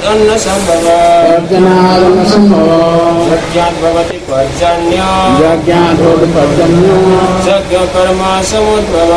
अन्न संभव पर्जन्यादन्न संभव यज्ञात् भवति पर्जन्य यज्ञात् भवति पर्जन्य यज्ञ कर्म समुद्भव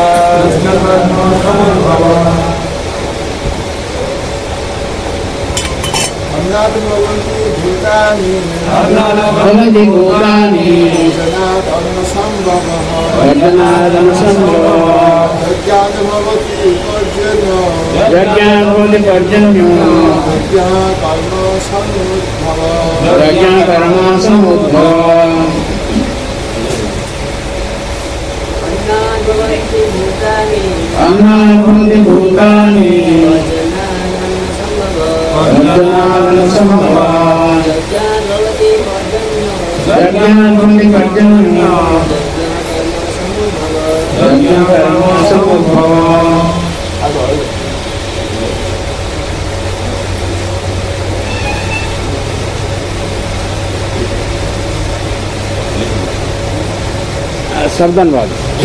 अन्नात् भवन्ति भूतानि भवन्ति भूतानि पर्जन्यात् अन्न संभवः पर्जन्यादन्न संभव यज्ञात् भवति पर्जन्य यज्ञात् भवति पर्जन्यो यज्ञः कर्म समुद्भव यज्ञः कर्म समुद्भव अन्नात् भवन्ति भूतानि अन्नात् भवति भूतानि पर्जन्यादन्न संभव यज्ञात् भवति पर्जन्यो यज्ञात् भवति पर्जन्यो यज्ञः कर्म समुद्भव शब्दानुवाद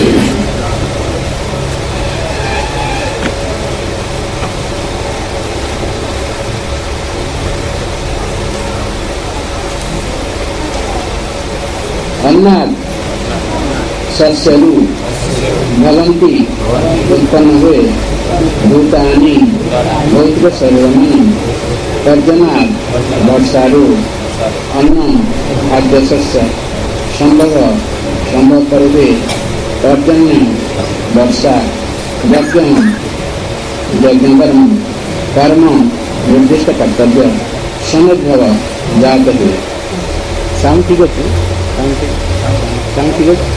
अन्नात् शस्यलु भवन्ति उत्पन्न हुए भूतानि भौतिक शरीरनि पर्जन्यात् वर्षालु अन्न खाद्य शस्य संभव संभव करोगे पर्जन्य वर्षा यज्ञ यज्ञ कर्म कर्म निर्दिष्ट कर्तव्य समुद्भव जात हुए शांति गति शांति गति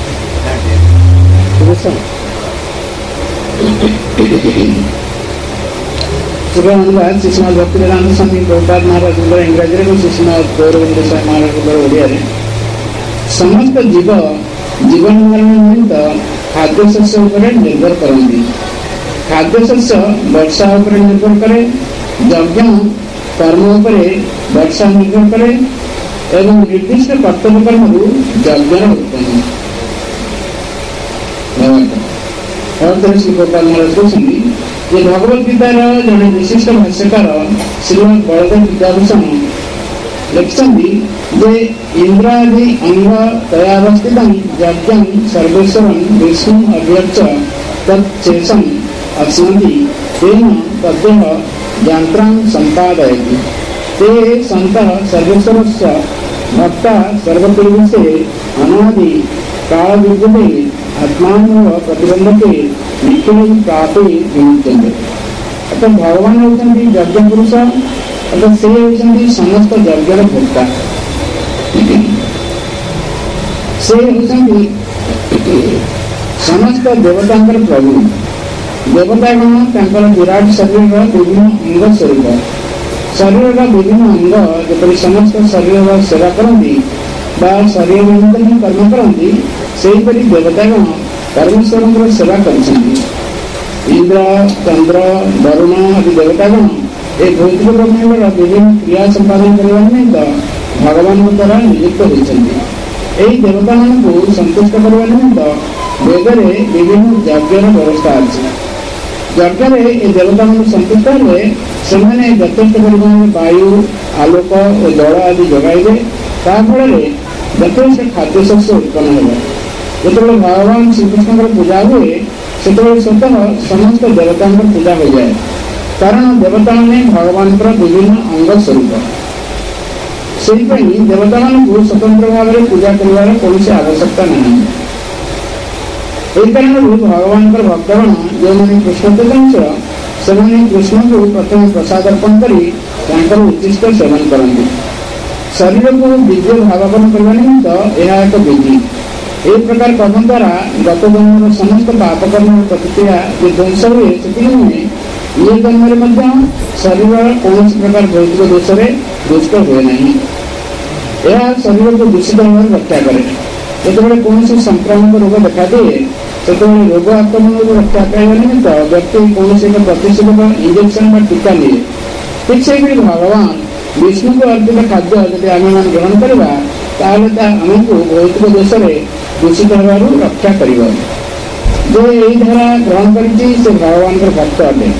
अनुवाद श्रीमद भक्तिवेदांत स्वामी प्रभुपाद महाराज इंग्राजी को श्रीमद गौरविंद स्वामी महाराज ओडिया समस्त जीव जीवन धारण निमित्त खाद्य शस्य उपरे निर्भर करती खाद्य शस्य वर्षा उपरे निर्भर करे यज्ञ कर्म उपरे वर्षा निर्भर करे एवं निर्दिष्ट कर्तव्य कर्म यज्ञ उत्पन्न श्री गोपाल महाराज कहते ये भगवद गीतार जड़े विशिष्ट भाष्यकार श्रीमद बलदेव विद्याभूषण लिखिछन्ति जे इंद्रादि अंग तयावस्थित यज्ञ सर्वेश्वर विष्णु अभ्यर्च तत्शेषम अश्नति तेन तद्देह यंत्रां संपादयति ते सन्तः सर्वेश्वरस्य भक्ता सर्वपूर्वसे अनादि काल विद्युते आत्मानुभव प्रतिबंधके निखिल प्रापे विमुच्यन्ते। अतः भगवान होती यज्ञ पुरुष अतः से होती समस्त यज्ञर भोक्ता से होती समस्त देवता प्रभु देवतागण तांकर विराट शरीर विभिन्न अंग स्वरूप शरीर विभिन्न अंग जपरी समस्त शरीर सेवा करती शरीर निमित्त ही कर्म करती सेहीपरि देवतागण परमेश्वर सेवा करछन्ति। इंद्र चंद्र वरुण आदि देवतागण ए भौतिक ब्रह्मांडर विभिन्न क्रिया संपादन करने निमित्त भगवान द्वारा नियुक्त होइछन्ति। एही देवता मानकु संतुष्ट करने निमित्त वेदरे विभिन्न यज्ञर व्यवस्था अछि। यज्ञरे ए देवता मान संतुष्ट हेले सेमाने यथेष्ट परिमाण वायु आलोक और जल आदि जगाइबे ता फଳରେ यथेष्ट खाद्य शस्य उत्पन्न हेबे। ଯେତେବେଳେ ଭଗବାନ ଶ୍ରୀକୃଷ୍ଣଙ୍କର ପୂଜା ହୁଏ ସେତେବେଳେ ସ୍ୱତଃ ସମସ୍ତ ଦେବତାଙ୍କର ପୂଜା ହୋଇଯାଏ କାରଣ ଦେବତାମାନେ ଭଗବାନଙ୍କର ବିଭିନ୍ନ ଅଙ୍ଗ ସ୍ୱରୂପ। ସେହିପାଇଁ ଦେବତାମାନଙ୍କୁ ସ୍ୱତନ୍ତ୍ର ଭାବରେ ପୂଜା କରିବାର କୌଣସି ଆବଶ୍ୟକତା ନାହିଁ। ଏହି କାରଣରୁ ଭଗବାନଙ୍କର ଭକ୍ତଗଣ ଯେଉଁମାନେ କୃଷ୍ଣ ଚୈତନ୍ୟ ସେମାନେ କୃଷ୍ଣଙ୍କୁ ପ୍ରଥମେ ପ୍ରସାଦ ଅର୍ପଣ କରି ତାଙ୍କର ଉଚ୍ଚିଷ୍ଟ ସେବନ କରନ୍ତି। ଶରୀରକୁ ଦିବ୍ୟ ଭାବାପନ୍ନ କରିବା ନିମିତ୍ତ ଏହା ଏକ ବିଧି। ए प्रकार कर्म द्वारा गत जन्म समस्त पाप कर्म प्रतिक्रिया जो ध्वंस हुए से ये जन्म शरीर कौन प्रकार भौतिक दोष दुष्ट हुए नहीं। यह शरीर को दूषित होने रक्षा करे। जो कौन संक्रामक रोग देखा दिए से रोग आक्रमण रक्षा पाइबा निमित्त व्यक्ति कौन एक प्रतिषेधक इंजेक्शन टीका लिए ठीक से भगवान विष्णु को अर्पित खाद्य जब आम ग्रहण करवा आमको भौतिक दोष दूषित होगार रक्षा कर जो यही धारा ग्रहण कर भगवान भक्त अटे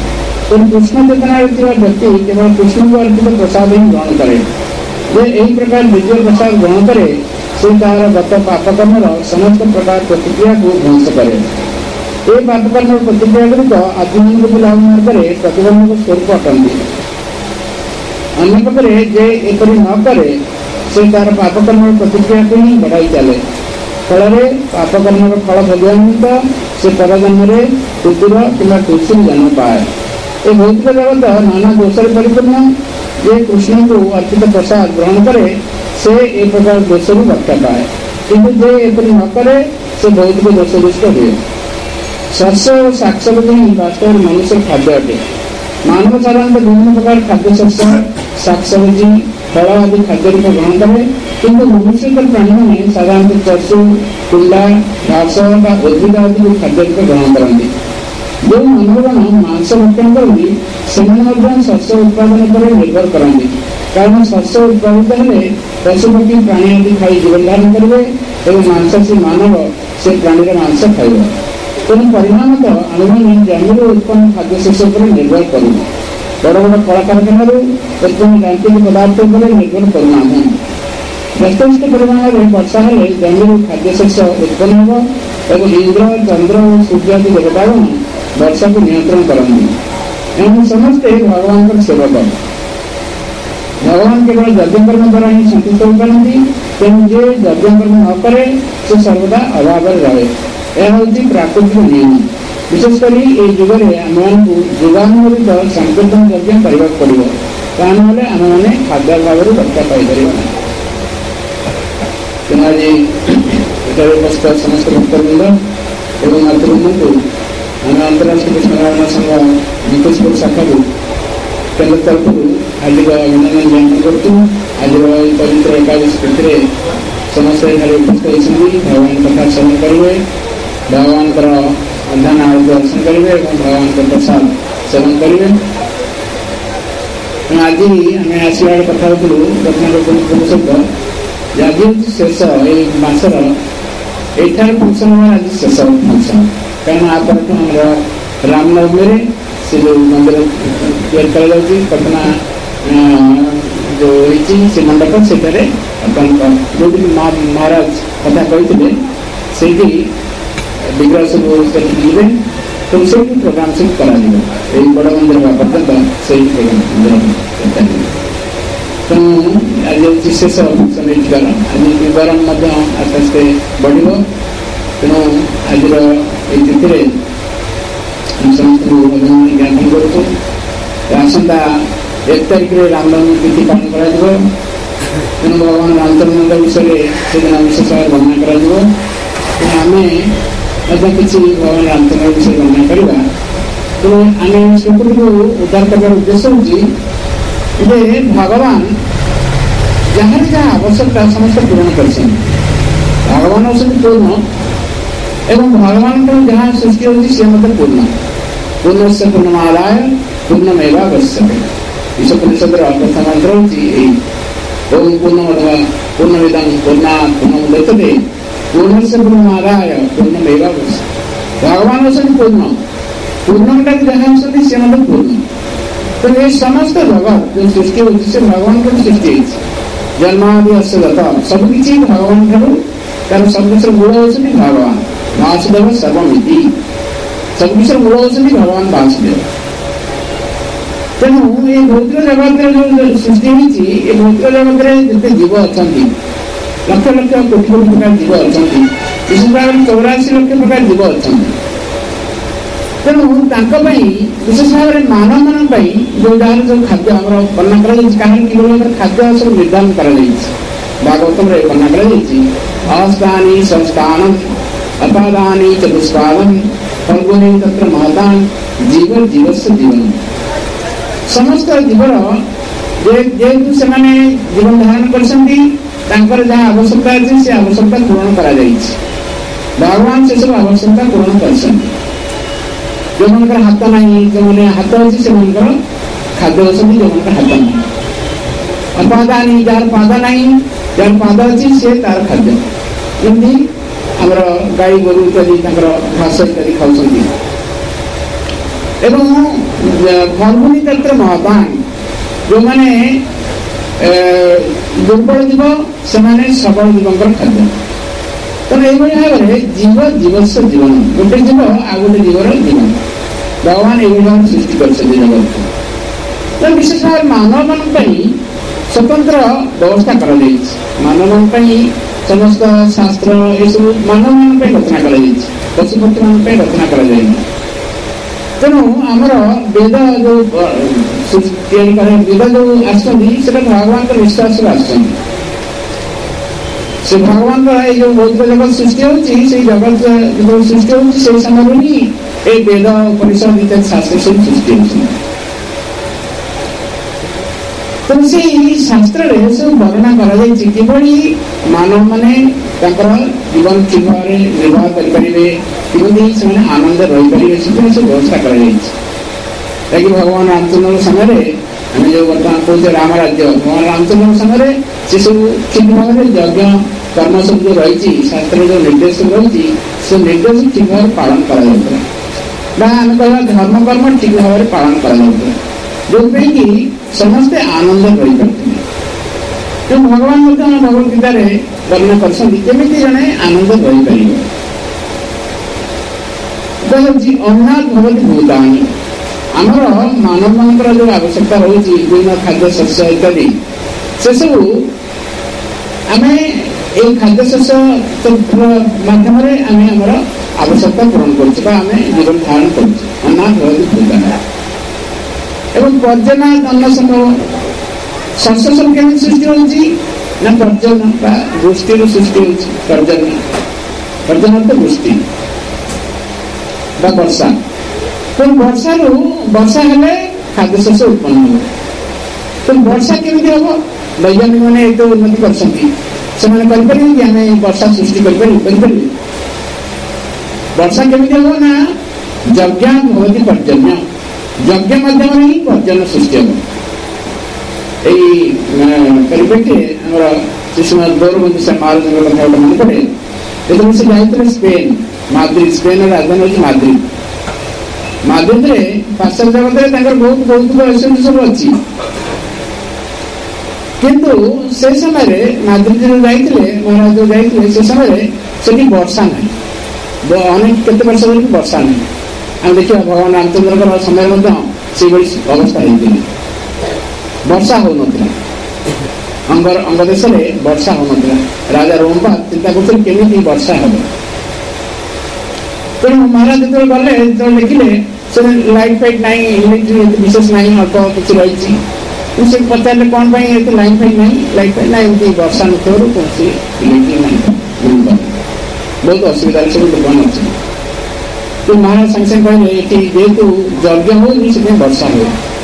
ତେଣୁ କୃଷ୍ଣ ଚେତନାରେ ଥିବା ବ୍ୟକ୍ତି କେବଳ କୃଷ୍ଣଙ୍କୁ ଅର୍ପିତ ପ୍ରସାଦ ହିଁ ଗ୍ରହଣ କରେ। ଯେ ଏହି ପ୍ରକାର ଦ୍ୱିତୀୟ ପ୍ରସାଦ ଗ୍ରହଣ କରେ ସେ ତାହାର ଗତ ପାପକର୍ମର ସମସ୍ତ ପ୍ରକାର ପ୍ରତିକ୍ରିୟାକୁ ଧ୍ୱଂସ କରେ। ଏ ପାପକର୍ମର ପ୍ରତିକ୍ରିୟା ଗୁଡ଼ିକ ଆତ୍ମମାନଙ୍କୁ ଲାଭ ମାର୍ଗରେ ପ୍ରତିବନ୍ଧକ ସ୍ୱରୂପ ଅଟନ୍ତି। ଅନ୍ୟ ପକ୍ଷରେ ଯେ ଏପରି ନ କରେ ସେ ତାହାର ପାପକର୍ମର ପ୍ରତିକ୍ରିୟାକୁ ହିଁ ବଢ଼ାଇ ଚାଲେ। ଫଳରେ ପାପକର୍ମର ଫଳ ଭୋଗିବା ନିମିତ୍ତ ସେ ପରଜନ୍ମରେ କୁକୁର କିମ୍ବା ତୁଳସୀ ଜନ୍ମ ପାଏ। ଏ ଭୌତିକ ଜଗତ ନାନା ଦୋଷରେ ପରିପୂର୍ଣ୍ଣ। ଯେ କୃଷ୍ଣଙ୍କୁ ଅର୍ପିତ ପ୍ରସାଦ ଗ୍ରହଣ କରେ ସେ ଏ ପ୍ରକାର ଦୋଷରୁ ରକ୍ଷା ପାଏ, କିନ୍ତୁ ଯେ ଏପରି ନ କରେ ସେ ଭୌତିକ ଦୋଷରୁଷ୍ଟ ହୁଏ। ଶସ୍ୟ ଓ ଶାକସବଜି ହିଁ ବାସ୍ତବରେ ମନୁଷ୍ୟ ଖାଦ୍ୟ ଅଟେ। ମାନବ ସାଧାରଣତଃ ବିଭିନ୍ନ ପ୍ରକାର ଖାଦ୍ୟଶସ୍ୟ, ଶାକସବଜି, ଫଳ ଆଦି ଖାଦ୍ୟ ରୂପ ଗ୍ରହଣ କରେ, କିନ୍ତୁ ମନୁଷ୍ୟତର ପ୍ରାଣୀମାନେ ସାଧାରଣତଃ ଚଷୁ, କୁଣ୍ଡା, ଘାସ ବା ଉଦ୍ଭିଦ ଆଦିକୁ ଖାଦ୍ୟ ରୂପ ଗ୍ରହଣ କରନ୍ତି। ଯେଉଁ ମାନବଗଣ ମାଂସ ଭକ୍ଷଣ କରନ୍ତି ସେମାନେ ମଧ୍ୟ ଶସ୍ୟ ଉତ୍ପାଦନ ଉପରେ ନିର୍ଭର କରନ୍ତି, କାରଣ ଶସ୍ୟ ଉତ୍ପାଦିତ ହେଲେ ପଶୁପକ୍ଷୀ ପ୍ରାଣୀ ଆଦି ଖାଇ ଜୀବନ ଧାରଣ କରିବେ ଏବଂ ମାଂସାଶୀ ମାନବ ସେ ପ୍ରାଣୀର ମାଂସ ଖାଇବ। ତେଣୁ ପରିଣାମତଃ ଆମେମାନେ ଜମିରୁ ଉତ୍ପନ୍ନ ଖାଦ୍ୟଶସ୍ୟ ଉପରେ ନିର୍ଭର କରୁ। ବଡ଼ ବଡ଼ କଳକାରଖାନାରୁ ଉତ୍ପନ୍ନ ଯାନ୍ତ୍ରିକ ପଦାର୍ଥ ଉପରେ ନିର୍ଭର କରୁନାହୁଁ। ଯଥେଷ୍ଟ ପରିମାଣରେ ବର୍ଷା ହେଲେ ଜମିରୁ ଖାଦ୍ୟଶସ୍ୟ ଉତ୍ପନ୍ନ ହେବ ଏବଂ ଇନ୍ଦ୍ର, ଚନ୍ଦ୍ର ଓ ସୂର୍ଯ୍ୟ ଆଦି ଦେବତାଗଣ ବର୍ଷାକୁ ନିୟନ୍ତ୍ରଣ କରନ୍ତି। ଏମାନେ ସମସ୍ତେ ଭଗବାନଙ୍କର ସେବକ। ଭଗବାନ କେବଳ ଯଜ୍ଞକର୍ମ ଦ୍ୱାରା ହିଁ ସନ୍ତୁଷ୍ଟ ହୋଇପାରନ୍ତି। ତେଣୁ ଯେ ଯଜ୍ଞକର୍ମ ନ କରେ ସେ ସର୍ବଦା ଅଭାବରେ ରହେ। ଏହା ହେଉଛି ପ୍ରାକୃତିକ ନିୟମ। ବିଶେଷ କରି ଏହି ଯୁଗରେ ଆମମାନଙ୍କୁ ଯୁଗାନୁମୋଦିତ ସଂକୀର୍ତ୍ତନ ଯଜ୍ଞ କରିବାକୁ ପଡ଼ିବ, ତାହା ନହେଲେ ଆମେମାନେ ଖାଦ୍ୟାଭାବରୁ ରକ୍ଷା ପାଇପାରିବା ନାହିଁ। ତେଣୁ ଆଜି ଏଠାରେ ଉପସ୍ଥିତ ସମସ୍ତ ଭକ୍ତବୃନ୍ଦ ଏବଂ ମାତୃବୃନ୍ଦଙ୍କୁ ଆମେ ଅନ୍ତରାଷ୍ଟ୍ରୀୟ କୃଷ୍ଣ ଭାବନା ସଂଘ ନିକୁଶପୁର ଶାଖାରୁ କେନ୍ଦ୍ର ତରଫରୁ ହାର୍ଦ୍ଦିକ ଅଭିନନ୍ଦନ ଜ୍ଞାପନ କରୁଛୁ। ଆଜିର ଏହି ପବିତ୍ର ଏକାଦଶୀ ତିଥିରେ ସମସ୍ତେ ଏଠାରେ ଉପସ୍ଥିତ ହୋଇଛନ୍ତି। ଭଗବାନ କଥା ଶ୍ରବଣ କରିବେ, ଭଗବାନଙ୍କର ଅଧ୍ୟାନ ଆଳତି ଦର୍ଶନ କରିବେ ଏବଂ ଭଗବାନଙ୍କ ପ୍ରସାଦ ସେବନ କରିବେ। ତେଣୁ ଆଜି ଆମେ ଆସିବା ବେଳେ କଥା ହେଉଥିଲୁ ରତ୍ନାକର ସହିତ ଯେ ଆଜି ହେଉଛି ଶେଷ ଏଇ ମାସର ଏଇଠାରେ ଫଙ୍କସନ୍ ହବାର ଆଜି ଶେଷ ଫଙ୍କସନ୍। କାରଣ ଆପରଠୁ ଆମର ରାମନବମୀରେ ସେ ଯେଉଁ ମନ୍ଦିର ତିଆରି କରାଯାଉଛି କଳ୍ପନା ଯେଉଁ ହେଇଛି ସେ ମଣ୍ଡପ ସେଠାରେ ଆପଣଙ୍କ ଯେଉଁଠି ମହାରାଜ କଥା କହିଥିଲେ ସେଇଠି ବିଗ୍ରହ ସବୁ ସେଠି ଯିବେ, ତେଣୁ ସେଇଠି ପ୍ରୋଗ୍ରାମ ସବୁ କରାଯିବ। ଏଇ ବଡ଼ ମନ୍ଦିର ହେବା ପର୍ଯ୍ୟନ୍ତ ସେଇ ପ୍ରୋଗ୍ରାମ ଚାଲିବ। ତେଣୁ ଆଜି ହେଉଛି ଶେଷ ଫଙ୍କସନ୍ ହେଇଥିବାର ଆଜି ଗରମ ମଧ୍ୟ ଆସ୍ତେ ଆସ୍ତେ ବଢ଼ିବ। ତେଣୁ ଆଜିର ଏଇ ତିଥିରେ ଆମେ ସମସ୍ତଙ୍କୁ ଅଭିନନ୍ଦନ ଜ୍ଞାପନ କରୁଛୁ। ଆସନ୍ତା 1 ତାରିଖରେ ରାମନବମୀ ତିଥି ପାଳନ କରାଯିବ। ତେଣୁ ଭଗବାନ ରାମଚନ୍ଦ୍ରଙ୍କ ବିଷୟରେ ସେଦିନ ବିଶେଷ ଭାବରେ ବର୍ଣ୍ଣନା କରାଯିବ। ତେଣୁ ଆମେ ମଧ୍ୟ କିଛି ଭଗବାନ ରାମଚନ୍ଦ୍ରଙ୍କ ବିଷୟରେ ବର୍ଣ୍ଣନା କରିବା। ତେଣୁ ଆମେ ପ୍ରକୃତିକୁ ଉଦ୍ଧାର କରିବାର ଉଦ୍ଦେଶ୍ୟ ହେଉଛି ଯେ ଭଗବାନ ଯାହାର ଯାହା ଆବଶ୍ୟକତା ସମସ୍ତେ ପୂରଣ କରିଛନ୍ତି। ଭଗବାନ ହେଉଛନ୍ତି ପୂର୍ଣ୍ଣ ଏବଂ ଭଗବାନଙ୍କର ଯାହା ସୃଷ୍ଟି ହେଉଛି ସିଏ ମଧ୍ୟ ପୂର୍ଣ୍ଣ। ପୂର୍ଣ୍ଣସ୍ୟ ପୂର୍ଣ୍ଣମାଦାୟ ପୂର୍ଣ୍ଣମେବାବଶ୍ୟତେ। ଈଶୋପନିଷଦର ପ୍ରଥମ ମନ୍ତ୍ର ହେଉଛି ଏହି ଓಂ ପୂର୍ଣ୍ଣମିଦଂ ପୂର୍ଣ୍ଣାତ୍ ପୂର୍ଣ୍ଣମୁଦଚ୍ୟତେ ପୂର୍ଣ୍ଣସ୍ୟ ପୂର୍ଣ୍ଣମାଦାୟ ପୂର୍ଣ୍ଣମେବାବଶ୍ୟତେ। ଭଗବାନ ହେଉଛନ୍ତି ପୂର୍ଣ୍ଣ, ପୂର୍ଣ୍ଣଟାକୁ ଯାହା ହେଉଛନ୍ତି ସେ ମଧ୍ୟ ପୂର୍ଣ୍ଣ। ତେଣୁ ଏ ସମସ୍ତ ଜଗତ ଯେଉଁ ସୃଷ୍ଟି ହେଉଛି ସେ ଭଗବାନଙ୍କର ସୃଷ୍ଟି ହେଇଛି। ଜନ୍ମାଦି ଅସ୍ୟ ଗତ ସବୁକିଛି ଭଗବାନ ଠାରୁ, ତାର ସବୁକିଛିର ମୂଳ ହେଉଛନ୍ତି ଭଗବାନ। ବାସୁଦେବ ସର୍ବମିତି, ସବୁକିଛିର ମୂଳ ହେଉଛନ୍ତି ଭଗବାନ ବାସୁଦେବ। ତେଣୁ ଏ ଭୌତିକ ଜଗତରେ ଯେଉଁ ସୃଷ୍ଟି ହେଇଛି ଏ ଭୌତିକ ଜଗତରେ ଯେତେ ଜୀବ ଅଛନ୍ତି ଲକ୍ଷ ଲକ୍ଷ କୋଟି କୋଟି ପ୍ରକାର ଜୀବ ଅଛନ୍ତି, ବିଶେଷ ଭାବରେ 84 ଲକ୍ଷ ପ୍ରକାର ଜୀବ ଅଛନ୍ତି। ତେଣୁ ତାଙ୍କ ପାଇଁ ବିଶେଷ ଭାବରେ ମାନବମାନଙ୍କ ପାଇଁ ଯେଉଁ ଯାହାର ଯେଉଁ ଖାଦ୍ୟ ଆମର ବର୍ଣ୍ଣନା କରାଯାଇଛି, କାହିଁକି କିଭଳି ଭାବରେ ଖାଦ୍ୟ ସବୁ ନିର୍ଦ୍ଧାରଣ କରାଯାଇଛି। ଭାଗବତରେ ବର୍ଣ୍ଣନା କରାଯାଇଛି ଅସ୍ଥାନି ସଂସ୍ଥାନ ଅପାଦାନି ଚତୁଷ୍ପାଦନ ଫଲ୍ଗୁନି ତତ୍ର ମହଦାନ ଜୀବ ଜୀବସ୍ୟ ଜୀବନ। ସମସ୍ତ ଜୀବର ଯେହେତୁ ସେମାନେ ଜୀବନ ଧାରଣ କରିଛନ୍ତି ତାଙ୍କର ଯାହା ଆବଶ୍ୟକତା ଅଛି ସେ ଆବଶ୍ୟକତା ପୂରଣ କରାଯାଇଛି। ଭଗବାନ ସେସବୁ ଆବଶ୍ୟକତା ପୂରଣ କରିଛନ୍ତି। ଯେଉଁମାନଙ୍କର ହାତ ନାହିଁ, ଯେଉଁମାନେ ହାତ ଅଛି ସେମାନଙ୍କର ଖାଦ୍ୟ ଅଛନ୍ତି, ଯେଉଁମାନଙ୍କର ହାତ ନାହିଁ। ଅପାଦାନି ଯାହାର ପାଦ ନାହିଁ, ଯାହାର ପାଦ ଅଛି ସେ ତାର ଖାଦ୍ୟ। ଯେମିତି ଆମର ଗାଈ ଗୋରୁ ଇତ୍ୟାଦି ତାଙ୍କର ଘାସ ଇତ୍ୟାଦି ଖାଉଛନ୍ତି। ଏବଂ ଫର୍ମୁନି ତତ୍ର ମହତାନ, ଯେଉଁମାନେ ଦୁର୍ବଳ ଜୀବ ସେମାନେ ସବଳ ଜୀବଙ୍କର ଖାଦ୍ୟ। ତେଣୁ ଏଇଭଳି ଭାବରେ ଜୀବ ଜୀବସ୍ୱ ଜୀବନ, ଗୋଟେ ଜୀବ ଆଉ ଗୋଟେ ଜୀବର ଜୀବନ ଭଗବାନ ଏଇଭଳି ଭାବରେ ସୃଷ୍ଟି କରିଛନ୍ତି ଜଗତକୁ। ତେଣୁ ବିଶେଷ ଭାବରେ ମାନବମାନଙ୍କ ପାଇଁ ସ୍ୱତନ୍ତ୍ର ବ୍ୟବସ୍ଥା କରାଯାଇଛି। ମାନବମାନଙ୍କ ପାଇଁ ସମସ୍ତ ଶାସ୍ତ୍ର ଏସବୁ ମାନବମାନଙ୍କ ପାଇଁ ରଚନା କରାଯାଇଛି, ପଶୁପକ୍ଷୀମାନଙ୍କ ପାଇଁ ରଚନା କରାଯାଇନି। ତେଣୁ ଆମର ବେଦ ଯୋଉ ତିଆରି କରେ, ବେଦ ଯୋଉ ଆସୁଛନ୍ତି ସେଟା ଭଗବାନଙ୍କ ନିଶ୍ୱାସରୁ ଆସୁଛନ୍ତି। ସେ ଭଗବାନଙ୍କର ଏଇ ଯୋଉ ଭୌତିକ ଜଗତ ସୃଷ୍ଟି ହଉଛି, ସେଇ ଜଗତ ଯୋଉ ସୃଷ୍ଟି ହଉଛି ସେଇ ସମୟରୁ ହିଁ ଏଇ ବେଦ ପରିଷଦ ଇତ୍ୟାଦି ଶାସ୍ତ୍ର ସବୁ ସୃଷ୍ଟି ହଉଛି। ତେଣୁ ସେଇ ଶାସ୍ତ୍ରରେ ସବୁ ବର୍ଣ୍ଣନା କରାଯାଇଛି କିଭଳି ମାନବମାନେ ତାଙ୍କର ଜୀବନ ଠିକ ଭାବରେ ନିର୍ବାହ କରିପାରିବେ, କେମିତି ସେମାନେ ଆନନ୍ଦ ରହିପାରିବେ, ସେଥିପାଇଁ ସବୁ ବ୍ୟବସ୍ଥା କରାଯାଇଛି। ଯାହାକି ଭଗବାନ ରାମଚନ୍ଦ୍ରଙ୍କ ସମୟରେ ଆମେ ଯୋଉ ବର୍ତ୍ତମାନ କହୁଛେ ରାମ ରାଜ୍ୟ, ଭଗବାନ ରାମଚନ୍ଦ୍ରଙ୍କ ସମୟରେ ସେସବୁ ଠିକ ଭାବରେ ଯଜ୍ଞ କର୍ମ ସବୁ ଯୋଉ ରହିଛି, ଶାସ୍ତ୍ରରେ ଯୋଉ ନିର୍ଦ୍ଦେଶ ସବୁ ରହିଛି, ସେ ନିର୍ଦ୍ଦେଶ ଠିକ ଭାବରେ ପାଳନ କରାଯାଉଥିଲା, ବା ଆମେ କହିବା ଧର୍ମ କର୍ମ ଠିକ ଭାବରେ ପାଳନ କରାଯାଉଥିଲା, ଯୋଉଥିପାଇଁ କି ସମସ୍ତେ ଆନନ୍ଦ ରହିପାରୁଥିଲେ। ତେଣୁ ଭଗବାନ ମଧ୍ୟ ଆମ ଭଗବଦ୍ଗୀତାରେ ବର୍ଣ୍ଣନା କରିଛନ୍ତି କେମିତି ଜଣେ ଆନନ୍ଦ ରହିପାରିବ। ହେଉଛି ଅନ୍ନାତ୍ ଭବତି ଭୂତାନି, ଆମର ମାନବମାନଙ୍କର ଯୋଉ ଆବଶ୍ୟକତା ରହୁଛି ବିଭିନ୍ନ ଖାଦ୍ୟ ଶସ୍ୟ ଇତ୍ୟାଦି, ସେସବୁ ଆମେ ଏଇ ଖାଦ୍ୟ ଶସ୍ୟ ମାଧ୍ୟମରେ ଆମେ ଆମର ଆବଶ୍ୟକତା ପୂରଣ କରୁଛୁ ବା ଆମେ ଜୀବନ ଧାରଣ କରୁଛୁ। ଅନ୍ନାତ୍ ଭବତି ଭୂତାନି। ଏବଂ ପର୍ଯ୍ୟନାତ୍ ଅନ୍ନ ସମ୍ଭବ, ଶସ୍ୟ ସବୁ କେମିତି ସୃଷ୍ଟି ହଉଛି ନା ପର୍ଯ୍ୟନ ବା ବୃଷ୍ଟିରୁ ସୃଷ୍ଟି ହଉଛି। ପର୍ଯ୍ୟନ ତ ବୃଷ୍ଟି ବା ବର୍ଷା। ତେଣୁ ବର୍ଷା ହେଲେ ଖାଦ୍ୟ ଶସ୍ୟ ଉତ୍ପନ୍ନ ହେବ। ତେଣୁ ବର୍ଷା କେମିତି ହବ? ବୈଜ୍ଞାନିକ ମାନେ ଏତେ ଉନ୍ନତି କରିଛନ୍ତି, ସେମାନେ କରିପାରିବେ କି ଆମେ ବର୍ଷା ସୃଷ୍ଟି କରିପାରିବେ? ବର୍ଷା କେମିତି ହବ ନା ଯଜ୍ଞାତ୍ ଭବତି ପର୍ଯ୍ୟନ୍ୟ, ଯଜ୍ଞ ମାଧ୍ୟମରେ ହିଁ ପର୍ଯ୍ୟନ ସୃଷ୍ଟି ହେବ। ଏଇ ପରିପ୍ରେକ୍ଷୀରେ ଆମର ଶ୍ରୀଶ୍ରୀମଦ୍ ଗୌରବନ୍ଦୀ ମହାରାଜଙ୍କ କଥା ଗୋଟେ ମନେ ପଡେ। ଯେତେବେଳେ ସେ ଯାଇଥିଲେ ସ୍ପେନ୍, ମାଦ୍ରିଦ୍, ସ୍ପେନ୍ର ରାଜଧାନୀ ହେଉଛି ମାଦ୍ରିଦ୍। ମାଦ୍ରିଦରେ ପାଶ୍ଚାତ୍ୟ ଜଗତରେ ତାଙ୍କର ବହୁତ ଭୌତିକ ଐଶ୍ୱର୍ଯ୍ୟ ସବୁ ଅଛି, କିନ୍ତୁ ସେ ସମୟରେ ମାଦ୍ରିଦ୍ ଯାଇଥିଲେ, ମହାରାଜ ଯୋଉ ଯାଇଥିଲେ, ସେ ସମୟରେ ସେଠି ବର୍ଷା ନାହିଁ, ଅନେକ କେତେ ବର୍ଷ ଧରିକି ବର୍ଷା ନାହିଁ। ଆମେ ଦେଖିବା ଭଗବାନ ରାମଚନ୍ଦ୍ରଙ୍କର ସମୟରେ ମଧ୍ୟ ସେଇଭଳି ଅବସ୍ଥା ହେଇଥିଲା, ବର୍ଷା ହଉନଥିଲା। ଅଙ୍ଗ ଦେଶରେ ବର୍ଷା ହଉନଥିଲା। ରାଜା ରୋମପାଦ ଚିନ୍ତା କରୁଥିଲେ କେମିତି ବର୍ଷା ହେବ। ତେଣୁ ମହାରାଜ ଯେତେବେଳେ ଗଲେ, ଯେତେବେଳେ ଦେଖିଲେ ସେ ଲାଇଟ୍ ଫାଇଟ୍ ନାହିଁ, ଇଲେକ୍ଟ୍ରିକ୍ ବିଶେଷ ନାହିଁ, ଅଳ୍ପ କିଛି ରହିଛି। ସେ ପଚାରିଲେ କ'ଣ ପାଇଁ ଏତେ ଲାଇଟ୍ ଫାଇଟ୍ ନାହିଁ? ଲାଇଟ୍ ଫାଇଟ୍ ନାହିଁ, ଏମିତି ବର୍ଷା ନଥିବାରୁ କୌଣସି ଇଲେକ୍ଟ୍ରିକ୍ ନାହିଁ, ବହୁତ ଅସୁବିଧାରେ ସବୁ ଲୋକମାନେ ଅଛନ୍ତି। ତ ମହାରାଜ ସାଙ୍ଗେ ସାଙ୍ଗେ କହିଲେ ଏଠି ଯେହେତୁ ଯଜ୍ଞ ହଉନି ସେଥିପାଇଁ ବର୍ଷା ହୁଏ।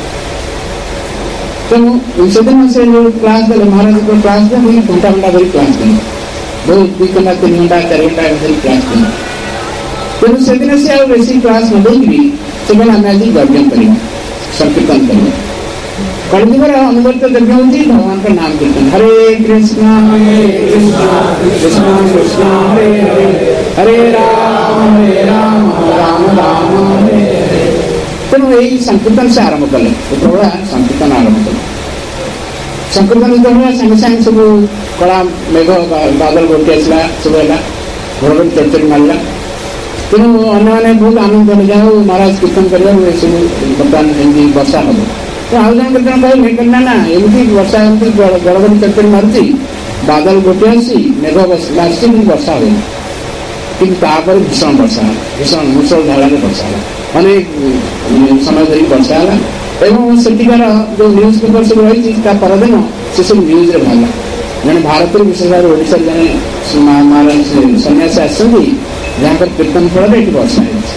ତେଣୁ ସେଦିନ ସେ ଯୋଉ କ୍ଲାସ୍ ଦେଲେ, ମହାରାଜ କ୍ଲାସ୍ ଦେଲେ ଘଣ୍ଟା ଧରି କ୍ଲାସ୍ ଦେଲେ, ବହୁତ 2 ଘଣ୍ଟା 3 ଘଣ୍ଟା 4 ଘଣ୍ଟା ଧରି କ୍ଲାସ୍ ଦେଲେ। ତେଣୁ ସେଦିନ ସେ ଆଉ ବେଶୀ କ୍ଲାସ୍ ନ ଦେଇକିରି ସେମାନେ ଆମେ ଆଜି ଯଜ୍ଞ କରିବା, ସଂକୀର୍ତ୍ତନ କରିବା। କଳିଯୁଗର ଅନୁବର୍ତ୍ତ ଯଜ୍ଞ ହେଉଛି ଭଗବାନଙ୍କ ନାମ କୀର୍ତ୍ତନ। ହରେ କୃଷ୍ଣ କୃଷ୍ଣ କୃଷ୍ଣ ହରେ ହରେ, ହରେ ରାମ ରାମ ରାମ ହରେ ହରେ। ତେଣୁ ଏଇ ସଂକୀର୍ତ୍ତନ ସେ ଆରମ୍ଭ କଲେ, ଯେତେବେଳେ ସଂକୀର୍ତ୍ତନ ଆରମ୍ଭ କଲେ, ସଂକୀର୍ତ୍ତନ ଯେତେବେଳେ ସାଙ୍ଗେ ସାଙ୍ଗେ ସବୁ କଳା ମେଘ ବାଦଲ ଗୋଟି ଆସିଲା, ସବୁ ହେଲା, ଘଡ଼ଘଡ଼ି ଚଡ଼ଚଡ଼ି ମାରିଲା। ତେଣୁ ଅନ୍ୟମାନେ ବହୁତ ଆନନ୍ଦ ହେଲେ, ଯାହା ହଉ ମହାରାଜ କୀର୍ତ୍ତନ କରିବାକୁ ଏସବୁ ବର୍ତ୍ତମାନ ଏମିତି ବର୍ଷା ହେବ। ଆଉ ଜଣେ କେତେ ଜଣ କହିଲେ ନା ଏମିତି ବର୍ଷା, ଏମିତି ଘଡ଼ଘଡ଼ି ଚଡ଼ଚଡ଼ି ମାରୁଛି, ବାଦଲ ଗୋଟି ଆସୁଛି, ମେଘ ଆସୁଛି, କିନ୍ତୁ ବର୍ଷା ହୁଏନି। କିନ୍ତୁ ତାପରେ ଭୀଷଣ ବର୍ଷା ହେଲା, ଭୀଷଣ ମୂଷଳ ଧାରାରେ ବର୍ଷା ହେଲା, ଅନେକ ସମୟ ଧରି ବର୍ଷା ହେଲା। ଏବଂ ସେଠିକାର ଯୋଉ ନ୍ୟୁଜ୍ ପେପର ସବୁ ରହିଛି, ତା ପରଦିନ ସେସବୁ ନ୍ୟୁଜ୍ରେ ବାହାରିଲା। ଜଣେ ଭାରତରୁ ବିଶେଷ ଭାବରେ ଓଡ଼ିଶାରେ ଜଣେ ସନ୍ନ୍ୟାସୀ ଆସିଛନ୍ତି, ଯାହାଙ୍କର କୀର୍ତ୍ତନ ଫଳରେ ଏଠି ବର୍ଷା ହେଇଛି।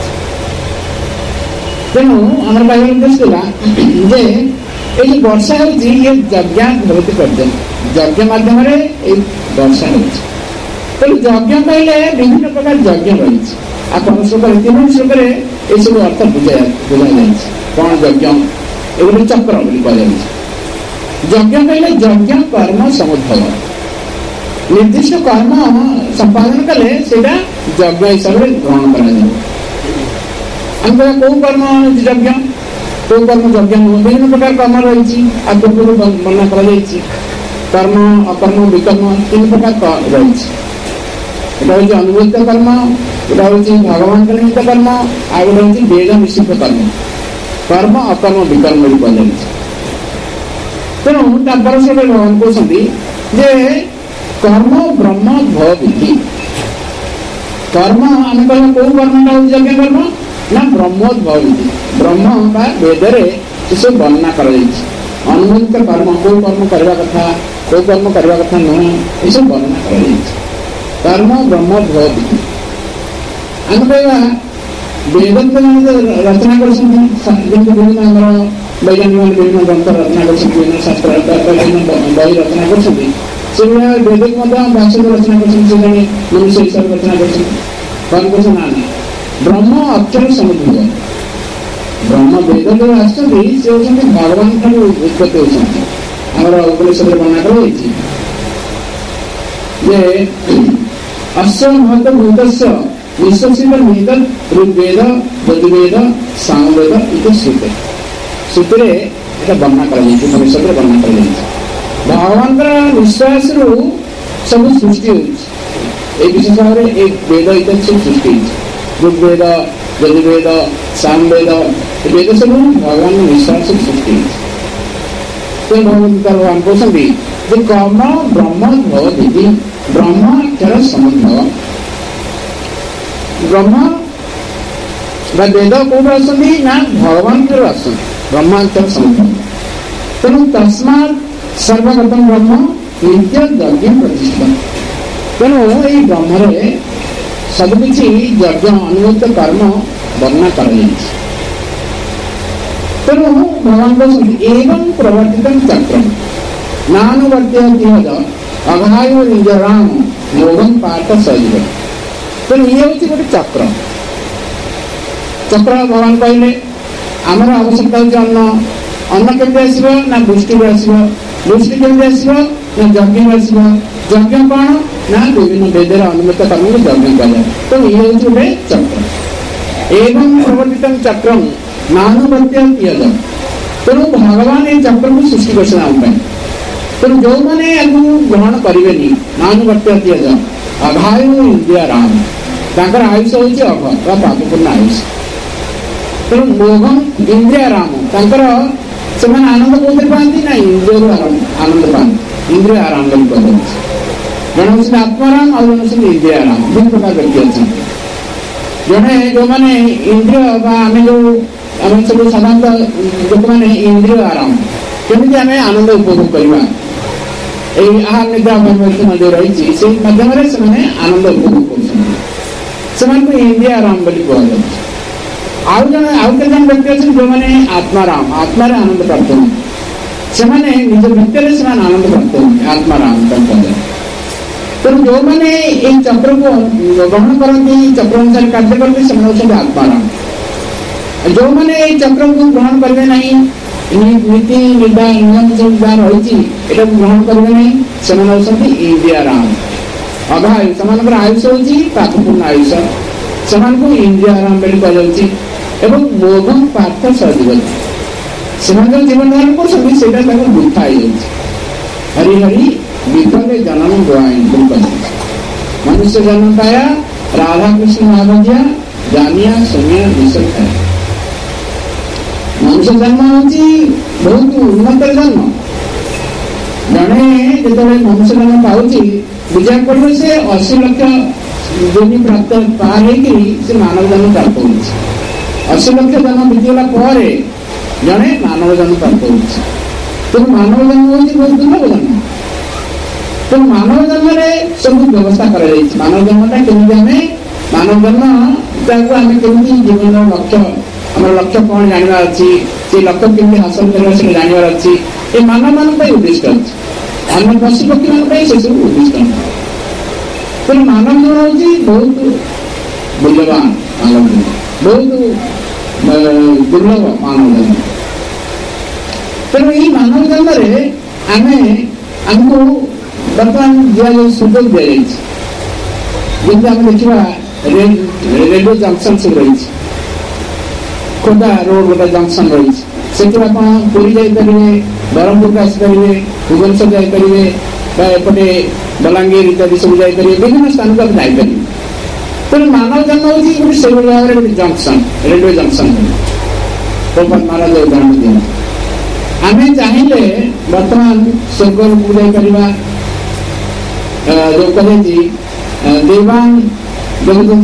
ତେଣୁ ଆମର କହିବାର ଉଦ୍ଦେଶ୍ୟ ଥିଲା ଯେ ଏଇ ଯୋଉ ବର୍ଷା ହେଉଛି, ଇଏ ଯଜ୍ଞାତ୍ ଭବତି ପର୍ଯ୍ୟନ୍ତ, ଯଜ୍ଞ ମାଧ୍ୟମରେ ଏଇ ବର୍ଷା ହେଉଛି। ତେଣୁ ଯଜ୍ଞ କହିଲେ ବିଭିନ୍ନ ପ୍ରକାର ଯଜ୍ଞ ରହିଛି। ଆଉ ଶ୍ଲୋକରେ 3 ଶ୍ଲୋକରେ ଏସବୁ ଅର୍ଥ ବୁଝାଯାଇଛି। କ'ଣ ଯଜ୍ଞ? ଏଗୁলো ଚକ୍ର ବୋଲି କୁହାଯାଉଛି। ଯଜ୍ଞ କହିଲେ ଯଜ୍ଞ କର୍ମ ସମୁଦ୍ଭବ, ନିର୍ଦ୍ଦିଷ୍ଟ କର୍ମ ସମ୍ପାଦନ କଲେ ସେଇଟା ଯଜ୍ଞ ହିସାବରେ ଗ୍ରହଣ କରାଯାଏ। ଆମେ କହିବା କୋଉ କର୍ମ ଯଜ୍ଞ? କୋଉ କର୍ମ ଯଜ୍ଞ ନୁହଁ, ବିଭିନ୍ନ ପ୍ରକାର କର୍ମ ରହିଛି। ଆଉ ପୂର୍ବରୁ ବର୍ଣ୍ଣନା କରାଯାଇଛି କର୍ମ, ଅକର୍ମ, ବିକର୍ମ 3 ପ୍ରକାର ରହିଛି। এটা হচ্ছে অনুমোদিত কর্ম, এটা হচ্ছে ভগবানଙ୍କ নিমিত্ତ কর্ম, ଆଉ ଗୋଟେ ହଉଛି ବେଦ ନିଷିଦ୍ଧ କର୍ମ। କର୍ମ ଅକର୍ମ ବିକର୍ମ ବୋଲି କୁହାଯାଇଛି। ତେଣୁ ତାପରେ ସେ ଭଗବାନ କହୁଛନ୍ତି ଯେ କର୍ମ ବ୍ରହ୍ମ ଭ ବିଧି। କର୍ମ ଆମେ କହିବା କୋଉ କର୍ମଟା ହଉଛି ଯଜ୍ଞ କର୍ମ ନା ବ୍ରହ୍ମୋଦ୍ଭବ ବିଧି। ବ୍ରହ୍ମ ବା ବେଦରେ ଏସବୁ ବର୍ଣ୍ଣନା କରାଯାଇଛି। ଅନୁମୋଦିତ କର୍ମ, କୋଉ କର୍ମ କରିବା କଥା, କୋଉ କର୍ମ କରିବା କଥା ନୁହେଁ, ଏସବୁ ବର୍ଣ୍ଣନା କରାଯାଇଛି। କର୍ମ ବ୍ରହ୍ମୋଦ୍ଭବ ବିଧି। ଆମେ କହିବା ବେଦାନ୍ତ ରଚନା କରିଛନ୍ତି, ଯେମିତି ବିଭିନ୍ନ ଆମର ବୈଜ୍ଞାନିକ ମାନେ ବିଭିନ୍ନ ଗ୍ରନ୍ଥ ରଚନା କରିଛନ୍ତି, ବିଭିନ୍ନ ଶାସ୍ତ୍ର ବିଭିନ୍ନ ବହି ରଚନା କରିଛନ୍ତି। ସେଭଳିଆ ବେଦକୁ ମଧ୍ୟ ଭାଷା ରଚନା କରିଛନ୍ତି, ସେ ଜଣେ ମନୁଷ୍ୟ ହିସାବରେ ରଚନା କରିଛନ୍ତି। କଣ କରୁଛନ୍ତି ନା ବ୍ରହ୍ମ ଅକ୍ଷର ସମୁଦ୍ର। ବ୍ରହ୍ମ ବେଦ ଯୋଉ ଆସିଛନ୍ତି ସେ ହଉଛନ୍ତି ଭଗବାନ ଠାରୁ ଉତ୍ପତ୍ତି ହଉଛନ୍ତି। ଆମର ଉପନିଷଦରେ ବର୍ଣ୍ଣନା କରାଯାଇଛି ଯେ ଅଶ୍ଵ ମହତ ଭୂତସ୍ୟ ନିଶ୍ଚିତ ନିହିତ ଋଗ୍ବେଦ ଯଜୁର୍ବେଦ ସାମବେଦ ଇତ୍ୟାଦି ଶ୍ରୁତେ। ଶ୍ରୁତିରେ ଏଟା ବର୍ଣ୍ଣନା କରାଯାଇଛି, ଉପନିଷଦରେ ବର୍ଣ୍ଣନା କରାଯାଇଛି। ଭଗବାନଙ୍କର ନିଶ୍ୱାସରୁ ସବୁ ସୃଷ୍ଟି ହେଉଛି। এই ବିଶେଷ ଭାବରେ এই ବେଦ ଇତ୍ୟାଦି ସବୁ ସୃଷ୍ଟି ହେଇଛି। ଋଗ୍ବେଦ ଯଜୁର୍ବେଦ ସାମବେଦ ଏ ବେଦ ସବୁ ଭଗବାନଙ୍କ ନିଶ୍ୱାସରୁ ସୃଷ୍ଟି ହେଇଛି। ଭଗବାନ କହୁଛନ୍ତି ଯେ କର୍ମ ବ୍ରହ୍ମ ଭବ ବିଧି। ବ୍ରହ୍ମ ଅକ୍ଷର ସମୁଦ୍ର। ବ୍ରହ୍ମ ବା ବେଦ କୋଉଠୁ ଆସୁଛନ୍ତି ନା ଭଗବାନ ଠାରୁ ଆସୁଛନ୍ତି। ବ୍ରହ୍ମ ଅକ୍ଷର ସମୁଦ୍ର। ତେଣୁ ତସ୍ମାତ୍ ସର୍ବଗତଂ ବ୍ରହ୍ମ ନିତ୍ୟ ଯଜ୍ଞ ପ୍ରତିଷ୍ଠା। ତେଣୁ ଏଇ ବ୍ରହ୍ମରେ ସବୁକିଛି ଯଜ୍ଞ ଅନୁମୋଦିତ କର୍ମ ବର୍ଣ୍ଣନା କରାଯାଇଛି। ତେଣୁ ଭଗବାନ କହୁଛନ୍ତି ଏବଂ ପ୍ରବର୍ତ୍ତିତ ଚକ୍ର ନାନୁବର୍ତ୍ତ୍ୟ ତିହଜ ଅଘାୟୁ ନିଜରାମ ମୋହନ ପାଠ ସଜୀବ। ତେଣୁ ଇଏ ହେଉଛି ଗୋଟେ ଚକ୍ର। ଚକ୍ର ଭଗବାନ କହିଲେ ଆମର ଆବଶ୍ୟକତା ହେଉଛି ଅନ୍ନ। ଅନ୍ନ କେମିତି ଆସିବ ନା ବୃଷ୍ଟିରୁ ଆସିବ। ବୃଷ୍ଟି କେମିତି ଆସିବ ନା ଯଜ୍ଞରୁ ଆସିବ। ଯଜ୍ଞ କଣ ନା ବିଭିନ୍ନ ବେଦର ଅନୁମତ କର୍ମକୁ ଯଜ୍ଞ କରାଯାଏ। ତେଣୁ ଇଏ ହେଉଛି ଗୋଟେ ଚକ୍ର। ଏବଂ ପ୍ରବର୍ତ୍ତିତ ଚକ୍ର ନାନୁବର୍ତ୍ତ୍ୟ ତିହଜ। ତେଣୁ ଭଗବାନ ଏଇ ଚକ୍ରକୁ ସୃଷ୍ଟି କରିଛନ୍ତି ଆମ ପାଇଁ। ତେଣୁ ଯୋଉମାନେ ୟାକୁ ଗ୍ରହଣ କରିବେନି ନାନୁବର୍ତ୍ତ୍ୟ ତିହଜ ଅଘାୟୁ ଇନ୍ଦ୍ରିୟ ରାମ, ତାଙ୍କର ଆୟୁଷ ହେଉଛି ଅଘ ବା ପାପପୂର୍ଣ୍ଣ ଆୟୁଷ। ତେଣୁ ମୋହନ ଇନ୍ଦ୍ରିୟ ରାମ, ତାଙ୍କର ସେମାନେ ଆନନ୍ଦ କୋଉଥିରେ ପାଆନ୍ତି ନା ଇନ୍ଦ୍ରିୟରୁ ଆନନ୍ଦ ପାଆନ୍ତି। ଇନ୍ଦ୍ରିୟ ଆରାମ ବୋଲି କୁହାଯାଉଛି। ଜଣେ ହଉଛନ୍ତି ଆତ୍ମାରାମ, ଆଉ ଜଣେ ହଉଛନ୍ତି ଇନ୍ଦ୍ରିୟ ଆରାମ। ଦୁଇ ପ୍ରକାର ବ୍ୟକ୍ତି ଅଛନ୍ତି। ଜଣେ ଯୋଉମାନେ ଇନ୍ଦ୍ରିୟ ବା ଆମେ ଯୋଉ ଆମେ ସବୁ ସାଧାରଣତଃ ଲୋକମାନେ ଇନ୍ଦ୍ରିୟ ଆରାମ, କେମିତି ଆମେ ଆନନ୍ଦ ଉପଭୋଗ କରିବା, ଏଇ ଆହାର ନିଦ୍ରା ଯୋଉ ରହିଛି ସେଇ ମାଧ୍ୟମରେ ସେମାନେ ଆନନ୍ଦ ଉପଭୋଗ କରୁଛନ୍ତି। ସେମାନଙ୍କୁ ଇନ୍ଦ୍ରିୟ ଆରାମ ବୋଲି କୁହାଯାଉଛି। ଆଉ କେତେ ଜଣ ବ୍ୟକ୍ତି ଅଛନ୍ତି ଯୋଉମାନେ ଆତ୍ମାରାମ, ଆତ୍ମାରେ ଆନନ୍ଦ ପ୍ରାପ୍ତ ହୁଅନ୍ତି। ସେମାନେ ନିଜ ଭିତରେ ସେମାନେ ଆନନ୍ଦ ପ୍ରାପ୍ତ ହୁଅନ୍ତି, ଆତ୍ମାରାମ କୁହାଯାଏ। ତେଣୁ ଯୋଉମାନେ ଏଇ ଚକ୍ରକୁ ଗ୍ରହଣ କରନ୍ତି, ଚକ୍ର ଅନୁସାରେ କାର୍ଯ୍ୟ କରନ୍ତି, ସେମାନେ ହେଉଛନ୍ତି ଆତ୍ମାରାମ। ଯୋଉମାନେ ଏଇ ଚକ୍ରକୁ ଗ୍ରହଣ କରିବେ ନାହିଁ, ନୀତି ନିୟମ ସବୁ ଯାହା ରହିଛି ଏଟାକୁ ଗ୍ରହଣ କରିବେ ନାହିଁ, ସେମାନେ ହେଉଛନ୍ତି ଇନ୍ଦ୍ରିୟାରାମ ଅଘାୟୁ। ସେମାନଙ୍କର ଆୟୁଷ ହେଉଛି ପାପପୂର୍ଣ୍ଣ ଆୟୁଷ। ସେମାନଙ୍କୁ ଇନ୍ଦ୍ରିୟାରାମ ବୋଲି କୁହାଯାଉଛି। ଏବଂ ମୋହ ପାର୍ଥ ସଜୀବ, ସେମାନେ ଯୋଉ ଜୀବନ ଧାରଣ କରୁଛନ୍ତି ସେଇଟା ତାଙ୍କୁ ବୃଥା ହେଇଯାଉଛି। ହରି ହରି ବିଫଲେ ଜନ୍ମ ଗୋଆଇ ବୋଲି କୁହାଯାଉଛି। ମନୁଷ୍ୟ ଜନ୍ମ ପାୟା ରାଧାକୃଷ୍ଣ ମହାବଧିଆ ଜାନିଆ ଶୁଣିଆ ବିଷୟ ଥାଏ। ମନୁଷ୍ୟ ଜନ୍ମ ହେଉଛି ବହୁତ ଉନ୍ନତର ଜନ୍ମ। ଜଣେ ଯେତେବେଳେ ମନୁଷ୍ୟ ଜନ୍ମ ପାଉଛି ବୁଝିବାକୁ ପଡ଼ିବ ସେ 80 ଲକ୍ଷ ଯୋନି ପ୍ରାପ୍ତ ପାର ହେଇକି ସେ ମାନବ ଜନ୍ମ ପ୍ରାପ୍ତ ହେଉଛି। 80 ଲକ୍ଷ ଜନ୍ମ ବିତିଗଲା ପରେ ଜଣେ ମାନବ ଜନ୍ମ ପ୍ରାପ୍ତ ହେଉଛି। ତେଣୁ ମାନବ ଜନ୍ମ ହେଉଛି ବହୁତ ଦୁର୍ଲଭ ଜନ୍ମ। ତେଣୁ ମାନବ ଜନ୍ମରେ ସବୁ ବ୍ୟବସ୍ଥା କରାଯାଇଛି। ମାନବ ଜନ୍ମଟା କେମିତି ଆମେ ମାନବ ଜନ୍ମ ତାକୁ ଆମେ କେମିତି ଜୀବନର ଲକ୍ଷ୍ୟ, ଆମର ଲକ୍ଷ୍ୟ କ'ଣ ଜାଣିବାର ଅଛି, ସେ ଲକ୍ଷ୍ୟ କେମିତି ହାସଲ କରିବା ସେଟା ଜାଣିବାର ଅଛି। ଏ ମାନବ ମାନଙ୍କ ପାଇଁ ଉଦ୍ଦିଷ୍ଟ ଅଛି, ଅନ୍ୟ ପଶୁ ପକ୍ଷୀ ମାନଙ୍କ ପାଇଁ ସେସବୁ ଉଦ୍ଦିଷ୍ଟ ନୁହେଁ। ତେଣୁ ମାନବ ଜନ୍ମ ହେଉଛି ବହୁତ ମୂଲ୍ୟବାନ, ମାନବ ଜନ୍ମ ବହୁତ ଦୁର୍ଲଭ ମାନବ ଜନ୍ମ। ତେଣୁ ଏଇ ମାନବ ଜନ୍ମରେ ଆମକୁ ବର୍ତ୍ତମାନ ଦିଆଯାଉ ସୁଯୋଗ ଦିଆଯାଇଛି। ଯେମିତି ଆମେ ଦେଖିବା ରେଲୱେ ଜଙ୍କସନ ସବୁ ରହିଛି, ଖୋର୍ଦ୍ଧା ରୋଡ ଗୋଟେ ଜଙ୍କସନ ରହିଛି। ସେଥିରୁ ଆପଣ ପୁରୀ ଯାଇପାରିବେ, ବ୍ରହ୍ମପୁରକୁ ଆସିପାରିବେ, ଭୁବନେଶ୍ୱର ଯାଇପାରିବେ ବା ଏପଟେ ବଲାଙ୍ଗୀର ଇତ୍ୟାଦି ସବୁ ଯାଇପାରିବେ, ବିଭିନ୍ନ ସ୍ଥାନକୁ ଆପଣ ଯାଇପାରିବେ। ତେଣୁ ମାନବ ଜନ୍ମ ହେଉଛି ଗୋଟେ ସେଇଭଳି ଭାବରେ ଗୋଟେ junction, railway junction. Prabhupada Maharaj ଉଦାହରଣ ଦିଅନ୍ତି। ଆମେ ଚାହିଁଲେ ବର୍ତ୍ତମାନ ସ୍ୱର୍ଗକୁ ଯାଇପାରିବା। ଯୋଉ କହନ୍ତି ଦେବାନ ଦେବତା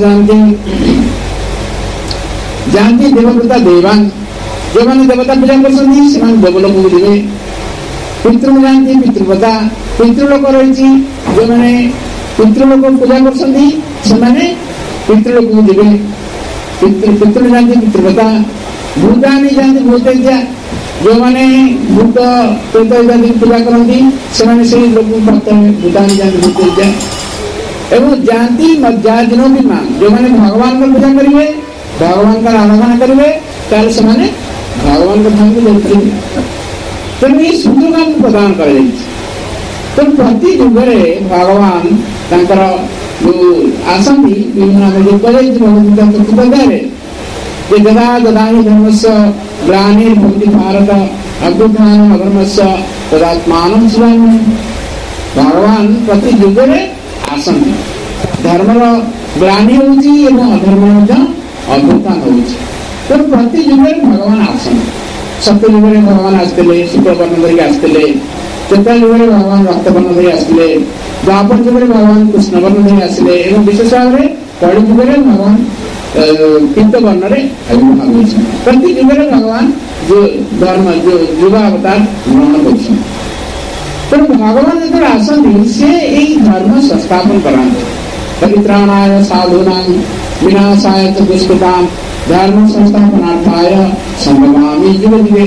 ଯାଆନ୍ତି ଦେବତା ଦେବାନ, ଯେଉଁମାନେ ଦେବତା ପୂଜା କରୁଛନ୍ତି ସେମାନେ ଦେବଲୋକକୁ ଯିବେ। ପିତୃ ଯାଆନ୍ତି ପିତୃପତା, ପିତୃଲୋକ ରହିଛି, ଯେଉଁମାନେ ପିତୃଲୋକ ପୂଜା କରୁଛନ୍ତି ସେମାନେ ପିତୃଲୋକକୁ ଯିବେ। ପିତୃ ଯାଆନ୍ତି ପିତୃପତା, ଭୂତାନୀ ଯାଆନ୍ତି ଭୂତେଜା, ଯେଉଁମାନେ ଭୂତ ପ୍ରେତ ଇତ୍ୟାଦି ପୂଜା କରନ୍ତି ସେମାନେ ସେଇ ଲୋକକୁ ପ୍ରାପ୍ତ ହେବେ, ଭୂତାନୀ ଯାଆନ୍ତି ଭୂତେଜା। ଏବଂ ଯାଆନ୍ତି ମଜ୍ଜାଦିନ ବିମା, ଯେଉଁମାନେ ଭଗବାନଙ୍କ ପୂଜା କରିବେ, ଭଗବାନଙ୍କର ଆରାଧନା କରିବେ, ତାହେଲେ ସେମାନେ ଭଗବାନଙ୍କ ଧାମକୁ ଯାଇପାରିବେ। ତେଣୁ ଏହି ସୁଯୋଗ ଆମକୁ ପ୍ରଦାନ କରାଯାଇଛି। ତେଣୁ ପ୍ରତି ଯୁଗରେ ଭଗବାନ ତାଙ୍କର ଯୋଉ ଆସନ୍ତି ବିଭିନ୍ନ ଆମେ ଯୋଉ କରାଯାଇଛି ଭଗବଦ୍ଗୀତା ଚତୁର୍ଥ ଅଧ୍ୟାୟରେ ଯେ ଯଦା ଯଦା ହି ଧର୍ମସ୍ୟ ଗ୍ଲାନିର୍ଭବତି ଭାରତ ଅଭ୍ୟୁତ୍ଥାନମ୍ ଅଧର୍ମସ୍ୟ ତଦାତ୍ମାନଂ ସୃଜାମ୍ୟହମ୍। ଭଗବାନ ପ୍ରତି ଯୁଗରେ ଆସନ୍ତି, ଧର୍ମର ଗ୍ଲାନି ହେଉଛି ଏବଂ ଅଧର୍ମ ମଧ୍ୟ ଅଭ୍ୟୁତ୍ଥାନ ହେଉଛି। ତେଣୁ ପ୍ରତି ଯୁଗରେ ଭଗବାନ ଆସନ୍ତି। ସତ୍ୟ ଯୁଗରେ ଭଗବାନ ଆସିଥିଲେ, ଶୁକ୍ଳବର୍ଣ୍ଣ ଧରିକି ଆସିଥିଲେ। ତ୍ରେତା ଯୁଗରେ ଭଗବାନ ରକ୍ତବର୍ଣ୍ଣ ଧରି ଆସିଥିଲେ। ଦ୍ୱାପର ଯୁଗରେ ଭଗବାନ କୃଷ୍ଣବର୍ଣ୍ଣ ଧରି ଆସିଲେ ଏବଂ ବିଶେଷ ଭାବରେ କଳି ଯୁଗରେ ଭଗବାନ ପୀତ ବର୍ଣ୍ଣରେ ଆବିର୍ଭାବ ହୋଇଛନ୍ତି। ପ୍ରତି ଯୁଗରେ ଭଗବାନ ଯୋଉ ଧର୍ମ ଯୋଉ ଯୁଗ ଅବତାର ଗ୍ରହଣ କରୁଛନ୍ତି। ତେଣୁ ଭଗବାନ ଯେତେବେଳେ ଆସନ୍ତି ସେ ଏଇ ଧର୍ମ ସଂସ୍ଥାପନ କରାନ୍ତି। ପରିତ୍ରାଣାୟ ସାଧୂନାଂ ବିନାଶାୟ ଚ ଦୁଷ୍କୃତାଂ ଧର୍ମ ସଂସ୍ଥାପନାର୍ଥାୟ ସମ୍ଭବାମି ଯୁଗେ ଯୁଗେ।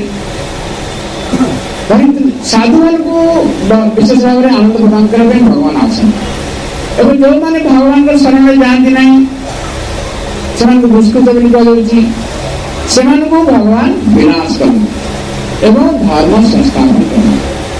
ସାଧୁମାନଙ୍କୁ ବିଶେଷ ଭାବରେ ଆନନ୍ଦ ପ୍ରଦାନ କରିବା ପାଇଁ ଭଗବାନ ଆସନ୍ତି। ଏବଂ ଯେଉଁମାନେ ଭଗବାନଙ୍କର ଶରଣରେ ଯାଆନ୍ତି ନାହିଁ, ସେମାନଙ୍କୁ ଦୁଷ୍କୃତ ବୋଲି କୁହାଯାଉଛି, ସେମାନଙ୍କୁ ଭଗବାନ ବିନାଶ କରନ୍ତି ଏବଂ ଧର୍ମ ସଂସ୍ଥାପନ କରନ୍ତି।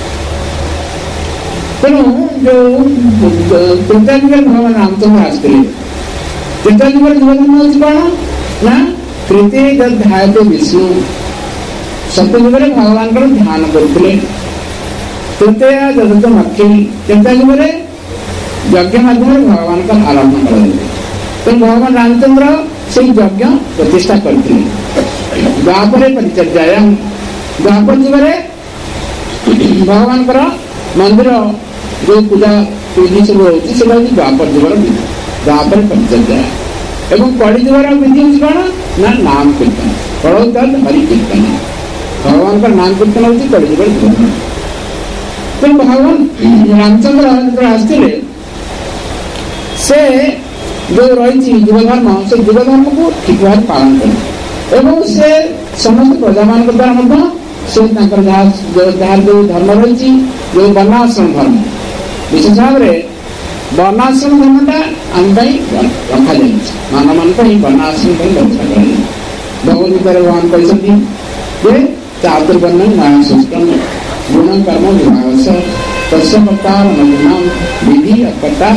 ତେଣୁ ଯୋଉ ତ୍ରେତା ଯୁଗରେ ଭଗବାନ ରାମଚନ୍ଦ୍ର ଆସିଥିଲେ, ତ୍ରେତା ଯୁଗରେ ଯୁବଧର୍ମ ହେଉଛି କଣ ନା ପ୍ରୀତି ଧ୍ୟାୟତେ ବିଷ୍ଣୁ। ସତ୍ୟ ଯୁଗରେ ଭଗବାନଙ୍କର ଧ୍ୟାନ କରୁଥିଲେ। ତୃତୀୟ ଯଜତ ମକ୍ଷୀ, ତ୍ରେତା ଯୁଗରେ ଯଜ୍ଞ ମାଧ୍ୟମରେ ଭଗବାନଙ୍କର ଆରମ୍ଭ କରାଯାଇଥିଲା। ତେଣୁ ଭଗବାନ ରାମଚନ୍ଦ୍ର ସେଇ ଯଜ୍ଞ ପ୍ରତିଷ୍ଠା କରିଥିଲେ। ଦ୍ୱାପରେ ପରିଚର୍ଯ୍ୟାୟାମ୍, ଦ୍ୱାପର ଯୁଗରେ ଭଗବାନଙ୍କର ମନ୍ଦିର ଯୋଉ ପୂଜା ବିଧି ସବୁ ହଉଛି ସେଟା ହଉଛି ଦ୍ୱାପର ଯୁଗର ବିଧି, ଦ୍ୱାପରେ ପରିଚର୍ଯ୍ୟା। ଏବଂ କଳି ଯୁଗର ବିଧି ହଉଛି କଣ ନା ନାମ କୀର୍ତ୍ତନ, କଳୌତଲ ହରି କୀର୍ତ୍ତନ। ଭଗବାନଙ୍କର ନାମ କୀର୍ତ୍ତନ ହଉଛି କଳି ଯୁଗର ବିଧି। ତେଣୁ ଭଗବାନ ରାମଚନ୍ଦ୍ର ଯେତେବେଳେ ଆସିଥିଲେ ସେ ଯୋଉ ରହିଛି ଯୁବ ଧର୍ମ, ସେ ଯୁବ ଧର୍ମକୁ ଠିକ ଭାବରେ ପାଳନ କଲେ ଏବଂ ସେ ସମସ୍ତ ପ୍ରଜାମାନଙ୍କ ଦ୍ୱାରା ମଧ୍ୟ ସେ ତାଙ୍କର ଯାହାର ଯୋଉ ଧର୍ମ ରହିଛି, ଯୋଉ ବର୍ଣ୍ଣାଶ୍ରମ ଧର୍ମ, ବିଶେଷ ଭାବରେ ବର୍ଣ୍ଣାଶ୍ରମ ଧର୍ମଟା ଆମ ପାଇଁ ରଖାଯାଇଛି, ମାନବମାନଙ୍କ ପାଇଁ ବର୍ଣ୍ଣାଶ୍ରମ ପାଇଁ ରକ୍ଷା କରାଯାଇଛି। ଭଗବଦ୍ଗୀତାରେ ଭଗବାନ କହିଛନ୍ତି ଯେ ଚାତୁର୍ବର୍ଣ୍ଣ ନ୍ୟାୟସୁଷ୍ଠମ୍ ଗୁଣ କର୍ମ ବିଭାଗସ ତସ୍ୟ କର୍ତ୍ତାର ଗୁଣାଂ ବିଧି ଅକର୍ତ୍ତାର।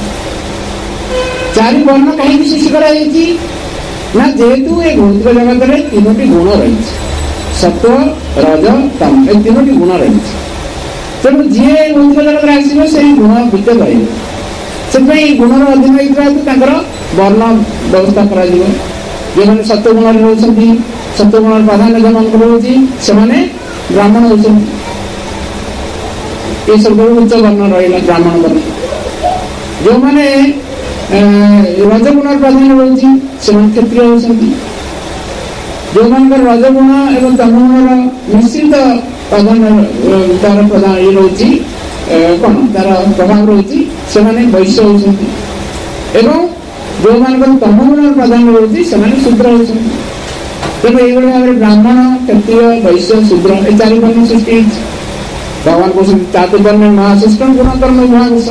ଚାରି ବର୍ଣ୍ଣ କାହିଁକି ସୃଷ୍ଟି କରାଯାଇଛି ନା ଯେହେତୁ ଏ ଭୌତିକ ଜଗତରେ ତିନୋଟି ଗୁଣ ରହିଛି, ସତ୍ୱ ରଜ ତମ, ଏ ତିନୋଟି ଗୁଣ ରହିଛି। ତେଣୁ ଯିଏ ଭୌତିକ ଜଗତରେ ଆସିବ ସେଇ ଗୁଣ ଭିତରେ ରହିବ। ସେଥିପାଇଁ ଏଇ ଗୁଣର ଅଧୀନ ହେଇଥିବା ହେତୁ ତାଙ୍କର ବର୍ଣ୍ଣ ବ୍ୟବସ୍ଥା କରାଯିବ। ଯେଉଁମାନେ ସତ୍ୟ ଗୁଣରେ ରହୁଛନ୍ତି, ସତ୍ୟ ଗୁଣର ପ୍ରାଧାନ୍ୟ ଯେଉଁମାନଙ୍କର ରହୁଛି ସେମାନେ ବ୍ରାହ୍ମଣ ହେଉଛନ୍ତି। ଏସବୁ ଉଚ୍ଚ ବର୍ଣ୍ଣ ରହିଲା ବ୍ରାହ୍ମଣ ବର୍ଣ୍ଣ। ଯେଉଁମାନେ ରଜଗୁଣର ପ୍ରାଧାନ୍ୟ ରହୁଛି ସେମାନେ କ୍ଷତ୍ରିୟ ହେଉଛନ୍ତି। ଯେଉଁମାନଙ୍କର ରଜଗୁଣ ଏବଂ ତମଗୁଣର ମିଶ୍ରିତ ପ୍ରାଧାନ୍ୟ ତାର ପ୍ରଧାନ ଇଏ ରହୁଛି କଣ ତାର ପ୍ରଭାବ ରହୁଛି ସେମାନେ ବୈଶ୍ୟ ହେଉଛନ୍ତି। ଏବଂ ଯେଉଁମାନଙ୍କର ତମଗୁଣର ପ୍ରାଧାନ୍ୟ ରହୁଛି ସେମାନେ ଶୂଦ୍ର ହେଉଛନ୍ତି। ତେଣୁ ଏଇଭଳି ଭାବରେ ବ୍ରାହ୍ମଣ, କ୍ଷତ୍ରିୟ, ବୈଶ୍ୟ, ଶୂଦ୍ର ଏ ଚାରି ବର୍ଣ୍ଣ ସୃଷ୍ଟି ହେଇଛି। ଭଗବାନ କହୁଛନ୍ତି ଚାତୁର୍ବର୍ଣ୍ଣ ମହାସୃଷ୍ଟଂ ଗୁଣ କର୍ମ ବିଭାଗସ।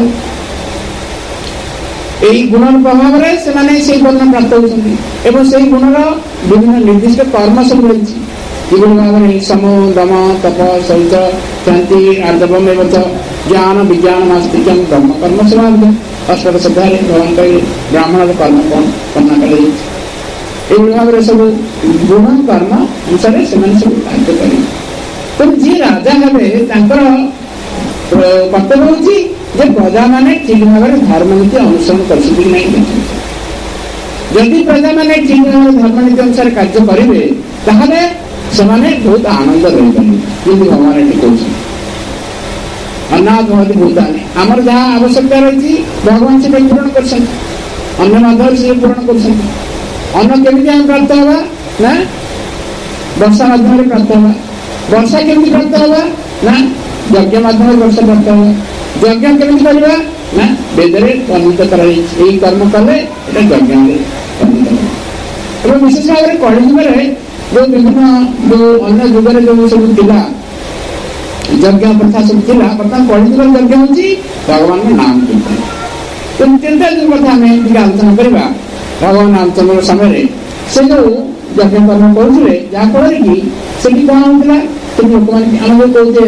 এই গুণর প্রভাবে সেমানে সেই বর্ণ প্রাপ্ত হচ্ছেন এবং সেই গুণর বিভিন্ন নির্দিষ্ট কর্ম সব রয়েছে, যেগুলি ভাবে সম দম তপ শৌচ শান্তি আর্জবম এবং জ্ঞান বিজ্ঞান মাস্তিক্যম ব্রহ্ম কর্ম সমাধি। অষ্টক শ্রদ্ধারে ভগবান কহিলে ব্রাহ্মণর কর্ম কর্ণা করা ଏଇଭଳି ଭାବରେ ସବୁ ଗୁଣ କର୍ମ ଅନୁସାରେ ସେମାନେ ସବୁ କାର୍ଯ୍ୟ କରିବେ। ତେଣୁ ଯିଏ ରାଜା ହେବେ ତାଙ୍କର କର୍ତ୍ତବ୍ୟ ହେଉଛି ଯେ ପ୍ରଜାମାନେ ଠିକ ଭାବରେ ଧର୍ମନୀତି ଅନୁସରଣ କରୁଛନ୍ତି କି ନାହିଁ ଦେଖିବେ। ଯଦି ପ୍ରଜାମାନେ ଠିକ ଭାବରେ ଧର୍ମନୀତି ଅନୁସାରେ କାର୍ଯ୍ୟ କରିବେ ତାହେଲେ ସେମାନେ ବହୁତ ଆନନ୍ଦ ରହିପାରିବେ। ଯେମିତି ଭଗବାନ ଏଠି କହୁଛନ୍ତି ଅନାଥ ଭବତି ଭୂତାନି, ଆମର ଯାହା ଆବଶ୍ୟକତା ରହିଛି ଭଗବାନ ସେଟା ପୂରଣ କରୁଛନ୍ତି, ଅନ୍ନ ମାଧ୍ୟମରେ ସେ ପୂରଣ କରୁଛନ୍ତି। ଅନ୍ନ କେମିତି ଆମେ ପ୍ରାପ୍ତ ହେବା ନା ବର୍ଷା ମାଧ୍ୟମରେ ପ୍ରାପ୍ତ ହେବା। ବର୍ଷା କେମିତି ପ୍ରାପ୍ତ ହେବା ନା ଯଜ୍ଞ ମାଧ୍ୟମରେ ବର୍ଷା ପ୍ରାପ୍ତ ହେବା। ଯଜ୍ଞ କେମିତି କରିବା ନା ବେଦରେ ବର୍ଣ୍ଣିତ କରାଯାଇଛି, ଏଇ କର୍ମ କଲେ ଏଟା ଯଜ୍ଞରେ ବର୍ଣ୍ଣିତ ହେବ। ଏବଂ ବିଶେଷ ଭାବରେ କଳି ଯୁଗରେ ଯୋଉ ବିଭିନ୍ନ ଯୋଉ ଅନ୍ୟ ଯୁଗରେ ଯୋଉ ସବୁ ଥିଲା ଯଜ୍ଞ ପ୍ରଥା ସବୁ ଥିଲା, ବର୍ତ୍ତମାନ କଳି ଯୁଗର ଯଜ୍ଞ ହେଉଛି ଭଗବାନଙ୍କ ନାମ କୀର୍ତ୍ତନ। ତେଣୁ ତିନିଟା ଯୋଉ କଥା ଆମେ ଟିକେ ଆଲୋଚନା କରିବା। ଭଗବାନ ରାମଚନ୍ଦ୍ର ସମୟରେ ସେ ଯୋଉ ଯଜ୍ଞ କର୍ମ କରୁଥିଲେ, ଯାହାଫଳରେ କି ସେଠି କଣ ହଉଥିଲା, ସେଠି ଲୋକମାନେ ଆମେ ଯୋଉ କହୁଛେ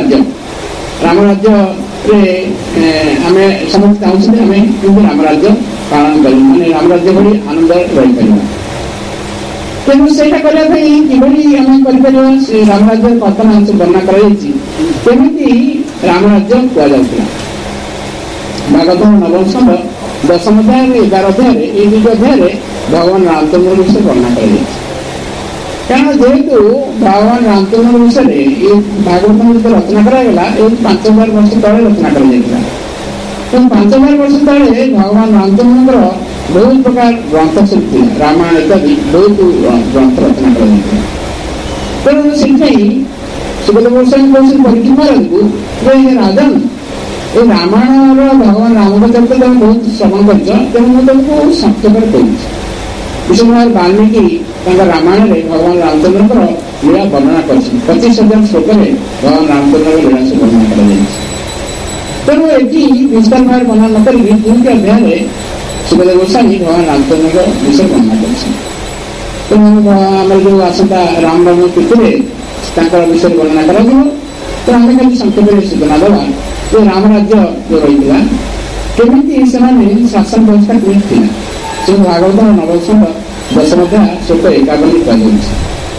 ରାମରାଜ୍ୟରେ ଆମେ ସମସ୍ତେ ଚାହୁଁଛନ୍ତି ଆମେ କିନ୍ତୁ ରାମରାଜ୍ୟ ପାଳନ କରିବୁ, ମାନେ ରାମରାଜ୍ୟ ଭଳି ଆନନ୍ଦ ରହିପାରିବା। ତେଣୁ ସେଇଟା କରିବା ପାଇଁ କିଭଳି ଆମେ କରିପାରିବା, ସେ ରାମରାଜ୍ୟର କଳ୍ପନା ଅଂଶ ବର୍ଣ୍ଣନା କରାଯାଇଛି। କେମିତି ରାମରାଜ୍ୟ କୁହାଯାଉଥିଲା ଭାଗବତ ନବମ ସ୍କନ୍ଧ 10ମ ଅଧ୍ୟାୟରେ 11 ଅଧ୍ୟାୟରେ ଏଇ 2 ଅଧ୍ୟାୟରେ ଭଗବାନ ରାମଚନ୍ଦ୍ର ବିଷୟରେ ବର୍ଣ୍ଣନା କରାଯାଇଛି। କାରଣ ଯେହେତୁ ଭଗବାନ ରାମଚନ୍ଦ୍ର ବିଷୟରେ ଏଇ ଭାଗବତ ଯେତେବେଳେ ରଚନା କରାଗଲା ଏଇ 5000 ବର୍ଷ ତଳେ ରଚନା କରାଯାଇଥିଲା। ତେଣୁ 5000 ବର୍ଷ ତଳେ ଭଗବାନ ରାମଚନ୍ଦ୍ରଙ୍କର ବହୁତ ପ୍ରକାର ଗ୍ରନ୍ଥ ସବୁ ଥିଲା, ରାମାୟଣ ଇତ୍ୟାଦି ବହୁତ ଗ୍ରନ୍ଥ ରଚନା କରାଯାଇଥିଲା। ତେଣୁ ସେଥିପାଇଁ ସୁଗତ ଗୋସ୍ୱାମୀ କହୁଛନ୍ତି ପରୀକ୍ଷିତ ମହାରାଜଙ୍କୁ ଯେ ରାଜନ ଏ ରାମାୟଣର ଭଗବାନ ରାମଙ୍କ ଚରିତ୍ର ତମେ ବହୁତ ଶ୍ରବଣ କରିଛ, ତେଣୁ ମୁଁ ତମକୁ ସଂକ୍ଷେପରେ କହୁଛି। ବିଶେଷ ଭାବରେ ବାଲ୍ମୀକି ତାଙ୍କ ରାମାୟଣରେ ଭଗବାନ ରାମଚନ୍ଦ୍ରଙ୍କର ଲୀଳା ବର୍ଣ୍ଣନା କରିଛନ୍ତି। 25,000 ଶ୍ଲୋକରେ ଭଗବାନ ରାମଚନ୍ଦ୍ରଙ୍କ ଲୀଳା ସବୁ ବର୍ଣ୍ଣନା କରାଯାଇଛି। ତେଣୁ ଏଠି ବିସ୍ତାର ଭାବରେ ବର୍ଣ୍ଣନା ନ କରିକି 2ଟି ଅଧ୍ୟାୟରେ ସୁଗତ ଗୋସ୍ୱାମୀ ଭଗବାନ ରାମଚନ୍ଦ୍ରଙ୍କ ବିଷୟରେ ବର୍ଣ୍ଣନା କରିଛନ୍ତି। ତେଣୁ ଆମର ଯୋଉ ଆସନ୍ତା ରାମନବମୀ ତିଥିରେ ତାଙ୍କର ବିଷୟରେ ବର୍ଣ୍ଣନା କରାଯିବ। ତେଣୁ ଆମେ ଖାଲି ସଂକ୍ଷେପରେ ସୂଚନା ଦେବା ଯେ ରାମ ରାଜ୍ୟ ଯୋଉ ରହିଥିଲା କେମିତି ସେମାନେ ଶାସନ ବ୍ୟବସ୍ଥା କେମିତି ଥିଲା। ସେ ଭାଗବତ ନବମ ସ୍କନ୍ଧ 10ମ ଅଧ୍ୟାୟ ଶ୍ଲୋକ 51 କୁହାଯାଇଛି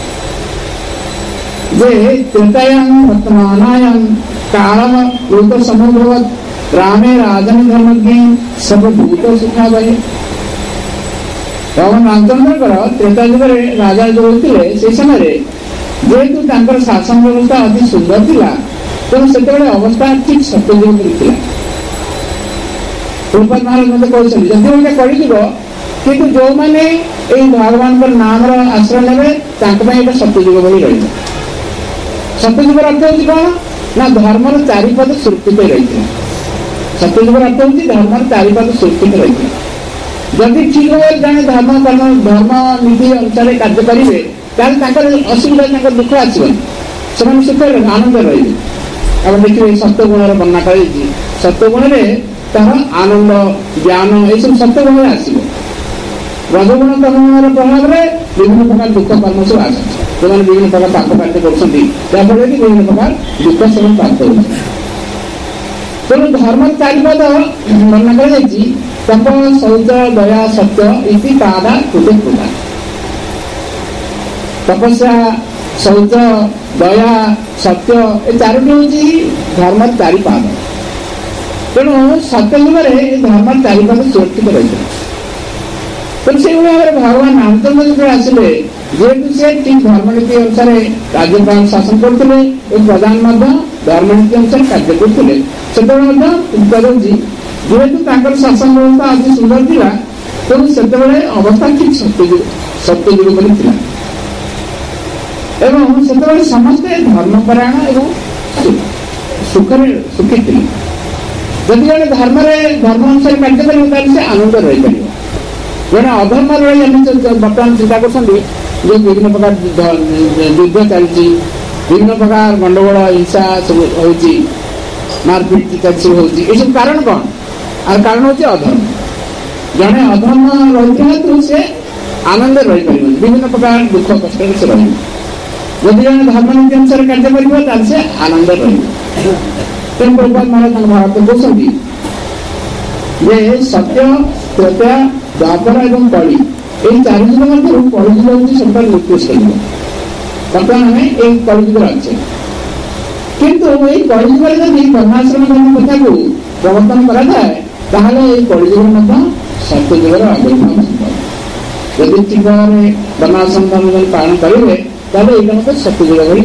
ଯେ ତ୍ରେତାୟାଂ ବର୍ତ୍ତମାନାୟାଂ କାଳଃ କୃତ ସମୁଦ୍ରବତ୍ ରାମେ ରାଜନୀ ଧର୍ମଜ୍ଞ ସର୍ବଭୂତ ସୁଖାବହେ। ଭଗବାନ ରାମଚନ୍ଦ୍ରଙ୍କର ତ୍ରେତା ଯୁଗରେ ରାଜା ଯୋଉ ହୋଇଥିଲେ ସେଇ ସମୟରେ ଯେହେତୁ ତାଙ୍କର ଶାସନ ବ୍ୟବସ୍ଥା ଅତି ସୁନ୍ଦର ଥିଲା, ତେଣୁ ସେତେବେଳେ ଅବସ୍ଥା ଠିକ ସତ୍ୟଯୁଗ କରିଥିଲା। ପ୍ରଭୁପାଦ ମହାରାଜ ମୋତେ କହିଛନ୍ତି ଯଦି ଏଇଟା କରିଯିବ, କିନ୍ତୁ ଯୋଉମାନେ ଏଇ ଭଗବାନଙ୍କର ନାମର ଆଶ୍ରୟ ନେବେ ତାଙ୍କ ପାଇଁ ଏଇଟା ସତ୍ୟଯୁଗ ଭଳି ରହିବ। ସତ୍ୟଯୁଗର ଅର୍ଥ ହେଉଛି କଣ ନା ଧର୍ମର ଚାରିପଦ ସୁରକ୍ଷିତ ରହିଥିଲା। ସତ୍ୟଯୁଗର ଅର୍ଥ ହେଉଛି ଧର୍ମର ଚାରିପଦ ସୁରକ୍ଷିତ ରହିଥିଲା। ଯଦି ଠିକ ଭାବରେ ଜଣେ ଧର୍ମ ନୀତି ଅନୁସାରେ କାର୍ଯ୍ୟ କରିବେ ତାହେଲେ ତାଙ୍କର ଅସୁବିଧା ତାଙ୍କର ଦୁଃଖ ଆସିବନି, ସେମାନେ ସୁଖରେ ଆନନ୍ଦ ରହିବେ। ଆପଣ ଦେଖିବେ ସତ୍ୟଗୁଣର ବର୍ଣ୍ଣନା କରାଯାଇଛି। ସତ୍ୟଗୁଣରେ ତାର ଆନନ୍ଦ ଜ୍ଞାନ ଏସବୁ ସତ୍ୟଗୁଣରେ ଆସିବ। ରଜଗୁଣ ତମଗୁଣର ପ୍ରଭାବରେ ବିଭିନ୍ନ ପ୍ରକାର ଦୁଃଖ କର୍ମ ସବୁ ଆସୁଛି। ସେମାନେ ବିଭିନ୍ନ ପ୍ରକାର ପାପ କାର୍ଯ୍ୟ କରୁଛନ୍ତି, ଯାହାଫଳରେ କି ବିଭିନ୍ନ ପ୍ରକାର ଦୁଃଖ ସେମାନେ ପ୍ରାପ୍ତ କରୁଛନ୍ତି। ତେଣୁ ଧର୍ମର ଚାରିପଦ ବର୍ଣ୍ଣନା କରାଯାଇଛି। ତପ ଶୌଚ ଦୟା ସତ୍ୟ ଇତି ପାଦା କୃତେ କୃତା। ତପସ୍ୟା ଶୌଚ ଦୟା ସତ୍ୟ ଏ 4ଟି ହେଉଛି ଧର୍ମର 4 ପାଦ। ତେଣୁ ସତ୍ୟ ଯୁଗରେ ଏ ଧର୍ମର 4 ପାଦ ସୁରକ୍ଷିତ ରହିଥିଲା। ତେଣୁ ସେଇଭଳି ଭାବରେ ଭଗବାନ ରାମଚନ୍ଦ୍ର ଯେତେବେଳେ ଆସିଲେ, ଯେହେତୁ ସେ ଠିକ ଧର୍ମନୀତି ଅନୁସାରେ ରାଜ୍ୟ ଶାସନ କରୁଥିଲେ ଏବଂ ପ୍ରଧାନ ମଧ୍ୟ ଧର୍ମନୀତି ଅନୁସାରେ କାର୍ଯ୍ୟ କରୁଥିଲେ, ସେତେବେଳେ ମଧ୍ୟ କୁହାଯାଉଛି ଯେହେତୁ ତାଙ୍କର ଶାସନ ବ୍ୟବସ୍ଥା ଅତି ସୁନ୍ଦର ଥିଲା, ତେଣୁ ସେତେବେଳେ ଅବସ୍ଥା ଠିକ ସତ୍ୟଯୁଗ ବୋଲି ଥିଲା। ଏବଂ ସେତେବେଳେ ସମସ୍ତେ ଧର୍ମପରାୟଣ ଏବଂ ସୁଖରେ ସୁଖୀ ଥିଲେ। ଯଦି ଜଣେ ଧର୍ମ ଅନୁସାରେ କାର୍ଯ୍ୟ କରିବ ତାହେଲେ ସେ ଆନନ୍ଦ ରହିପାରିବ। ଜଣେ ଅଧର୍ମରେ ରହି ଆମେ ବର୍ତ୍ତମାନ ଚିନ୍ତା କରୁଛନ୍ତି ଯେ ବିଭିନ୍ନ ପ୍ରକାର ଯୁଦ୍ଧ ଚାଲିଛି, ବିଭିନ୍ନ ପ୍ରକାର ଗଣ୍ଡଗୋଳ ହିଂସା ସବୁ ହେଉଛି, ମାରପିଟ ଇତ୍ୟାଦି ସବୁ ହେଉଛି। ଏସବୁ କାରଣ କ'ଣ? ଆଉ କାରଣ ହେଉଛି ଅଧର୍ମ। ଜଣେ ଅଧର୍ମ ରହିଥିବା ହେତୁ ସେ ଆନନ୍ଦରେ ରହିପାରିବନି, ବିଭିନ୍ନ ପ୍ରକାର ଦୁଃଖ କଷ୍ଟରେ ସେ ରହିବ। ଯଦି ଜଣେ ଧର୍ମନୀତି ଅନୁସାରେ କାର୍ଯ୍ୟ କରିବ ତାହେଲେ ସେ ଆନନ୍ଦରେ ରହିବ। ତେଣୁ ପ୍ରଭୁପାଦ ମହାରାଜ ତାଙ୍କ ଭାଗବତ କହୁଛନ୍ତି ଯେ ସତ୍ୟ ତ୍ରେତା ଦ୍ୱାପର ଏବଂ କଳି এই ଚାରି ଯୁଗ ମଧ୍ୟରୁ କଳିଯୁଗ ହେଉଛି ସବୁଠାରୁ ନିକୃଷ୍ଟ ଯୁଗ। ବର୍ତ୍ତମାନ ଆମେ ଏଇ କଳିଯୁଗରେ ଅଛେ, କିନ୍ତୁ ଏଇ କଳିଯୁଗରେ ଯଦି ବର୍ଣ୍ଣାଶ୍ରମ ଧର୍ମ କଥାକୁ ପ୍ରବର୍ତ୍ତନ କରାଯାଏ ତାହେଲେ ଏଇ କଳିଯୁଗରେ ମଧ୍ୟ ସତ୍ୟ ଯୁଗର ଆବିର୍ଭାବ ସମ୍ଭବ। ଯଦି ଠିକ ଭାବରେ ବର୍ଣ୍ଣାଶ୍ରମ ଧର୍ମ ଯଦି ପାଳନ କରିବେ ତାହେଲେ ଏଇଟା ମଧ୍ୟ ସତ୍ୟ ଯୁଗ ଭଳି।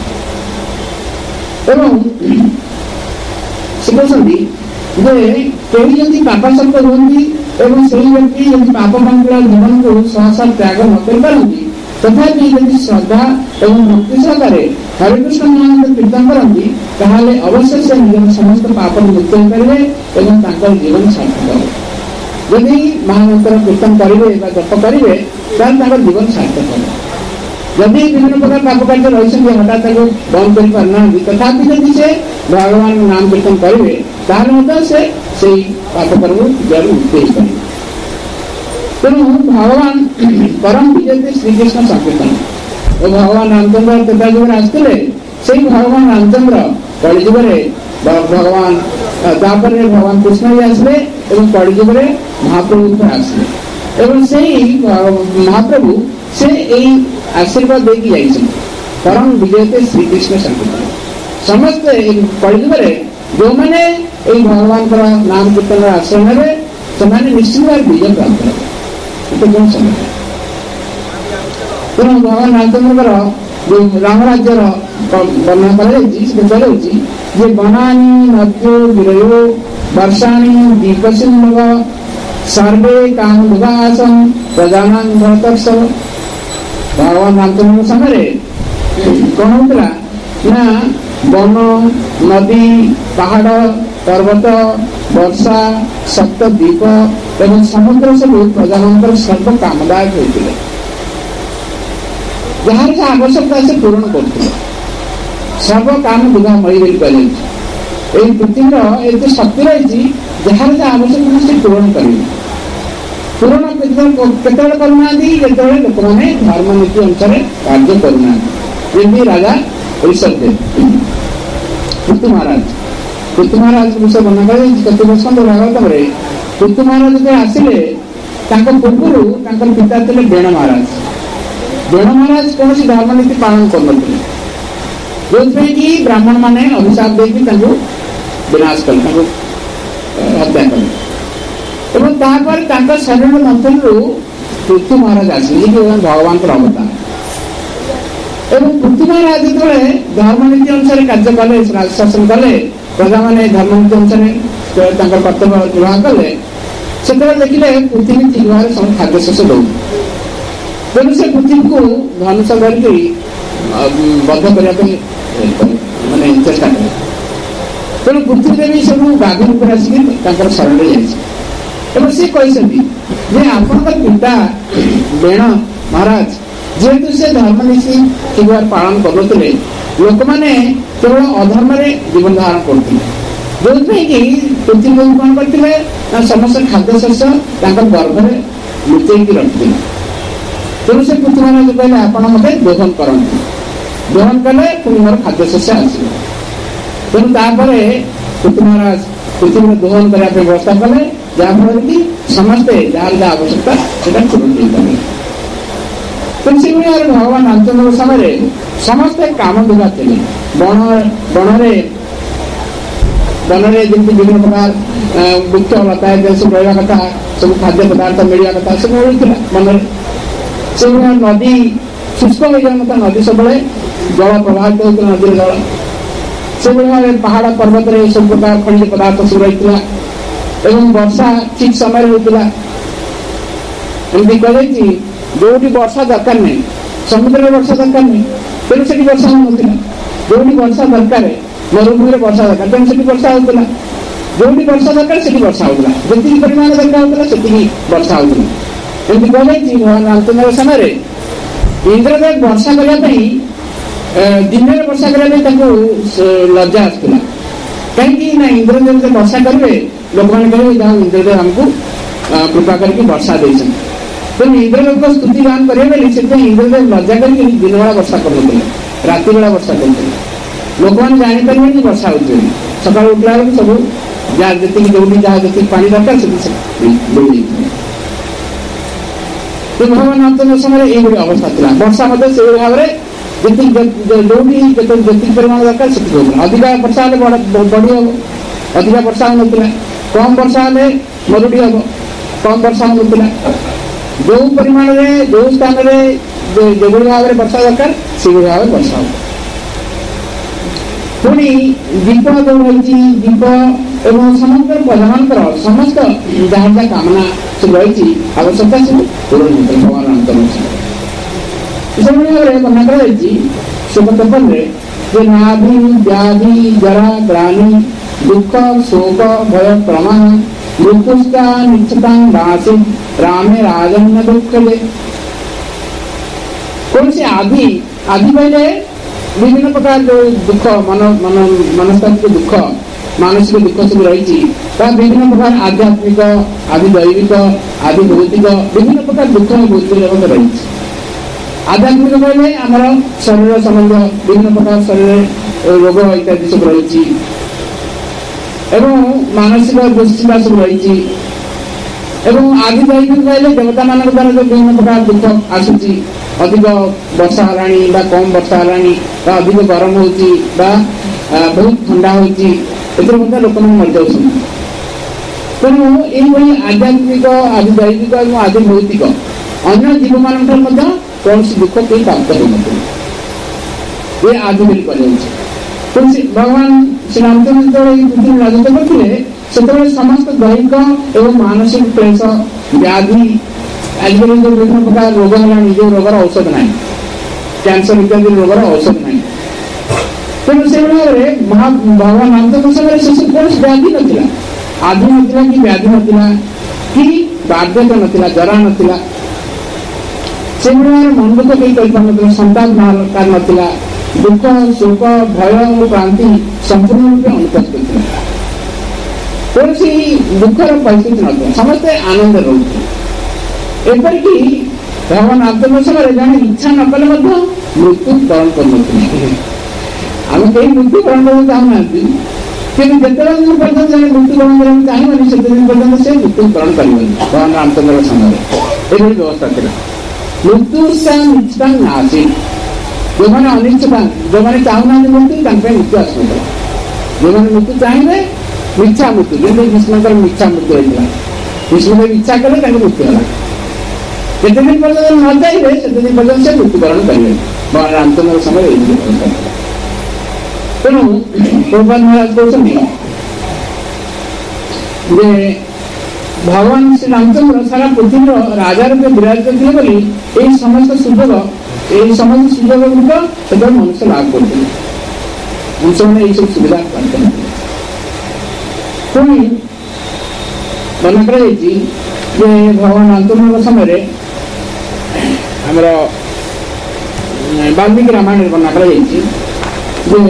ଏବଂ ସେ କହୁଛନ୍ତି ଯେ କେହି ଯଦି ପାପାସକ୍ତ ହୁଅନ୍ତି ଏବଂ ସେହି ବ୍ୟକ୍ତି ଯଦି ପାପ ପଙ୍କିଳ ଜୀବନକୁ ସହସା ତ୍ୟାଗ ନ କରିପାରନ୍ତି ତଥାପି ଯଦି ଶ୍ରଦ୍ଧା ଏବଂ ଭକ୍ତି ସହକାରେ ହରେକୃଷ୍ଣ ମହାମନ୍ତ୍ର କୀର୍ତ୍ତନ କରନ୍ତି ତାହେଲେ ଅବଶ୍ୟ ସେ ନିଜର ସମସ୍ତ ପାପରୁ ମୁକ୍ତ ହୋଇପାରିବେ ଏବଂ ତାଙ୍କର ଜୀବନ ସାର୍ଥକ ହେବ। ଯଦି ମହାମନ୍ତ୍ର କୀର୍ତ୍ତନ କରିବେ ବା ଜପ କରିବେ ତାହେଲେ ତାଙ୍କର ଜୀବନ ସାର୍ଥକ ହେବ। ଯଦି ବିଭିନ୍ନ ପ୍ରକାର ପାପ କାର୍ଯ୍ୟ ରହିଛନ୍ତି ହଠାତ୍ ତାକୁ ବନ୍ଦ କରିପାରୁନାହାନ୍ତି ତଥାପି ଯଦି ସେ ଭଗବାନଙ୍କ ନାମ କୀର୍ତ୍ତନ କରିବେ ତାହେଲେ ମଧ୍ୟ ସେ ସେଇ ପାପ କର୍ମରୁ ମୁକ୍ତି ହେଇପାରିବେ। ତେଣୁ ଭଗବାନ ପରମ ବିଜେତା ଶ୍ରୀକୃଷ୍ଣ ସଂକୀର୍ତ୍ତନ ଓ ଭଗବାନ ରାମଚନ୍ଦ୍ର ତ୍ରେତା ଯୁଗରେ ଆସିଥିଲେ। ସେଇ ଭଗବାନ ରାମଚନ୍ଦ୍ର କଳିଯୁଗରେ ଭଗବାନ ତାପରେ ଭଗବାନ କୃଷ୍ଣ ବି ଆସିଲେ ଏବଂ କଳିଯୁଗରେ ମହାପ୍ରଭୁ ଆସିଲେ ଏବଂ ସେଇ ମହାପ୍ରଭୁ ସେ ଏଇ ଆଶୀର୍ବାଦ ଦେଇକି ଯାଇଛନ୍ତି ପରମ ବିଜେତା ଶ୍ରୀକୃଷ୍ଣ ସଂକୀର୍ତ୍ତନ। ସମସ୍ତେ କଳିଯୁଗରେ ଯେଉଁମାନେ ଏଇ ଭଗବାନଙ୍କର ନାମ କୀର୍ତ୍ତନର ଆଶ୍ରୟ ନେବେ ସେମାନେ ନିଶ୍ଚିତ ଭାବରେ ବିଜୟ ପ୍ରାପ୍ତ ହେବେ। ତେଣୁ ଭଗବାନ ରାମଚନ୍ଦ୍ରଙ୍କର ଯେଉଁ ରାମ ରାଜ୍ୟର ବର୍ଣ୍ଣନା କରାଯାଇଛି ସେ କୁହାଯାଉଛି ଯେ ବନାନୀ ନଦ୍ୟୋ ବିରୟୋ ବର୍ଷାଣୀ ଦୀପସିନ୍ଧବ ସର୍ବେ କାମ ଦୁଃଖାସନ ପ୍ରଜାନାଂ ଭରତର୍ଷଭ। ଭଗବାନ ରାମଚନ୍ଦ୍ରଙ୍କ ସମୟରେ କଣ ହଉଥିଲା ନା ବନ ନଦୀ ପାହାଡ଼ ପର୍ବତ ବର୍ଷା ସପ୍ତ ଦ୍ୱୀପ ଏବଂ ସମୁଦ୍ର ସବୁ ପ୍ରଜାମାନଙ୍କର ସର୍ବ କାମଦାୟକ ହୋଇଥିଲେ। ଯାହାର ଯାହା ଆବଶ୍ୟକତା ସେ ପୂରଣ କରୁଥିଲେ। ସର୍ବ କାମ ଦୁଃଖ ମଳି ବୋଲି କୁହାଯାଇଛି। ଏହି ପୃଥିବୀର ଏତେ ଶକ୍ତି ରହିଛି ଯାହାର ଯାହା ଆବଶ୍ୟକତା ସେ ପୂରଣ କରିବେ। ପୂରଣ କେତେବେଳେ କରୁନାହାନ୍ତି ଯେତେବେଳେ ଲୋକମାନେ ଧର୍ମ ନୀତି ଅନୁସାରେ କାର୍ଯ୍ୟ କରୁନାହାନ୍ତି। ଯେମିତି ରାଜା ଋଷଭଦେବ ପୃଥୁ ମହାରାଜ ବିଷୟ ବର୍ଣ୍ଣନା କରାଯାଇଛି କେତେ ବର୍ଷ ଭାଗବତରେ। ପୃଥୁ ମହାରାଜ ଯେତେବେଳେ ଆସିଲେ ତାଙ୍କ ପୂର୍ବରୁ ତାଙ୍କର ପିତା ଥିଲେ ବେଣ ମହାରାଜ। ବେଣ ମହାରାଜ କୌଣସି ଧର୍ମନୀତି ପାଳନ କରୁନଥିଲେ, ଯୋଉଥିପାଇଁ କି ବ୍ରାହ୍ମଣ ମାନେ ଅଭିଶାପ ଦେଇକି ତାଙ୍କୁ ବିନାଶ କଲେ, ତାଙ୍କୁ ହତ୍ୟା କଲେ। ଏବଂ ତାପରେ ତାଙ୍କ ଶରୀର ମଧ୍ୟରୁ ପୃଥୁ ମହାରାଜ ଆସିଲେ ଯିଏ ଭଗବାନଙ୍କର ଅବତାର। ଏବଂ ପୃଥୁ ମହାରାଜ ଯେତେବେଳେ ଧର୍ମନୀତି ଅନୁସାରେ କାର୍ଯ୍ୟ କଲେ, ଶାସନ କଲେ, ପ୍ରଜାମାନେ ଧର୍ମନୀତି ଅନୁସାରେ ତାଙ୍କର କର୍ତ୍ତବ୍ୟ ନିର୍ବାହ କଲେ, ସେତେବେଳେ ଦେଖିଲେ ପୃଥିବୀ ଠିକ ଭାବରେ ସବୁ ଖାଦ୍ୟଶସ୍ୟ ଦଉଛନ୍ତି। ତେଣୁ ସେ ପୃଥିବୀକୁ ଧନୁଷ କରିକି ବଦ୍ଧ କରିବା ପାଇଁ ମାନେ ଚେଷ୍ଟା କଲେ। ତେଣୁ ପୃଥିବୀରେ ବି ସବୁ ବାଘ ଉପରେ ଆସିକି ତାଙ୍କର ଶରଣରେ ଯାଇଛି ଏବଂ ସେ କହିଛନ୍ତି ଯେ ଆପଣଙ୍କ ପିତା ବେଣ ମହାରାଜ ଯେହେତୁ ସେ ଧର୍ମନୀତି ଠିକ ଭାବରେ ପାଳନ କରୁନଥିଲେ, ଲୋକମାନେ କେବଳ ଅଧର୍ମରେ ଜୀବନ ଧାରଣ କରୁଥିଲେ, ଯୋଉଥିପାଇଁ କି ପୃଥିବୀ କଣ କରିଥିଲେ ନା ସମସ୍ତ ଖାଦ୍ୟଶସ୍ୟ ତାଙ୍କ ଗର୍ଭରେ ଲୁଚେଇକି ରଖିଥିଲେ। ତେଣୁ ସେ ପୃଥ୍ୱୀ ମହାରାଜ କହିଲେ ଆପଣ ମତେ ଦୋହନ କରନ୍ତୁ, ଦୋହନ କଲେ ପୁଣି ମୋର ଖାଦ୍ୟଶସ୍ୟ ଆସିବ। ତେଣୁ ତାପରେ ପୃଥ୍ୱୀ ମହାରାଜ ପୃଥିବୀରେ ଦୋହନ କରିବା ପାଇଁ ବ୍ୟବସ୍ଥା କଲେ, ଯାହାଫଳରେ କି ସମସ୍ତେ ଯାହାର ଯାହା ଆବଶ୍ୟକତା ସେଟା ପୂରଣ ହେଇପାରିବେ। ତେଣୁ ସେଭଳି ଭାବରେ ଭଗବାନ ରାମଚନ୍ଦ୍ରଙ୍କ ସମୟରେ ସମସ୍ତେ କାମ ଦୁଃଖ ଥିଲେ। ବନରେ ଯେମିତି ବିଭିନ୍ନ ପ୍ରକାର ବୃକ୍ଷ ଲତା ସବୁ ରହିବା କଥା, ସବୁ ଖାଦ୍ୟ ପଦାର୍ଥ ମିଳିବା କଥା ସବୁ ମିଳୁଥିଲା ବନରେ। ସେଭଳିଆ ନଦୀ ଶୁଷ୍କ ହୋଇଯାଉନଥିଲା, ନଦୀ ସବୁବେଳେ ଜଳ ପ୍ରବାହିତ ହେଉଥିଲା, ନଦୀର ଜଳ। ସେଭଳି ଭାବରେ ପାହାଡ଼ ପର୍ବତରେ ସବୁ ପ୍ରକାର ଖଣିଜ ପଦାର୍ଥ ସବୁ ରହିଥିଲା ଏବଂ ବର୍ଷା ଠିକ ସମୟରେ ହେଉଥିଲା। ଏମିତି କୁହାଯାଇଛି ଯୋଉଠି ବର୍ଷା ଦରକାର ନାହିଁ, ସମୁଦ୍ରରେ ବର୍ଷା ଦରକାର ନାହିଁ, ତେଣୁ ସେଠି ବର୍ଷା ହେଉନଥିଲା। ଯୋଉଠି ବର୍ଷା ଦରକାର, ମରୁଭୂମିରେ ବର୍ଷା ଦରକାର, ତେଣୁ ସେଠି ବର୍ଷା ହେଉଥିଲା। ଯୋଉଠି ବର୍ଷା ଦରକାର ସେଠି ବର୍ଷା ହେଉଥିଲା, ଯେତିକି ପରିମାଣ ଦରକାର ହେଉଥିଲା ସେତିକି ବର୍ଷା ହେଉଥିଲା। ଏମିତି କୁହାଯାଇଛି ଭଗବାନ ରାମଚନ୍ଦ୍ର ସମୟରେ ଇନ୍ଦ୍ରଦେବ ବର୍ଷା କରିବା ପାଇଁ ଦିନରେ ବର୍ଷା କରିବା ପାଇଁ ତାଙ୍କୁ ଲଜ୍ଜା ଆସୁଥିଲା। କାହିଁକି ନା ଇନ୍ଦ୍ରଦେବ ଯେ ବର୍ଷା କରିବେ ଲୋକମାନେ କହିବେ ଯାହା ଇନ୍ଦ୍ରଦେବ ଆମକୁ କୃପା କରିକି ବର୍ଷା ଦେଇଛନ୍ତି। ତେଣୁ ଇନ୍ଦ୍ରଦେବଙ୍କ ସ୍ତୁତି ଗାନ କରିବେ ବୋଲି ସେଥିପାଇଁ ଇନ୍ଦ୍ରଦେବ ଲଜ୍ଜା କରିକି ଦିନବେଳା ବର୍ଷା କରୁନଥିଲେ, ରାତି ବେଳା ବର୍ଷା କରୁଥିଲେ। ଲୋକମାନେ ଜାଣିପାରିବେନି ବର୍ଷା ହଉଛି ବୋଲି। ସକାଳୁ ଉଠିଲା ବେଳକୁ ସବୁ ଯାହା ଯେତିକି ଯୋଉଠି ଯାହା ଯେତିକି ପାଣି ଦରକାର ସେତିକି ଦେଇଯାଇଥିଲେ। ଭଗବାନ ରାମଚନ୍ଦ୍ର ସମୟରେ ଏଇଭଳି ଅବସ୍ଥା ଥିଲା। ବର୍ଷା ମଧ୍ୟ ସେଇଭଳି ଭାବରେ ଯେତିକି ଯେତିକି ପରିମାଣ ଦରକାର ସେତିକି ହେଉଥିଲା। ଅଧିକା ବର୍ଷା ହେଲେ ବଢ଼ି ହେବ, ଅଧିକା ବର୍ଷା ହେଉନଥିଲା। କମ୍ ବର୍ଷା ହେଲେ ମରୁଡ଼ି ହେବ, କମ୍ ବର୍ଷା ହେଉନଥିଲା। ଯେଉଁ ପରିମାଣରେ ଯେଉଁ ସ୍ଥାନରେ ଯେଭଳି ଭାବରେ ବର୍ଷା ଦରକାର ସେଭଳି ଭାବରେ ବର୍ଷା ହେବ। ପୁଣି ଦୀପ ଯେଉଁ ରହିଛି, ଦୀପ ଏବଂ ସମସ୍ତ ପ୍ରଜାମାନଙ୍କର ସମସ୍ତ ଯାହା ଯାହା କାମନା ସବୁ ରହିଛି ଆବଶ୍ୟକତା ସବୁ ପୂରଣ ହେଉଥିଲା ଭଗବାନ ରାମଚନ୍ଦ୍ର। ସେଭଳି ଭାବରେ ବର୍ଣ୍ଣନା କରାଯାଇଛି ଶୋକତପନରେ ଯେ ନାଭି ବ୍ୟାଧି ଜରା ଗ୍ଳାନି ଦୁଃଖ ଶୋକ ଭୟ ପ୍ରମାଣ ମୃତ୍ୟୁସ୍ଥା ନିଶ୍ଚିତାଂ ଦାସୀ ରାମେ ରାଜନ୍ୟ ଦୁଃଖରେ। କୌଣସି ଆଦି କହିଲେ ବିଭିନ୍ନ ପ୍ରକାର ଯେଉଁ ଦୁଃଖ ମନସ୍ତାତ୍ତ୍ୱିକ ଦୁଃଖ ମାନସିକ ଦୁଃଖ ସବୁ ରହିଛି ବା ବିଭିନ୍ନ ପ୍ରକାର ଆଧ୍ୟାତ୍ମିକ ଆଦି ଦୈବିକ ଆଦି ଭୌତିକ ବିଭିନ୍ନ ପ୍ରକାର ଦୁଃଖ ଭୌତିକ ଜଗତ ରହିଛି। ଆଧ୍ୟାତ୍ମିକ କହିଲେ ଆମର ଶରୀର ସମ୍ବନ୍ଧୀୟ ବିଭିନ୍ନ ପ୍ରକାର ଶରୀରରେ ରୋଗ ଇତ୍ୟାଦି ସବୁ ରହିଛି ଏବଂ ମାନସିକ ଦୁଶ୍ଚିନ୍ତା ସବୁ ରହିଛି। ଏବଂ ଆଦି ଦୈବିକ କହିଲେ ଦେବତାମାନଙ୍କ ଦ୍ୱାରା ଯେଉଁ ବିଭିନ୍ନ ପ୍ରକାର ଦୁଃଖ ଆସୁଛି, ଅଧିକ ବର୍ଷା ହେଲାଣି ବା କମ୍ ବର୍ଷା ହେଲାଣି ବା ଅଧିକ ଗରମ ହେଉଛି ବା ବହୁତ ଥଣ୍ଡା ହେଉଛି, ଏଥିରେ ମଧ୍ୟ ଲୋକମାନେ ମରିଯାଉଛନ୍ତି। ତେଣୁ ଏଇଭଳି ଆଧ୍ୟାତ୍ମିକ ଆଦି ଦୈବିକ ଏବଂ ଆଦି ଭୌତିକ ଅନ୍ୟ ଜୀବମାନଙ୍କଠାରୁ ମଧ୍ୟ କୌଣସି ଦୁଃଖ କେହି ପ୍ରାପ୍ତ ହେଉନଥିଲେ। ଏ ଆଦି ବୋଲି କୁହାଯାଉଛି। ଭଗବାନ ଶ୍ରୀରାମଚନ୍ଦ୍ର ଯେତେବେଳେ ଏହି ପୃଥିବୀ ରାଜତ୍ୱ କରିଥିଲେ ସେତେବେଳେ ସମସ୍ତ ଦୈହିକ ଏବଂ ମାନସିକ କ୍ଲେଶ ବ୍ୟାଧି ଆଜିକାଲି ଯେଉଁ ବିଭିନ୍ନ ପ୍ରକାର ରୋଗ ହେଲାଣି, ଯେଉଁ ରୋଗର ଔଷଧ ନାହିଁ, କ୍ୟାନ୍ସର ଇତ୍ୟାଦି ରୋଗର ଔଷଧ ନାହିଁ। ତେଣୁ ସେଭଳି ଭାବରେ ଭଗବାନ ରାମଚନ୍ଦ୍ର ସମୟରେ ସେସବୁ କୌଣସି ବ୍ୟାଧି ନଥିଲା, ଆଧି ନଥିଲା କି ବ୍ୟାଧି ନଥିଲା କି ବାର୍ଦ୍ଧକ୍ୟ ନଥିଲା, ଜରା ନଥିଲା। ସେଭଳି ଭାବରେ ମନ ଦୁଃଖ କେହି କରିପାରୁନଥିଲା, ସନ୍ତାନ କାର ନଥିଲା, ଦୁଃଖ ଶୋକ ଭୟ ଓ କ୍ରାନ୍ତି ସମ୍ପୂର୍ଣ୍ଣ ରୂପେ ଅନୁପସ୍ଥିତ ଥିଲା। କୌଣସି ଦୁଃଖର ପରିସ୍ଥିତି ନଥିଲା, ସମସ୍ତେ ଆନନ୍ଦରେ ରହୁଥିଲେ। ଏପରିକି ଭଗବାନ ରାମଚନ୍ଦ୍ର ସମୟରେ ଜଣେ ଇଚ୍ଛା ନ କଲେ ମଧ୍ୟ ମୃତ୍ୟୁ ବରଣ କରୁନଥିଲେ। ଆମେ କେହି ମୃତ୍ୟୁ ବରଣ କରିବାକୁ ଚାହୁଁନାହାନ୍ତି, କିନ୍ତୁ ଯେତେବେଳେ ଦିନ ପର୍ଯ୍ୟନ୍ତ ଜଣେ ମୃତ୍ୟୁ ବରଣ କରିବାକୁ ଚାହିଁବନି ସେତେଦିନ ପର୍ଯ୍ୟନ୍ତ ସେ ମୃତ୍ୟୁ ବରଣ କରିବନି। ଭଗବାନ ରାମଚନ୍ଦ୍ର ସମୟରେ ଏଭଳି ବ୍ୟବସ୍ଥା ଥିଲା। ମୃତ୍ୟୁ ନିଶ୍ଚିତ ଆସି ଯେଉଁମାନେ ଅନିଶ୍ଚିତ, ଯେଉଁମାନେ ଚାହୁଁନାହାନ୍ତି ମୃତ୍ୟୁ ତାଙ୍କ ପାଇଁ ମୃତ୍ୟୁ ଆସୁନଥିଲା। ଯେଉଁମାନେ ମୃତ୍ୟୁ ଚାହିଁବେ ମିଥ୍ୟା ମୃତ୍ୟୁ, ଯେମିତି ଭୀଷ୍ମଙ୍କର ମିଥ୍ୟା ମୃତ୍ୟୁ ହେଇଥିଲା। ଭୀଷ୍ମଦେବ ଇଚ୍ଛା କଲେ ତାଙ୍କୁ ମୃତ୍ୟୁ ହେଲା। ଯେତେଦିନ ପର୍ଯ୍ୟନ୍ତ ନ ଚାହିଁବେ ସେତେଦିନ ପର୍ଯ୍ୟନ୍ତ ସେ ମୃତ୍ୟୁବରଣ କରିବେ। ଭଗବାନ ରାମଚନ୍ଦ୍ର ସମୟରେ ଏମିତି ବ୍ୟବସ୍ଥା ଥିଲା। ତେଣୁ ପ୍ରଭୁପାଦ ମହାରାଜ କହୁଛନ୍ତି ଯେ ଭଗବାନ ଶ୍ରୀରାମଚନ୍ଦ୍ର ସାରା ପୃଥିବୀର ରାଜା ରୂପେ ବିରାଜିତ ଥିଲେ ବୋଲି ଏହି ସମସ୍ତ ସୁଯୋଗ ଗୁଡ଼ିକ ସେତେବେଳେ ମନୁଷ୍ୟ ଲାଭ କରୁଥିଲେ। ମନୁଷ୍ୟମାନେ ଏହିସବୁ ସୁବିଧା ପାଇଥିଲେ। ପୁଣି ବର୍ଣ୍ଣନା କରାଯାଇଛି ଯେ ଭଗବାନ ରାମଚନ୍ଦ୍ରଙ୍କ ସମୟରେ ଆମର ବାଲ୍ମୀକି ରାମାୟଣରେ ବର୍ଣ୍ଣନା କରାଯାଇଛି ଯେ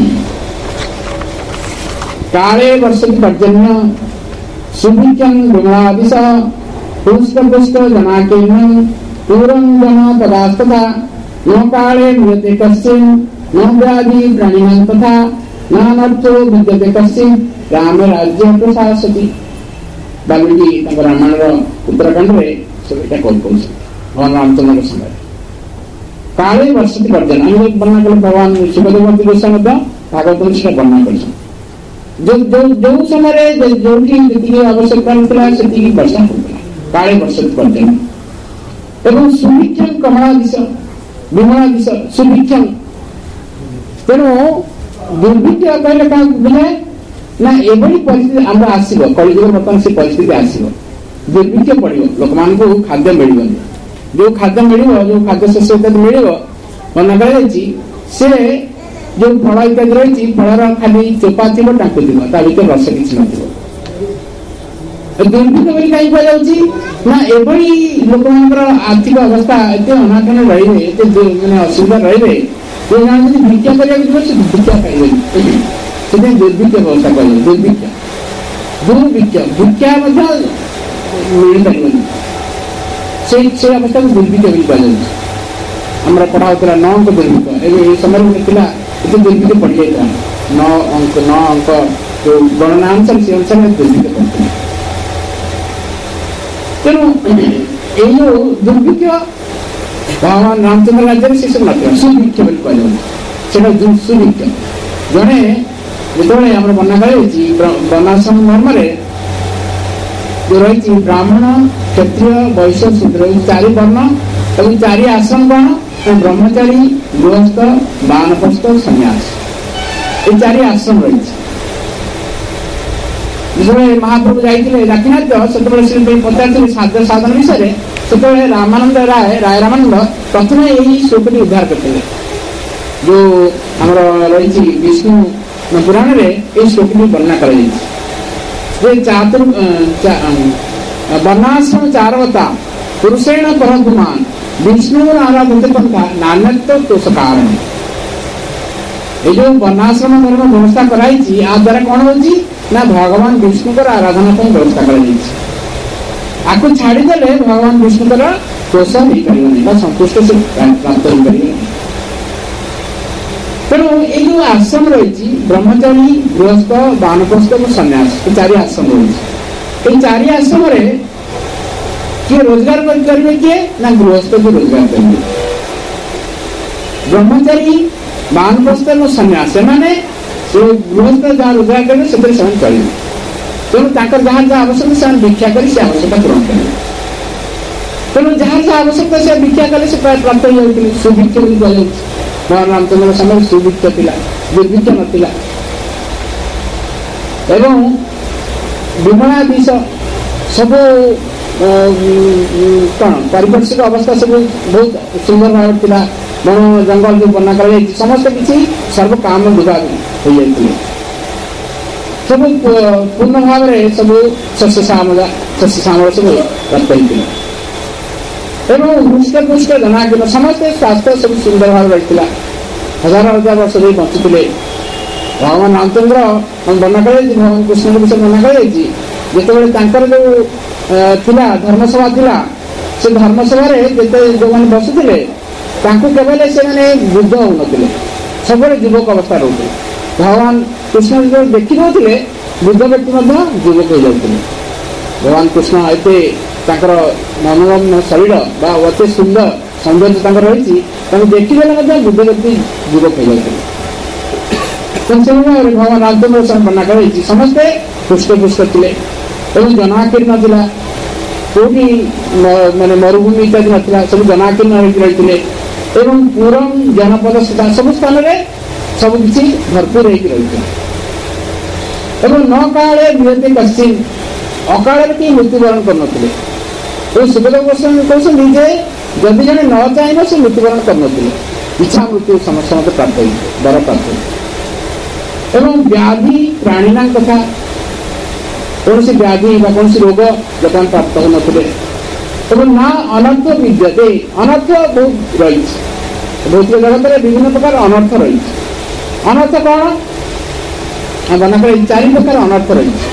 କାଳେ ବର୍ଷତି ପର୍ଜନ୍ୟ ସୁଭିକ୍ଷଂ ବିମଳାଦିଶ ପୁଷ୍ପ ଜନାକେନ ପୁରଞ୍ଜନ ପଦାସ୍ତଥା ନ କାଳେ ମ୍ରିୟତେ କଶ୍ଚିନ୍ ନ ବ୍ୟାଧି ପ୍ରାଣିନାଂ ତଥା ନାନର୍ଥୋ ବିଦ୍ୟତେ କଶ୍ଚିନ୍ ରାମେ ରାଜ୍ୟ ପ୍ରଶାସତି। ବାଲ୍ମୀକି ତାଙ୍କ ରାମାୟଣର ଉତ୍ତରାଖଣ୍ଡରେ ସବୁ ଏଇଟା କହୁଛନ୍ତି ଭଗବାନ ରାମଚନ୍ଦ୍ରଙ୍କ ସମୟରେ। କାଳେ ବର୍ଷତି ପର୍ଜନ୍ୟ ଆମେ ବର୍ଣ୍ଣନା କଲେ ଭଗବାନ ସୁଖଦେବତୀ ଗୋସ୍ୱାମୀ ମଧ୍ୟ ଭାଗବତରେ ସେଟା ବର୍ଣ୍ଣନା କରିଛନ୍ତି। ଯୋଉ ସମୟରେ ଯୋଉଠି ଯେତିକି ଆବଶ୍ୟକତା ନଥିଲା ସେତିକି ବର୍ଷା ହେଉଥିଲା। କାଳେ ବର୍ଷତି ପର୍ଜନ୍ୟ ଏବଂ ସୁଭିକ୍ଷମ କମଳାଦିଶ ବିମଳାଦିଶ ସୁଭିକ୍ଷମ। ତେଣୁ ଦୁର୍ଭିକ୍ଷ କହିଲେ କାହାକୁ ବୁଝାଏ ନା ଏଭଳି ପରିସ୍ଥିତି ଆମର ଆସିବ, କଳିଯୁଗ ବର୍ତ୍ତମାନ ସେ ପରିସ୍ଥିତି ଆସିବ, ଦୁର୍ଭିକ୍ଷ ପଡ଼ିବ, ଲୋକମାନଙ୍କୁ ଖାଦ୍ୟ ମିଳିବନି। ଯେଉଁ ଖାଦ୍ୟ ମିଳିବ, ଯେଉଁ ଖାଦ୍ୟ ଶସ୍ୟ ଇତ୍ୟାଦି ମିଳିବ ବର୍ଣ୍ଣନା କରାଯାଇଛି ସେ ଯେଉଁ ଫଳ ଇତ୍ୟାଦି ରହିଛି ଫଳର ଖାଲି ଚୋପା ଥିବ, ଟାଙ୍କୁ ଥିବ, ତା ଭିତରେ ରସ କିଛି ନଥିବ। ଦୁର୍ଭିକ୍ଷ ବୋଲି କାହିଁ କୁହାଯାଉଛି ନା ଏଭଳି ଲୋକମାନଙ୍କର ଆର୍ଥିକ ଅବସ୍ଥା ଏତେ ଅନାଟନ ରହିବେ, ଏତେ ମାନେ ଅସୁବିଧା ରହିବେ ଯେ ଜଣେ ଯଦି ଭିକ୍ଷା କରିବାକୁ ଯିବ ସେ ଭିକ୍ଷା ପାଇବେନି। ସେଥିପାଇଁ ଦୁର୍ଭିକ୍ଷ ବ୍ୟବସ୍ଥା କୁହାଯାଉଛି। ଭିକ୍ଷା ମଧ୍ୟ ମିଳିପାରିବନି, ସେଇ ଅବସ୍ଥାକୁ ଦୁର୍ଭିକ୍ଷ ବୋଲି କୁହାଯାଉଛି। ଆମର ପଢ଼ା ହେଉଥିଲା 9 ଅଙ୍କ ଦୁର୍ଭିକ୍ଷ। ଏବେ ଏଇ ସମୟରେ ଗୋଟେ ପିଲା ଏତେ ଦୁର୍ଭିକ୍ଷ ପଡ଼ିଯାଇଥିଲା, 9 ଅଙ୍କ ଯେଉଁ ଗଣନା ଅନୁସାରେ ସେ ଅନୁସାରେ ଦୁର୍ଭିକ୍ଷ ପଡ଼ିଥିଲା। ତେଣୁ এই ଯୋଉ ଦୁର୍ଭିକ୍ଷ ଭଗବାନ ରାମଚନ୍ଦ୍ର ରାଜ୍ୟରେ ସେ ସବୁ ନଥିଲା, ସୁଭିକ୍ଷ ବୋଲି କୁହାଯାଉଛି। ସେଟା ସୁଭିକ୍ଷ। ଜଣେ ଯେତେବେଳେ ଆମର ବର୍ଣ୍ଣନା କରାଯାଇଛି ବର୍ଣ୍ଣାଶ୍ରମ ଧର୍ମରେ ଯୋଉ ରହିଛି ବ୍ରାହ୍ମଣ, କ୍ଷତ୍ରିୟ, ବୈଶ୍ୟ, ଶୂଦ୍ର, ଏହି 4 ବର୍ଣ୍ଣ ଏବଂ 4 ଆଶ୍ରମ କଣ? ବ୍ରହ୍ମଚାରୀ, ଗୃହସ୍ଥ, ବାନପ୍ରସ୍ଥ, ସନ୍ନ୍ୟାସ, এই 4 ଆଶ୍ରମ ରହିଛି। ଯେତେବେଳେ ମହାପ୍ରଭୁ ଯାଇଥିଲେ ଦାକ୍ଷିଣାତ୍ୟ, ସେତେବେଳେ ସେ ପଚାରିଥିଲେ ସାଧ୍ୟ ସାଧନ ବିଷୟରେ। ସେତେବେଳେ ରାମାନନ୍ଦ ରାୟ ରାମାନନ୍ଦ ପ୍ରଥମେ ଏହି ଶ୍ଲୋକଟି ଉଦ୍ଧାର କରିଥିଲେ। ଯୋଉ ଆମର ରହିଛି ବିଷ୍ଣୁ ପୁରାଣରେ ଏହି ଶ୍ଲୋକଟି ବର୍ଣ୍ଣନା କରାଯାଇଛି ଯେ ବର୍ଣ୍ଣାଶ୍ରମ 4ବତା ପୁରୁଷେଣ ପରଗୁମାନ ବିଷ୍ଣୁ ଆରାଧତେ ପନ୍ଥା ନାନ୍ୟତ୍ଵ ଦୋଷ କାରଣ। এই যে বর্ণাশ্রম ধর্ম ব্যবস্থা করা হয়েছি, আর দ্বারা কଣ হচ্ছে না ভগবান বিষ্ণুଙ୍କର আরাধনা ପାଇଁ ব্যবস্থা করা হয়েছে। আকু ছাড়িদেলে ভগবান বিষ্ণুଙ୍କର দোষ ହେଇପାରିବନି ବା ସନ୍ତୁଷ୍ଟ ସେ ପ୍ରାପ୍ତ ହେଇପାରିବନି। ତେଣୁ ଏଇ ଯୋଉ ଆଶ୍ରମ ରହିଛି ବ୍ରହ୍ମଚାରୀ, ଗୃହସ୍ଥ, ବାନପ୍ରସ୍ଥ ଏବଂ ସନ୍ନ୍ୟାସ, এই 4 ଆଶ୍ରମ ରହିଛି। এই 4 ଆଶ୍ରମରେ କିଏ ରୋଜଗାର କରିପାରିବେ? କିଏ ନା ଗୃହସ୍ଥ କିଏ ରୋଜଗାର କରିବେ। ବ୍ରହ୍ମଚାରୀ, ବାନପ୍ରସ୍ଥ ଏବଂ ସନ୍ନ୍ୟାସ ସେମାନେ ଗୃହସ୍ଥ ଯାହା ରୋଜଗାର କରିବେ ସେଥିରେ ସେମାନେ ଚଳିବେ। ତେଣୁ ତାଙ୍କର ଯାହାର ଯାହା ଆବଶ୍ୟକ ସେମାନେ ଭିକ୍ଷା କରି ସେ ଆବଶ୍ୟକତା ପୂରଣ କରିବେ। ତେଣୁ ଯାହାର ଯାହା ଆବଶ୍ୟକତା ସେ ଭିକ୍ଷା କଲେ ସେ ପ୍ରାପ୍ତ ହେଇଯାଉଥିଲେ। ସୁଭିକ୍ଷ ବୋଲି କୁହାଯାଉଛି। ଭଗବାନ ରାମଚନ୍ଦ୍ର ସମୟରେ ସୁଭିକ୍ଷ ଥିଲା, ଦୁର୍ଭିକ୍ଷ ନଥିଲା। ଏବଂ ବିମଳା ବିଷ ସବୁ କଣ ପାରିପାର୍ଶ୍ୱିକ ଅବସ୍ଥା ସବୁ ବହୁତ ସୁନ୍ଦର ଭାବରେ ଥିଲା। ବଣ ଜଙ୍ଗଲ ଯୋଉ ବର୍ଣ୍ଣନା କରାଯାଇଛି ସମସ୍ତେ କିଛି ସର୍ବକାମ ବିଭାଗ ହୋଇଯାଇଥିଲେ। ସବୁ ପୂର୍ଣ୍ଣ ଭାବରେ ସବୁ ଶସ୍ୟ ଶ୍ୟାମଳ ସବୁ ପ୍ରାପ୍ତ ହେଇଥିଲା। ଏବଂ ହୃଷ୍ଟପୃଷ୍ଟ ଜନାକୀର୍ଣ୍ଣ ସମସ୍ତେ ସ୍ୱାସ୍ଥ୍ୟ ସବୁ ସୁନ୍ଦର ଭାବରେ ରହିଥିଲା। ହଜାର ହଜାର ବର୍ଷ ଧରି ବଞ୍ଚୁଥିଲେ। ଭଗବାନ ରାମଚନ୍ଦ୍ର ବର୍ଣ୍ଣନା କରାଯାଇଛି, ଭଗବାନ କୃଷ୍ଣଙ୍କ ବିଷୟରେ ବର୍ଣ୍ଣନା କରାଯାଇଛି। ଯେତେବେଳେ ତାଙ୍କର ଯୋଉ ଥିଲା ଧର୍ମସଭା ଥିଲା, ସେ ଧର୍ମସଭାରେ ଯେତେ ଯୋଉମାନେ ବସୁଥିଲେ ତାଙ୍କୁ କେବଳ ସେମାନେ ବୃଦ୍ଧ ହଉନଥିଲେ, ସବୁବେଳେ ଯୁବକ ଅବସ୍ଥା ରହୁଥିଲେ। ଭଗବାନ କୃଷ୍ଣ ଯେତେବେଳେ ଦେଖି ଦେଉଥିଲେ ବୃଦ୍ଧ ବ୍ୟକ୍ତି ମଧ୍ୟ ଯୁବକ ହେଇଯାଉଥିଲେ। ଭଗବାନ କୃଷ୍ଣ ଏତେ ତାଙ୍କର ମନୋରମ ଶରୀର ବା ଅତି ସୁନ୍ଦର ସୌନ୍ଦର୍ଯ୍ୟ ତାଙ୍କର ରହିଛି, ତାଙ୍କୁ ଦେଖିଦେଲେ ମଧ୍ୟ ବୃଦ୍ଧ ବ୍ୟକ୍ତି ଯୁବକ ହେଇଯାଉଥିଲେ। ସେଭଳି ଭଗବାନ ରାମଚନ୍ଦ୍ର ବର୍ଣ୍ଣନା କରାଯାଇଛି ସମସ୍ତେ ହୃଷ୍ଟପୃଷ୍ଟ ଥିଲେ ଏବଂ ଜନାକୀର୍ଣ୍ଣ ଥିଲା। କୋଉଠି ମାନେ ମରୁଭୂମି ଇତ୍ୟାଦି ନଥିଲା, ସବୁ ଜନାକୀର୍ଣ୍ଣ ହେଇକି ରହିଥିଲେ। ଏବଂ ପୁରମ ଜନପଦ ସବୁ ସ୍ଥାନରେ ସବୁ କିଛି ଭରପୁର ହେଇକି ରହିଥିଲା। ଏବଂ ନ କାଳେ ବିହତେ କଶ୍ଚିନ୍, ଅକାଳରେ କେହି ମୃତ୍ୟୁବରଣ କରୁନଥିଲେ। ଏବଂ ସୁଖଦେବ ଗୋସ୍ୱାମୀ କହୁଛନ୍ତି ଯେ ଯଦି ଜଣେ ନ ଚାହିଁବ ସେ ମୃତ୍ୟୁବରଣ କରୁନଥିଲେ, ଇଚ୍ଛା ମୃତ୍ୟୁ ସମସ୍ତେ ପ୍ରାପ୍ତ ହେଇଛି, ବର ପ୍ରାପ୍ତ ହେଇଛି। ଏବଂ ବ୍ୟାଧି ପ୍ରାଣୀନା କଥା କୌଣସି ବ୍ୟାଧି ବା କୌଣସି ରୋଗ ଲୋକମାନେ ପ୍ରାପ୍ତ ହେଉନଥିଲେ। ଏବଂ ନା ଅନର୍ଥ ବିଦ୍ୟତେ, ଅନର୍ଥ ବହୁତ ରହିଛି। ଭୌତିକ ଜଗତରେ ବିଭିନ୍ନ ପ୍ରକାର ଅନର୍ଥ ରହିଛି। ଅନର୍ଥ କଣ? ବର୍ଣ୍ଣନା କରି 4 ପ୍ରକାର ଅନର୍ଥ ରହିଛି।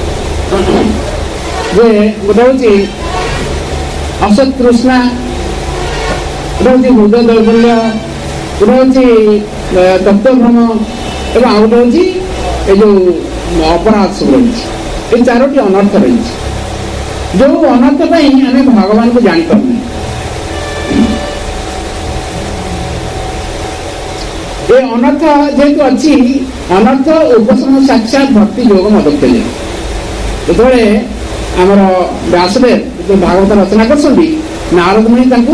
ଯେ ଗୋଟେ ହଉଛି ଅସତୃଷ୍ଣା, ଗୋଟେ ହଉଛି ହୃଦ ଦୌର୍ବଲ୍ୟ, ଗୋଟେ ହଉଛି ତତ୍ତ୍ୱଭ୍ରମ ଏବଂ ଆଉ ଗୋଟେ ହଉଛି ଏ ଯୋଉ ଅପରାଧ ସବୁ ରହିଛି। এই 4ଟି ଅନର୍ଥ ରହିଛି। ଯୋଉ ଅନର୍ଥ ପାଇଁ ଆମେ ଭଗବାନଙ୍କୁ ଜାଣିପାରୁନି। ଏ ଅନର୍ଥ ଯେହେତୁ ଅଛି, ଅନର୍ଥ ଉପଶମ ସାକ୍ଷାତ ଭକ୍ତି ଯୋଗ ମଦକ୍ଷେଜ। ଯେତେବେଳେ ଆମର ବ୍ୟାସଦେବ ଯେତେବେଳେ ଭାଗବତ ରଚନା କରିଛନ୍ତି, ନାରଦ ମୁନି ତାଙ୍କୁ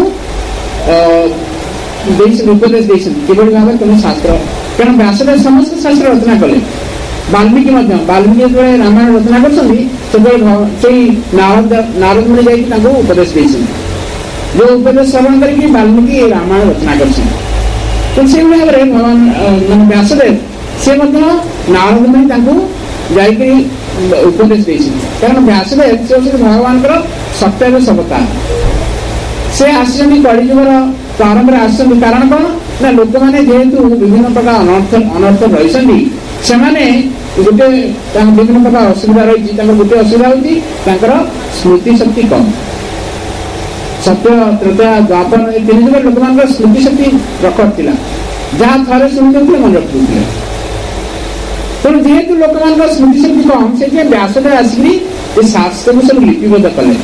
ଉପଦେଶ ଦେଇଛନ୍ତି କିଭଳି ଭାବରେ ତମ ଶାସ୍ତ୍ର, କାରଣ ବ୍ୟାସଦେବ ସମସ୍ତ ଶାସ୍ତ୍ର ରଚନା କଲେ। ବାଲ୍ମୀକି ମଧ୍ୟ, ବାଲ୍ମୀକି ଯେତେବେଳେ ରାମାୟଣ ରଚନା କରିଛନ୍ତି ସେତେବେଳେ ସେଇ ନାରଦ ମୁନି ଯାଇକି ତାଙ୍କୁ ଉପଦେଶ ଦେଇଛନ୍ତି। ଯୋଉ ଉପଦେଶ ଶ୍ରବଣ କରିକି ବାଲ୍ମୀକି ରାମାୟଣ ରଚନା କରିଛନ୍ତି। ତ ସେଇଭଳି ଭାବରେ ଭଗବାନ ମାନେ ବ୍ୟାସଦେବ ସେ ମଧ୍ୟ ନାରଦ ମୁନି ତାଙ୍କୁ ଯାଇକି ଉପଦେଶ ଦେଇଛନ୍ତି। କାରଣ ବ୍ୟାସଦେବ ସେ ହେଉଛନ୍ତି ଭଗବାନଙ୍କର ସତ୍ୟାବେଶ ଅବତାର। ସେ ଆସିଛନ୍ତି କଳିଯୁଗର ପ୍ରାରମ୍ଭରେ ଆସିଛନ୍ତି। କାରଣ କ'ଣ ନା ଲୋକମାନେ ଯେହେତୁ ବିଭିନ୍ନ ପ୍ରକାର ଅନର୍ଥ ରହିଛନ୍ତି, ସେମାନେ ଗୋଟେ ବିଭିନ୍ନ ପ୍ରକାର ଅସୁବିଧା ରହିଛି। ତାଙ୍କର ଗୋଟେ ଅସୁବିଧା ହେଉଛି ତାଙ୍କର ସ୍ମୃତି ଶକ୍ତି କମ୍। ସତ୍ୟ, ତ୍ରେତୟା, ଦ୍ୱାପର ଏ 3 ଯୁଗରେ ଲୋକମାନଙ୍କର ସ୍ମୃତି ଶକ୍ତି ପ୍ରଖର ଥିଲା। ଯାହା ଥରେ ଶୁଣିଦେଉଥିଲେ ମନେ ରଖୁଥିଲେ। ତେଣୁ ଯେହେତୁ ଲୋକମାନଙ୍କର ସ୍ମୃତି ଶକ୍ତି କମ୍, ସେଥିପାଇଁ ବ୍ୟାସଦେବ ଆସିକି ଏ ଶାସ୍ତ୍ରକୁ ସବୁ ଲିପିବଦ୍ଧ କଲେ।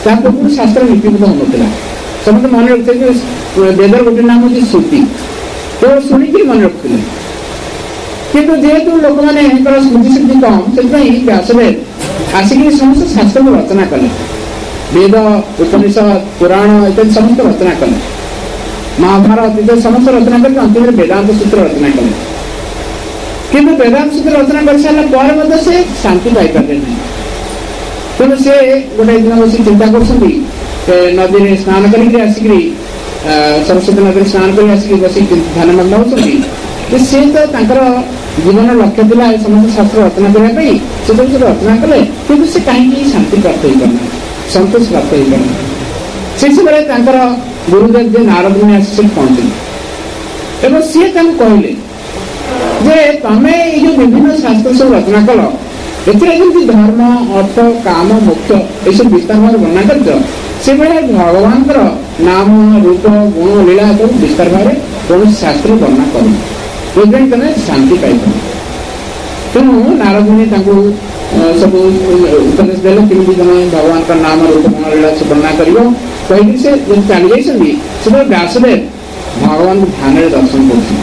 ତା ପୂର୍ବରୁ ଶାସ୍ତ୍ର ଲିପିବଦ୍ଧ ହେଉନଥିଲା। ସମସ୍ତେ ମନେ ରଖିଥିଲେ ଯେ ବେଦର ଗୋଟେ ନାମ ହେଉଛି ଶ୍ରୁତି, କେବଳ ଶୁଣିକି ମନେ ରଖୁଥିଲେ। କିନ୍ତୁ ଯେହେତୁ ଲୋକମାନଙ୍କର ସ୍ମୃତି ଶକ୍ତି କମ୍, ସେଥିପାଇଁ ବ୍ୟାସଦେବ ଆସିକି ସମସ୍ତ ଶାସ୍ତ୍ରକୁ ରଚନା କଲେ। ବେଦ, ଉପନିଷଦ, ପୁରାଣ ଇତ୍ୟାଦି ସମସ୍ତ ରଚନା କଲେ। ମହାଭାରତ ଇତ୍ୟାଦି ସମସ୍ତ ରଚନା କରି ଅନ୍ତିମରେ ବେଦାନ୍ତ ସୂତ୍ର ରଚନା କଲେ। କିନ୍ତୁ ବେଦାନ୍ତ ସୂତ୍ର ରଚନା କରିସାରିଲା ପରେ ମଧ୍ୟ ସେ ଶାନ୍ତି ପାଇପାରିଲେ ନାହିଁ। ତେଣୁ ସେ ଗୋଟେ ଦିନ ବସି ଚିନ୍ତା କରୁଛନ୍ତି, ନଦୀରେ ସ୍ନାନ କରିକି ଆସିକିରି ସରସ୍ୱତୀ ନଦୀରେ ସ୍ନାନ କରି ଆସିକି ବସି ଧ୍ୟାନମଗ୍ନ ହେଉଛନ୍ତି ଯେ ସେ ତ ତାଙ୍କର ଜୀବନ ଲକ୍ଷ୍ୟ ଥିଲା ଏ ସମସ୍ତ ଶାସ୍ତ୍ର ରଚନା କରିବା ପାଇଁ, ସେ ସବୁ ସେ ରଚନା କଲେ, କିନ୍ତୁ ସେ କାହିଁକି ଶାନ୍ତି ପ୍ରାପ୍ତ ହେଇପାରୁନାହିଁ, ସନ୍ତୋଷ ପ୍ରାପ୍ତ ହେଇପାରୁନାହିଁ। ସେ ସମୟରେ ତାଙ୍କର ଗୁରୁଦେବ ଯେ ନାରଦମୁନି ଆସି ସେଠି ପହଞ୍ଚିଲେ ଏବଂ ସିଏ ତାଙ୍କୁ କହିଲେ ଯେ ତମେ ଏଇ ଯୋଉ ବିଭିନ୍ନ ଶାସ୍ତ୍ର ସବୁ ରଚନା କଲ, ଏଥିରେ ଯେମିତି ଧର୍ମ, ଅର୍ଥ, କାମ, ମୋକ୍ଷ ଏସବୁ ବିସ୍ତାର ଭାବରେ ବର୍ଣ୍ଣନା କରିଛ, ସେଭଳିଆ ଭଗବାନଙ୍କର ନାମ, ରୂପ, ଗୁଣ, ଲୀଳା ସବୁ ବିସ୍ତାର ଭାବରେ କୌଣସି ଶାସ୍ତ୍ର ବର୍ଣ୍ଣନା କରୁନି, ଯୋଉଥିପାଇଁ ତମେ ଶାନ୍ତି ପାଇପାର। ତେଣୁ ନାରଦମୁନି ତାଙ୍କୁ ସବୁ ଉପଦେଶ ଦେଲେ କେମିତି ତମେ ଭଗବାନଙ୍କ ନାମ, ରୂପ, ଗୁଣ, ଲୀଳା ସବୁ ବର୍ଣ୍ଣନା କରିବ। କହିକି ସେ ଯଦି ଚାଲି ଯାଇଛନ୍ତି, ସେତେବେଳେ ବ୍ୟାସଦେବ ଭଗବାନଙ୍କୁ ଧ୍ୟାନରେ ଦର୍ଶନ କରୁଛନ୍ତି।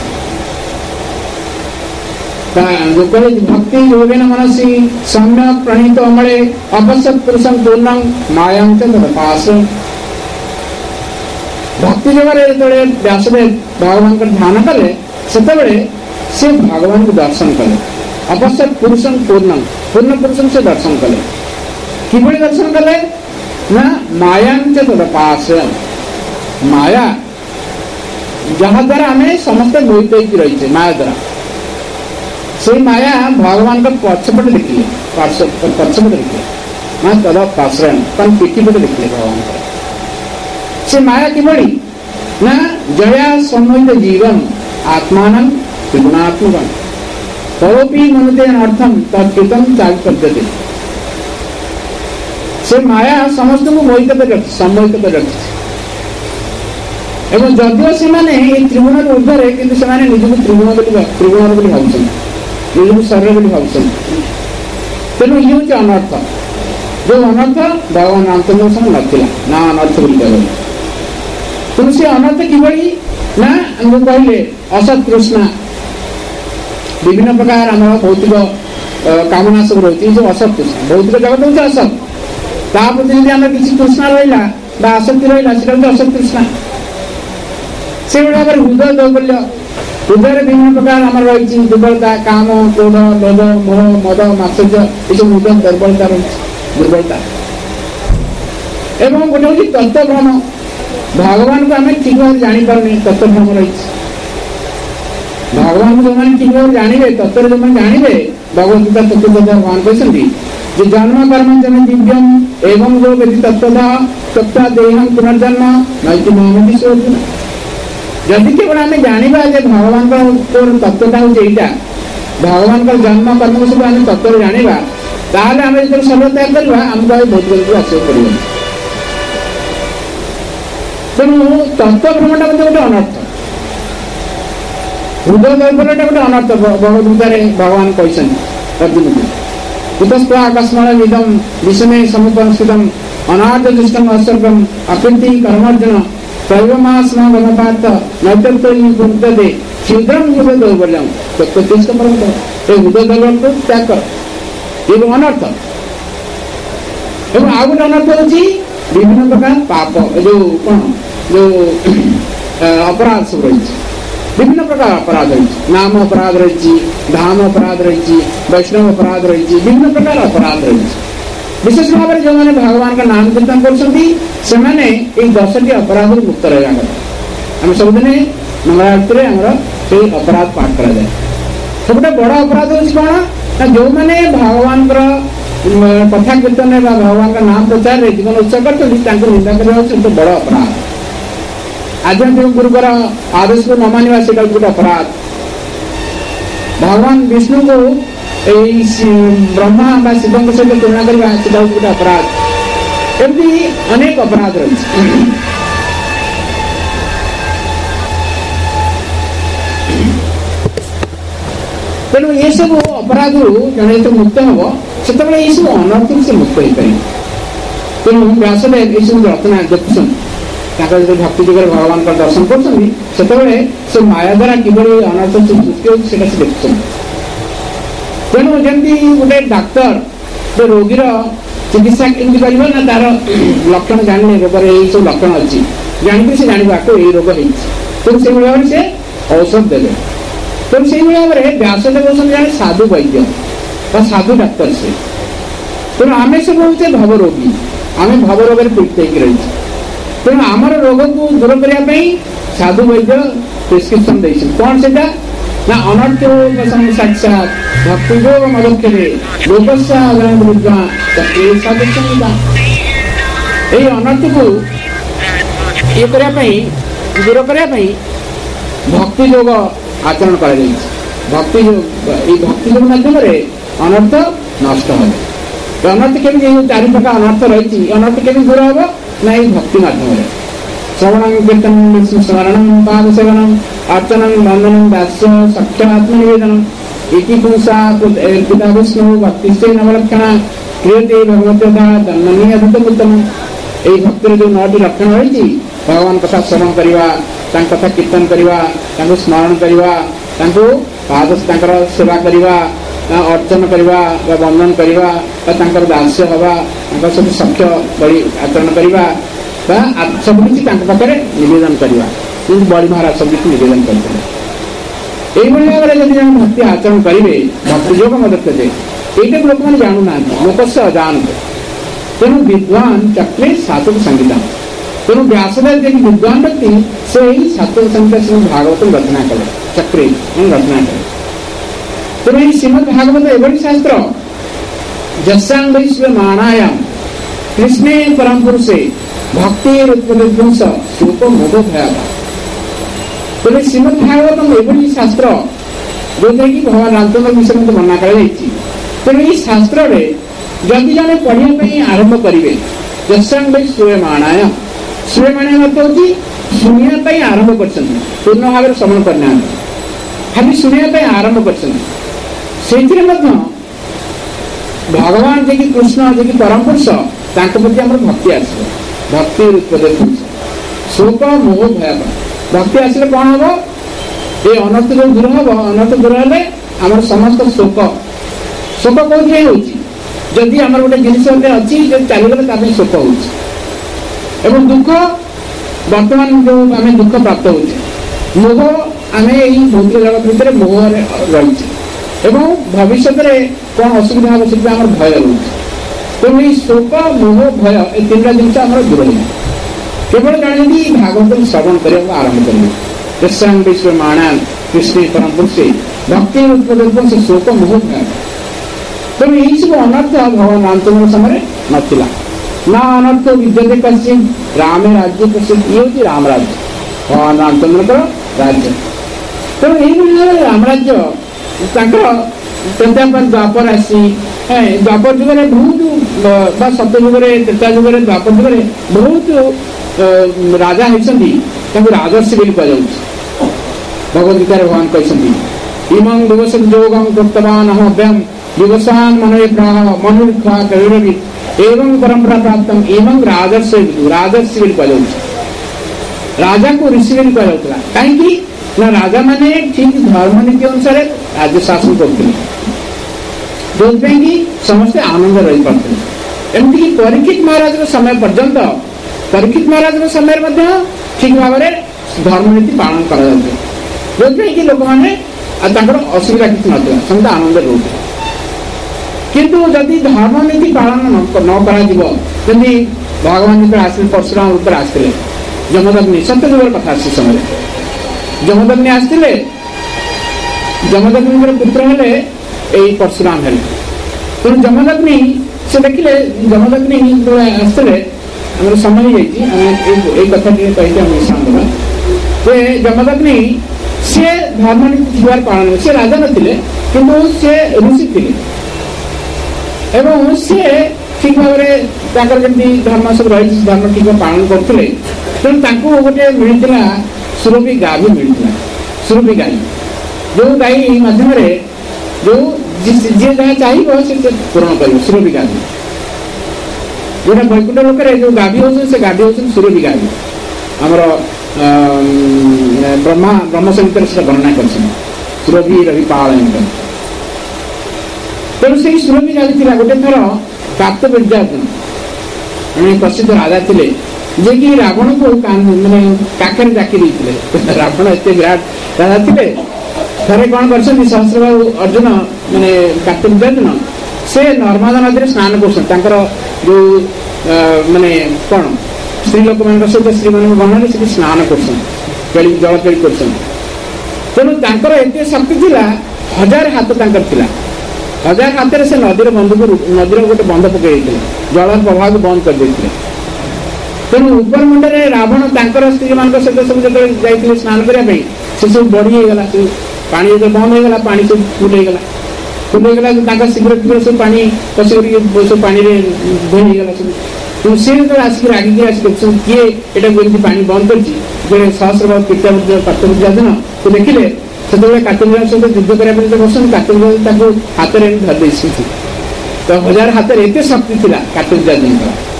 ଭକ୍ତି ଯୋଗେନ ମନସି ସମ୍ୟକ୍ ପ୍ରଣୀତ ଅମଳେ ଅବଶ୍ୟକ ପୁରୁଷଂ ପୂର୍ଣ୍ଣଂ ମାୟାଙ୍କ ତଦପାସ। ଭକ୍ତି ଯୋଗରେ ଯେତେବେଳେ ବ୍ୟାସଦେବ ଭଗବାନଙ୍କର ଧ୍ୟାନ କଲେ, ସେତେବେଳେ ସେ ଭଗବାନଙ୍କୁ ଦର୍ଶନ କଲେ। ଅବଶ୍ୟକ ପୁରୁଷଂ ପୂର୍ଣ୍ଣଂ, ପୂର୍ଣ୍ଣ ପୁରୁଷଙ୍କୁ ସେ ଦର୍ଶନ କଲେ। କିଭଳି ଦର୍ଶନ କଲେ ନା ମାୟାଙ୍କ ତଦପାସ, ମାୟା ଯାହାଦ୍ୱାରା ଆମେ ସମସ୍ତେ ମୋହିତ ହେଇକି ରହିଛେ, ମାୟା ଦ୍ୱାରା ସେଇ ମାୟା ଭଗବାନଙ୍କ ପଛପଟେ ଦେଖିଲେ, ପଛପଟେ ଦେଖିଲେ ମା ତଦପାଶ୍ରୟଣ, ତାଙ୍କ ପିଠିପଟେ ଦେଖିଲେ ଭଗବାନଙ୍କର। ସେ ମାୟା କିଭଳି ନା ଜୟା ସମ୍ମୋହିତ ଜୀବନ ଆତ୍ମାନ ତ୍ରିଗୁଣାତ୍ମକ ତରୋପି ମନୁତେ ଅର୍ଥମ ତତ୍କୃତମ ଚାରିପଦ୍ଧତି। ସେ ମାୟା ସମସ୍ତଙ୍କୁ ମୋହିତ କରି ରଖିଛି, ସମ୍ମୋହିତ କରି ରଖିଛି। ଏବଂ ଯଦିଓ ସେମାନେ ଏଇ ତ୍ରିଗୁଣର ଉର୍ଦ୍ଧ୍ୱରେ, କିନ୍ତୁ ସେମାନେ ନିଜକୁ ତ୍ରିଗୁଣର ବୋଲି ଭାବୁଛନ୍ତି, ନିଜକୁ ଶରୀର ବୋଲି ଭାବୁଛନ୍ତି। ତେଣୁ ଇଏ ହେଉଛି ଅନର୍ଥ। ଯୋଉ ଅନର୍ଥ ଭଗବାନ ରାମଚନ୍ଦ୍ର ସମୟ ନଥିଲା, ନା ଅନର୍ଥ ବୋଲି କହିଲେ। ତେଣୁ ସେ ଅନର୍ଥ କିଭଳି ନା ଆମକୁ କହିଲେ ଅସତ୍ ତୃଷ୍ଣା, ବିଭିନ୍ନ ପ୍ରକାର ଆମର ଭୌତିକ କାମନା ସବୁ ରହୁଛି। ଯୋଉ ଅସତ୍ ତୃଷ୍ଣା, ଭୌତିକ ଜଗତ ହେଉଛି ଅସତ୍, ତା ପ୍ରତି ଯଦି ଆମର କିଛି ତୃଷ୍ଣା ରହିଲା ବା ଆସକ୍ତି ରହିଲା, ସେଟା ହେଉଛି ଅସତ୍ ତୃଷ୍ଣା। ସେଇଭଳି ଭାବରେ ହୃଦୟ ଦୌର୍ବଲ୍ୟ, ହୃଦୟରେ ବିଭିନ୍ନ ପ୍ରକାର ଆମର ରହିଛି ଦୁର୍ବଳତା, କାମ, କ୍ରୋଧ, ଲୋଭ, ମୋହ, ମଦ, ମାତ୍ସର୍ଯ୍ୟ, ଏସବୁ ହୃଦୟ ଦୁର୍ବଳତା ରହିଛି, ଦୁର୍ବଳତା। ଏବଂ ଗୋଟେ ହେଉଛି ତତ୍ତ୍ୱଭ୍ରମ, ଭଗବାନଙ୍କୁ ଆମେ ଠିକ ଭାବରେ ଜାଣିପାରୁନି, ତତ୍ତ୍ୱଭ୍ରମ ରହିଛି। ଭଗବାନଙ୍କୁ ଯୋଉମାନେ ଠିକ ଭାବରେ ଜାଣିବେ, ତତ୍ତ୍ୱରେ ଯୋଉମାନେ ଜାଣିବେ, ଭଗବଦ୍ଗୀତା ଚତୁର୍ଥ ଭଗବାନ କହିଛନ୍ତି ଯେ ଜନ୍ମ କର୍ମ ଜମି ଦିବ୍ୟମ୍ ଏବଂ ଯୋଉ ବ୍ୟକ୍ତି ତତ୍ତ୍ୱତଃ ତତ୍ତ୍ୱ ଦେହଂ ପୁନର୍ଜନ୍ମ ନୈତି ମହାମତି ଅର୍ଜୁନ। ଯଦି କେବଳ ଆମେ ଜାଣିବା ଯେ ଭଗବାନଙ୍କର ତତ୍ତ୍ୱଟା ହେଉଛି ଏଇଟା, ଭଗବାନଙ୍କର ଜନ୍ମ କର୍ମକୁ ସବୁ ଆମେ ତତ୍ତ୍ୱରେ ଜାଣିବା, ତାହେଲେ ଆମେ ଯେତେବେଳେ ଶରୀର ତ୍ୟାଗ କରିବା, ଆମକୁ ଆଉ ବହୁତ ଜଲ୍ଦି ଆସିବାକୁ ପଡ଼ିବନି। ତେଣୁ ତତ୍ତ୍ୱଭ୍ରମଟା ମଧ୍ୟ ଗୋଟେ ଅନର୍ଥ, ହୃଦୟ ଦୌର୍ବଲ୍ୟଟା ଗୋଟେ ଅନର୍ଥ। ଭଗବଦ୍ଗୀତାରେ ଭଗବାନ କହିଛନ୍ତି ଅର୍ଜୁନକୁ, କୁତସ୍ତ୍ୱ ଆକସ୍ମାଳ ନିଦମ୍ ବିଷମେ ସମୁପସ୍ଥିତମ୍ ଅନାର୍ଯ୍ୟ ଦୁଷ୍ଟମ୍ ଅସର୍ଗମ୍ ଅକୀର୍ତ୍ତି କର୍ମାର୍ଜୁନ ତ୍ରୈବମାସ୍ମ ଗମପାର୍ଥ ନୈତତ୍ତ୍ୱ ଭୁକ୍ତତେ କ୍ଷୁଦ୍ରମ୍ ହୃଦୟ ଦୌର୍ବଲ୍ୟମ୍ ତତ୍ତ୍ୱ ପରନ୍ତ। ଏ ହୃଦୟ ଦୌର୍ବଲ୍ୟକୁ ତ୍ୟାଗ କର, ଏ ଅନର୍ଥ। ଏବଂ ଆଉ ଗୋଟେ ଅନର୍ଥ ହେଉଛି ବିଭିନ୍ନ ପ୍ରକାର ପାପ, ଯୋଉ କଣ ଯୋଉ ଅପରାଧ ସବୁ ରହିଛି, ବିଭିନ୍ନ ପ୍ରକାର ଅପରାଧ ରହିଛି। ନାମ ଅପରାଧ ରହିଛି, ଧାମ ଅପରାଧ ରହିଛି, ବୈଷ୍ଣବ ଅପରାଧ ରହିଛି, ବିଭିନ୍ନ ପ୍ରକାର ଅପରାଧ ରହିଛି। ବିଶେଷ ଭାବରେ ଯେଉଁମାନେ ଭଗବାନଙ୍କ ନାମ କୀର୍ତ୍ତନ କରୁଛନ୍ତି, ସେମାନେ ଏଇ 10ଟି ଅପରାଧରୁ ମୁକ୍ତ ରହିବା କଥା। ଆମେ ସବୁଦିନ ମଙ୍ଗଳାରତିରେ ଆମର ସେଇ ଅପରାଧ ପାଠ କରାଯାଏ। ସବୁଠୁ ବଡ଼ ଅପରାଧ ହେଉଛି କ'ଣ ନା ଯେଉଁମାନେ ଭଗବାନଙ୍କର କଥା କୀର୍ତ୍ତନରେ ବା ଭଗବାନଙ୍କ ନାମ ପ୍ରଚାରରେ ଜୀବନ ଉତ୍ସର୍ଗ କରିଛନ୍ତି, ତାଙ୍କୁ ନିନ୍ଦା କରିବା ହେଉଛି ସବୁଠୁ ବଡ଼ ଅପରାଧ। ଆଧ୍ୟାତ୍ମିକ ଗୁରୁଙ୍କର ଆଦେଶକୁ ନ ମାନିବା, ସେଇଟା ହେଉଛି ଗୋଟେ ଅପରାଧ। ଭଗବାନ ବିଷ୍ଣୁଙ୍କୁ ଏଇ ବ୍ରହ୍ମା ବା ଶିବଙ୍କ ସହିତ ତୁଳନା କରିବା, ସେଟା ହେଉଛି ଗୋଟେ ଅପରାଧ। ଏମିତି ଅନେକ ଅପରାଧ ରହିଛି। ତେଣୁ ଏସବୁ ଅପରାଧରୁ ଜଣେ ଯେତେବେଳେ ମୁକ୍ତ ହବ, ସେତେବେଳେ ଏଇସବୁ ଅନର୍ଥରୁ ସେ ମୁକ୍ତ ହେଇପାରିବ। ତେଣୁ ବ୍ୟାସଦେବ ଏସବୁ ରଚନା ଦେଖୁଛନ୍ତି। ତାଙ୍କର ଯେତେବେଳେ ଭକ୍ତି ଯୁଗରେ ଭଗବାନଙ୍କର ଦର୍ଶନ କରୁଛନ୍ତି ସେତେବେଳେ ସେ ମାୟା ଦ୍ୱାରା କିଭଳି ଅନର୍ଥ ସୃଷ୍ଟି ହେଉଛି ସେଇଟା ସେ ଦେଖୁଛନ୍ତି। ତେଣୁ ଯେମିତି ଗୋଟେ ଡାକ୍ତର ଗୋଟେ ରୋଗୀର ଚିକିତ୍ସା କେମିତି କରିବ ନା ତାର ଲକ୍ଷଣ ଜାଣିଲେ ରୋଗର ଏଇ ସବୁ ଲକ୍ଷଣ ଅଛି ଜାଣିକି ସେ ଜାଣିବ ଆକୁ ଏଇ ରୋଗ ହେଇଛି, ତେଣୁ ସେଇଭଳି ଭାବରେ ସେ ଔଷଧ ଦେବେ। ତେଣୁ ସେଇଭଳି ଭାବରେ ବ୍ୟାସଦେବ ହେଉଛନ୍ତି ଜଣେ ସାଧୁ ବୈଦ୍ୟ ବା ସାଧୁ ଡାକ୍ତର ସେ। ତେଣୁ ଆମେ ସବୁ ହେଉଛେ ଭବ ରୋଗୀ, ଆମେ ଭବ ରୋଗରେ ପୀଡ଼ିତ ହେଇକି ରହିଛୁ। ତେଣୁ ଆମର ରୋଗକୁ ଦୂର କରିବା ପାଇଁ ସାଧୁ ବୈଦ୍ୟ ପ୍ରେସକ୍ରିପସନ ଦେଇଛନ୍ତି। କ'ଣ ସେଇଟା ନା ଅନର୍ଥ ସାକ୍ଷାତ ଭକ୍ତି ଯୋଗ ମଦକ୍ଷରେ ଲୋକସ୍ୟା ବିଦ୍ୟା ଏଇ ଅନର୍ଥକୁ ଇଏ କରିବା ପାଇଁ ଦୂର କରିବା ପାଇଁ ଭକ୍ତି ଯୋଗ ଆଚରଣ କରାଯାଇଛି। ଭକ୍ତି ଯୋଗ ଏଇ ଭକ୍ତି ଯୋଗ ମାଧ୍ୟମରେ ଅନର୍ଥ ନଷ୍ଟ ହେବ। ଅନର୍ଥ କେମିତି ଏଇ ଚାରି ପ୍ରକାର ଅନର୍ଥ ରହିଛି ଅନର୍ଥ କେମିତି ଦୂର ହେବ ନା ଏଇ ଭକ୍ତି ମାଧ୍ୟମରେ ଶ୍ରବଣ କୀର୍ତ୍ତନ ସ୍ମରଣ ପାଦ ସେବନ ଅର୍ଚ୍ଚନ ବନ୍ଦନ ଦାସ୍ୟ ସଖ୍ୟ ଆତ୍ମନିବେଦନ ଇତି ପୁଂସା ପିତା ବିଷ୍ଣୁ ଭକ୍ତି ସେ ନବଲକ୍ଷଣା କ୍ରିୟତେ ଭଗବତ୍ୟତା ଜନ୍ମନି ଅଧିକତମ। ଏଇ ଭକ୍ତିର ଯେଉଁ 9ଟି ଲକ୍ଷଣ ରହିଛି ଭଗବାନ କଥା ଶ୍ରବଣ କରିବା, ତାଙ୍କ କଥା କୀର୍ତ୍ତନ କରିବା, ତାଙ୍କୁ ସ୍ମରଣ କରିବା, ତାଙ୍କୁ ପାଦ ତାଙ୍କର ସେବା କରିବା, ଅର୍ଚ୍ଚନ କରିବା ବା ବନ୍ଦନ କରିବା ବା ତାଙ୍କର ଦାସ୍ୟ ହେବା, ତାଙ୍କ ସବୁ ସଖ୍ୟ ବଳି ଆଚରଣ କରିବା ବା ସବୁ କିଛି ତାଙ୍କ ପାଖରେ ନିବେଦନ କରିବା, ଯେମିତି ବଳି ମହାରାଜ ସବୁ କିଛି ନିବେଦନ କରିଥିଲେ। এইভাবে ভাবে যদি আমি ভক্তি আচরণ করিবে ভক্তি যোগ মদক্ষতে এইটা লোকମାନେ ଜାଣୁନାହାନ୍ତି ଲୋକସ୍ୟ ଅଜାଣନ୍ତି। ତେଣୁ ବିଦ୍ୱାନ ଚକ୍ରେ ସାତକ ସଂଗୀତା। ତେଣୁ ବ୍ୟାସଦେବ ଯେ ବିଦ୍ୱାନ ବ୍ୟକ୍ତି ସେ ଏହି ସାତକ ସଂଗୀତା ଶ୍ରୀମଦ୍ ଭାଗବତ ରଚନା କଲେ ଚକ୍ରେ ରଚନା କଲେ। ତେଣୁ ଏହି ଶ୍ରୀମଦ୍ ଭାଗବତ ଏଭଳି ଶାସ୍ତ୍ର ଯସ୍ୟାଂ ବୈଶ୍ୱ ମାଣାୟାମ କୃଷ୍ଣେ ପରମ ପୁରୁଷେ ଭକ୍ତି ଉତ୍ପନ୍ନସ ଶୋକ ମୋହ ଭୟାଭା। ତେଣୁ ଶ୍ରୀମଦ୍ ଭାଗବତମ ଏଭଳି ଶାସ୍ତ୍ର ଯୋଉଥିରେ କି ଭଗବାନ ରାମଚନ୍ଦ୍ର ବିଷୟରେ ମୋତେ ବର୍ଣ୍ଣନା କରାଯାଇଛି। ତେଣୁ ଏହି ଶାସ୍ତ୍ରରେ ଯଦି ଜଣେ ପଢ଼ିବା ପାଇଁ ଆରମ୍ଭ କରିବେ ଯସ୍ୟାଂ ବୈ ଶ୍ରୂୟମାଣାୟାମ, ଶ୍ରୂୟମାଣାୟାମ ଅର୍ଥ ହେଉଛି ଶୁଣିବା ପାଇଁ ଆରମ୍ଭ କରିଛନ୍ତି, ପୂର୍ଣ୍ଣ ଭାବରେ ଶ୍ରବଣ କରିନାହାନ୍ତି, ଖାଲି ଶୁଣିବା ପାଇଁ ଆରମ୍ଭ କରିଛନ୍ତି। ସେଇଥିରେ ମଧ୍ୟ ଭଗବାନ ଯେ କି କୃଷ୍ଣ ଯେ କି ପରମ ପୁରୁଷ ତାଙ୍କ ପ୍ରତି ଆମର ଭକ୍ତି ଆସିବ। ଭକ୍ତି ଉତ୍ପଦେଶ ଶୋକ ମୋହ ଭୟାଭା। ଭକ୍ତି ଆସିଲେ କ'ଣ ହବ? এই ଅନର୍ଥ ଯେଉଁ ଦୂର ହବ, ଅନର୍ଥ ଦୂର ହେଲେ ଆମର ସମସ୍ତ ଶୋକ କୋଉଥିରେ ହେଉଛି? ଯଦି ଆମର ଗୋଟେ ଜିନିଷ ଅଛି ଯଦି ଚାଲିଗଲେ ତା ପାଇଁ ଶୋକ ହେଉଛି। ଏବଂ ଦୁଃଖ ବର୍ତ୍ତମାନ ଯେଉଁ ଆମେ ଦୁଃଖ ପ୍ରାପ୍ତ ହେଉଛେ, ମୋହ ଆମେ ଏଇ ଭୌତିକ ଜଗତ ଭିତରେ ମୋହରେ ରହିଛେ ଏବଂ ଭବିଷ୍ୟତରେ କ'ଣ ଅସୁବିଧା ହେବ ସେଥିପାଇଁ ଆମର ଭୟ ରହୁଛି। ତେଣୁ ଏଇ ଶୋକ ମୋହ ଭୟ ଏ ତିନିଟା ଜିନିଷ ଆମର ଦୂର ହେଇଯିବ କେବଳ ଜଣେ ଯଦି ଭାଗବତ ଶ୍ରବଣ କରିବାକୁ ଆରମ୍ଭ କରିବେ। ଯସ୍ୟାଂ ବିଶ୍ୱ ମାଣାୟାମ କୃଷ୍ଣେ ପରମ ପୁରୁଷେ ଭକ୍ତି ଉତ୍ପନ୍ନ ସେ ଶୋକ ମୋହ ଭୟ। ତେଣୁ ଏହିସବୁ ଅନର୍ଥ ଭଗବାନ ରାମଚନ୍ଦ୍ର ସମୟରେ ନଥିଲା। ନା ଅନର୍ଥ ବିଦ୍ୟତେ କଶ୍ଚିତ୍ ରାମେ ରାଜ୍ୟ ପ୍ରସିଦ୍ଧ। ଇଏ ହେଉଛି ରାମ ରାଜ୍ୟ, ଭଗବାନ ରାମଚନ୍ଦ୍ରଙ୍କର ରାଜ୍ୟ। ତେଣୁ ଏଇଭଳି ଭାବରେ ରାମ ରାଜ୍ୟ ତାଙ୍କର ଦ୍ୱାପର ଆସି ଦ୍ୱାପର ଯୁଗରେ ବହୁତ ବା ସତ୍ୟ ଯୁଗରେ ତ୍ରେତା ଯୁଗରେ ଦ୍ୱାପର ଯୁଗରେ ବହୁତ ରାଜା ହେଇଛନ୍ତି, ତାଙ୍କୁ ରାଜର୍ଷି ବୋଲି କୁହାଯାଉଛି। ଭଗବଦ୍ ଗୀତାରେ ଭଗବାନ କହିଛନ୍ତି ଇମଂ ଦିବସ ଯୋଗଂ କୃତବାନ୍ ଅହମ୍ୟମ୍ ଦିବସାନ୍ ମନୋ ପ୍ରାହ ମନୁର୍ଖା କୈରବି ଏବଂ ପରମ୍ପରା ପ୍ରାପ୍ତମ୍ ଏବଂ ରାଜର୍ଷି ବୋଲି କୁହାଯାଉଛି। ରାଜାକୁ ଋଷି ବୋଲି କୁହାଯାଉଥିଲା। କାହିଁକି ନା ରାଜାମାନେ ଠିକ୍ ଧର୍ମନୀତି ଅନୁସାରେ ରାଜ୍ୟ ଶାସନ କରୁଥିଲେ, ଯୋଉଥିପାଇଁ କି ସମସ୍ତେ ଆନନ୍ଦ ରହିପାରୁଥିଲେ। ଏମିତିକି ପରୀକ୍ଷିତ ମହାରାଜଙ୍କ ସମୟ ପର୍ଯ୍ୟନ୍ତ ପରୀକ୍ଷିତ ମହାରାଜଙ୍କ ସମୟରେ ମଧ୍ୟ ଠିକ୍ ଭାବରେ ଧର୍ମନୀତି ପାଳନ କରାଯାଉଥିଲା, ଯୋଉଥିପାଇଁ କି ଲୋକମାନେ ତାଙ୍କର ଅସୁବିଧା କିଛି ନଥିଲା, ସମସ୍ତେ ଆନନ୍ଦରେ ରହୁଥିଲେ। କିନ୍ତୁ ଯଦି ଧର୍ମନୀତି ପାଳନ ନ କରାଯିବ, ଯେମିତି ଭଗବାନ ଯେତେବେଳେ ଆସିଲେ ପରଶୁରାମ ରୂପରେ ଆସିଥିଲେ, ଯମଦଗ୍ନି ସତ୍ୟ ଯୁଗର କଥା ଆସିଛି ସମୟରେ ଯମଦଗ୍ନି ଆସିଥିଲେ, ଯମଦଗ୍ନିଙ୍କର ପୁତ୍ର ହେଲେ ଏଇ ପରଶୁରାମ ହେଲେ। ତେଣୁ ଯମଦଗ୍ନି ସେ ଦେଖିଲେ, ଯମଦଗ୍ନି ଯେତେବେଳେ ଆସିଥିଲେ, ଆମର ସମୟ ହେଇଯାଇଛି, ଆମେ ଏଇ କଥା ଟିକେ କହିକି ଆମେ ବିଶ୍ରାମ ଦେବା। ଯେ ଯମଦଗ୍ନି ସେ ଧର୍ମନୀତି ଥିବାର ପାଳନ, ସେ ରାଜା ନଥିଲେ କିନ୍ତୁ ସେ ଋଷି ଥିଲେ ଏବଂ ସେ ଠିକ୍ ଭାବରେ ତାଙ୍କର ଯେମିତି ଧର୍ମ ସବୁ ରହିଛି ଧର୍ମ ଠିକ୍ ଭାବେ ପାଳନ କରୁଥିଲେ। ତେଣୁ ତାଙ୍କୁ ଗୋଟେ ମିଳିଥିଲା ସୁରଭି ଗାଭୀ ମିଳିଥିଲା। ସୁରଭି ଗାଈ, ଯେଉଁ ଗାଈ ମାଧ୍ୟମରେ ଯିଏ ଯାହା ଚାହିଁବ ସେ ପୂରଣ କରିବ। ସୁରଭି ଗାଭୀ जोटा वैकुंठ लोक जो गाभी होती से गाभी होती सुरभि गाभी आमर ब्रह्म संहित से वर्णना कर सुरभि रवि पाल तेणु से सुरभि गाभी थी गोटे थर कार्तवीर्यार्जुन प्रसिद्ध राजा थे जे कि रावण को मैंने काखर जाकी देते रावण एत विराट राजा थे थे कौन कर सहस्रबाहु अर्जुन मैंने कार्तवीर्यार्जुन से नर्मदा नदी स्नान कर जो माने कौन स्त्री लोक मान सहित स्त्री मान गहन से स्नान कर जल केली कर तेणु एत शक्ति थिला 1000 हाथ थिला 1000 हाथ से नदीर बंध को नदीर गोटे बंध पकई जल प्रभाव बंद कर देते तेणु ऊपर मुंडे रावण स्त्री मान सहित सब जो जाते स्नान करने से सब बढ़ीगला पानी जो बंद होगा पानी सब फुल होगला शीघ्र सब पानी पशिक सब पानी धोईगला सब सी जो आसिक रागिक आसिक किए यहाँ पानी बंद कर सहस्रबाहु कार्तवीर्यार्जुन तो देखिले से कार्तवीर्यार्जुन सहित युद्ध करने बसन कार्तवीर्यार्जुन हाथ में धरदे तो 1000 हाथ एत शक्ति थी कार्तवीर्यार्जुन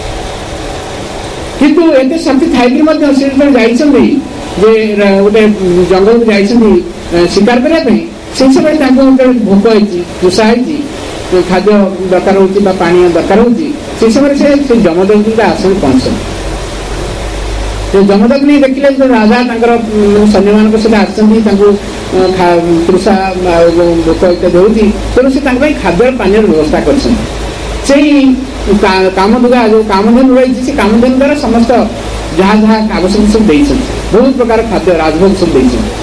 किंतु एत शक्ति थी से गोटे जंगल को जाइए शिकार करने से समय भोक होषा खाद्य दरकार हो पानी दरकार हो समय से जमदग्नि आश्रम पहुँच जमदग्नि देखिले जो राजा सैन्य मान सहित तृषा भोक इत्यादि होती तेणु से खाद्य पानी व्यवस्था कर कामधुगा जो कामधेनु रही से कामधेनु द्वारा समस्त जहाँ जहाँ आवश्यक सब बहुत प्रकार खाद्य राजभोग सब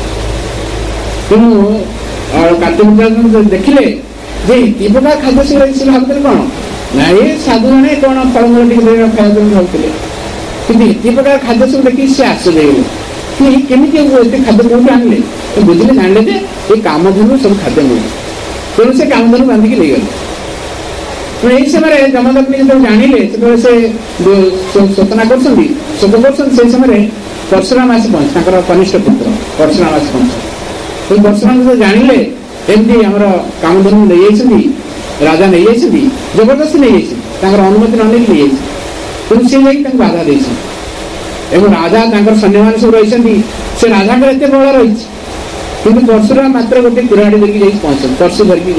तेणु कार्तवीर्यार्जुन देखिले ये प्रकार खाद्य से भावते कौन ना ये साधु जने कौन फलमूल टे खाया भावते कि ये प्रकार खाद्य सब देखिए सी आश्चर्य कि केमी खाद्य कौट आनले तो बुझे जानले जे ये कामधेनु सब खाद्य मिले तेणु से कामधेनु बांधिक ले गले यही समय जमदग्नि जो जानिले से स्वप्ना कर से समय परशुराम आसी पहुँच कनिष्ठ पुत्र परशुराम आसी पहुँच तो परशुराम जो जानिले एमती आमर कामधेनु नहीं राजा नहीं जबरदस्ती नहीं अनुमति न नहीं नहीं तेणु सी जा बाधा दे राजा सैन्य मान सब रही से राजा एत बल रही कि परशुराम मात्र गोटे कुराड़ी धरिकी पहुँच परशु धरिकी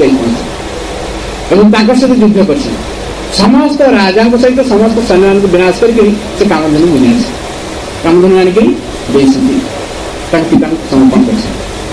सहित युद्ध कर समस्त राजा सहित समस्त सैन्य मान विनाश करके कामधेनु बुझे कामधेनु आनिक पिता समर्पण कर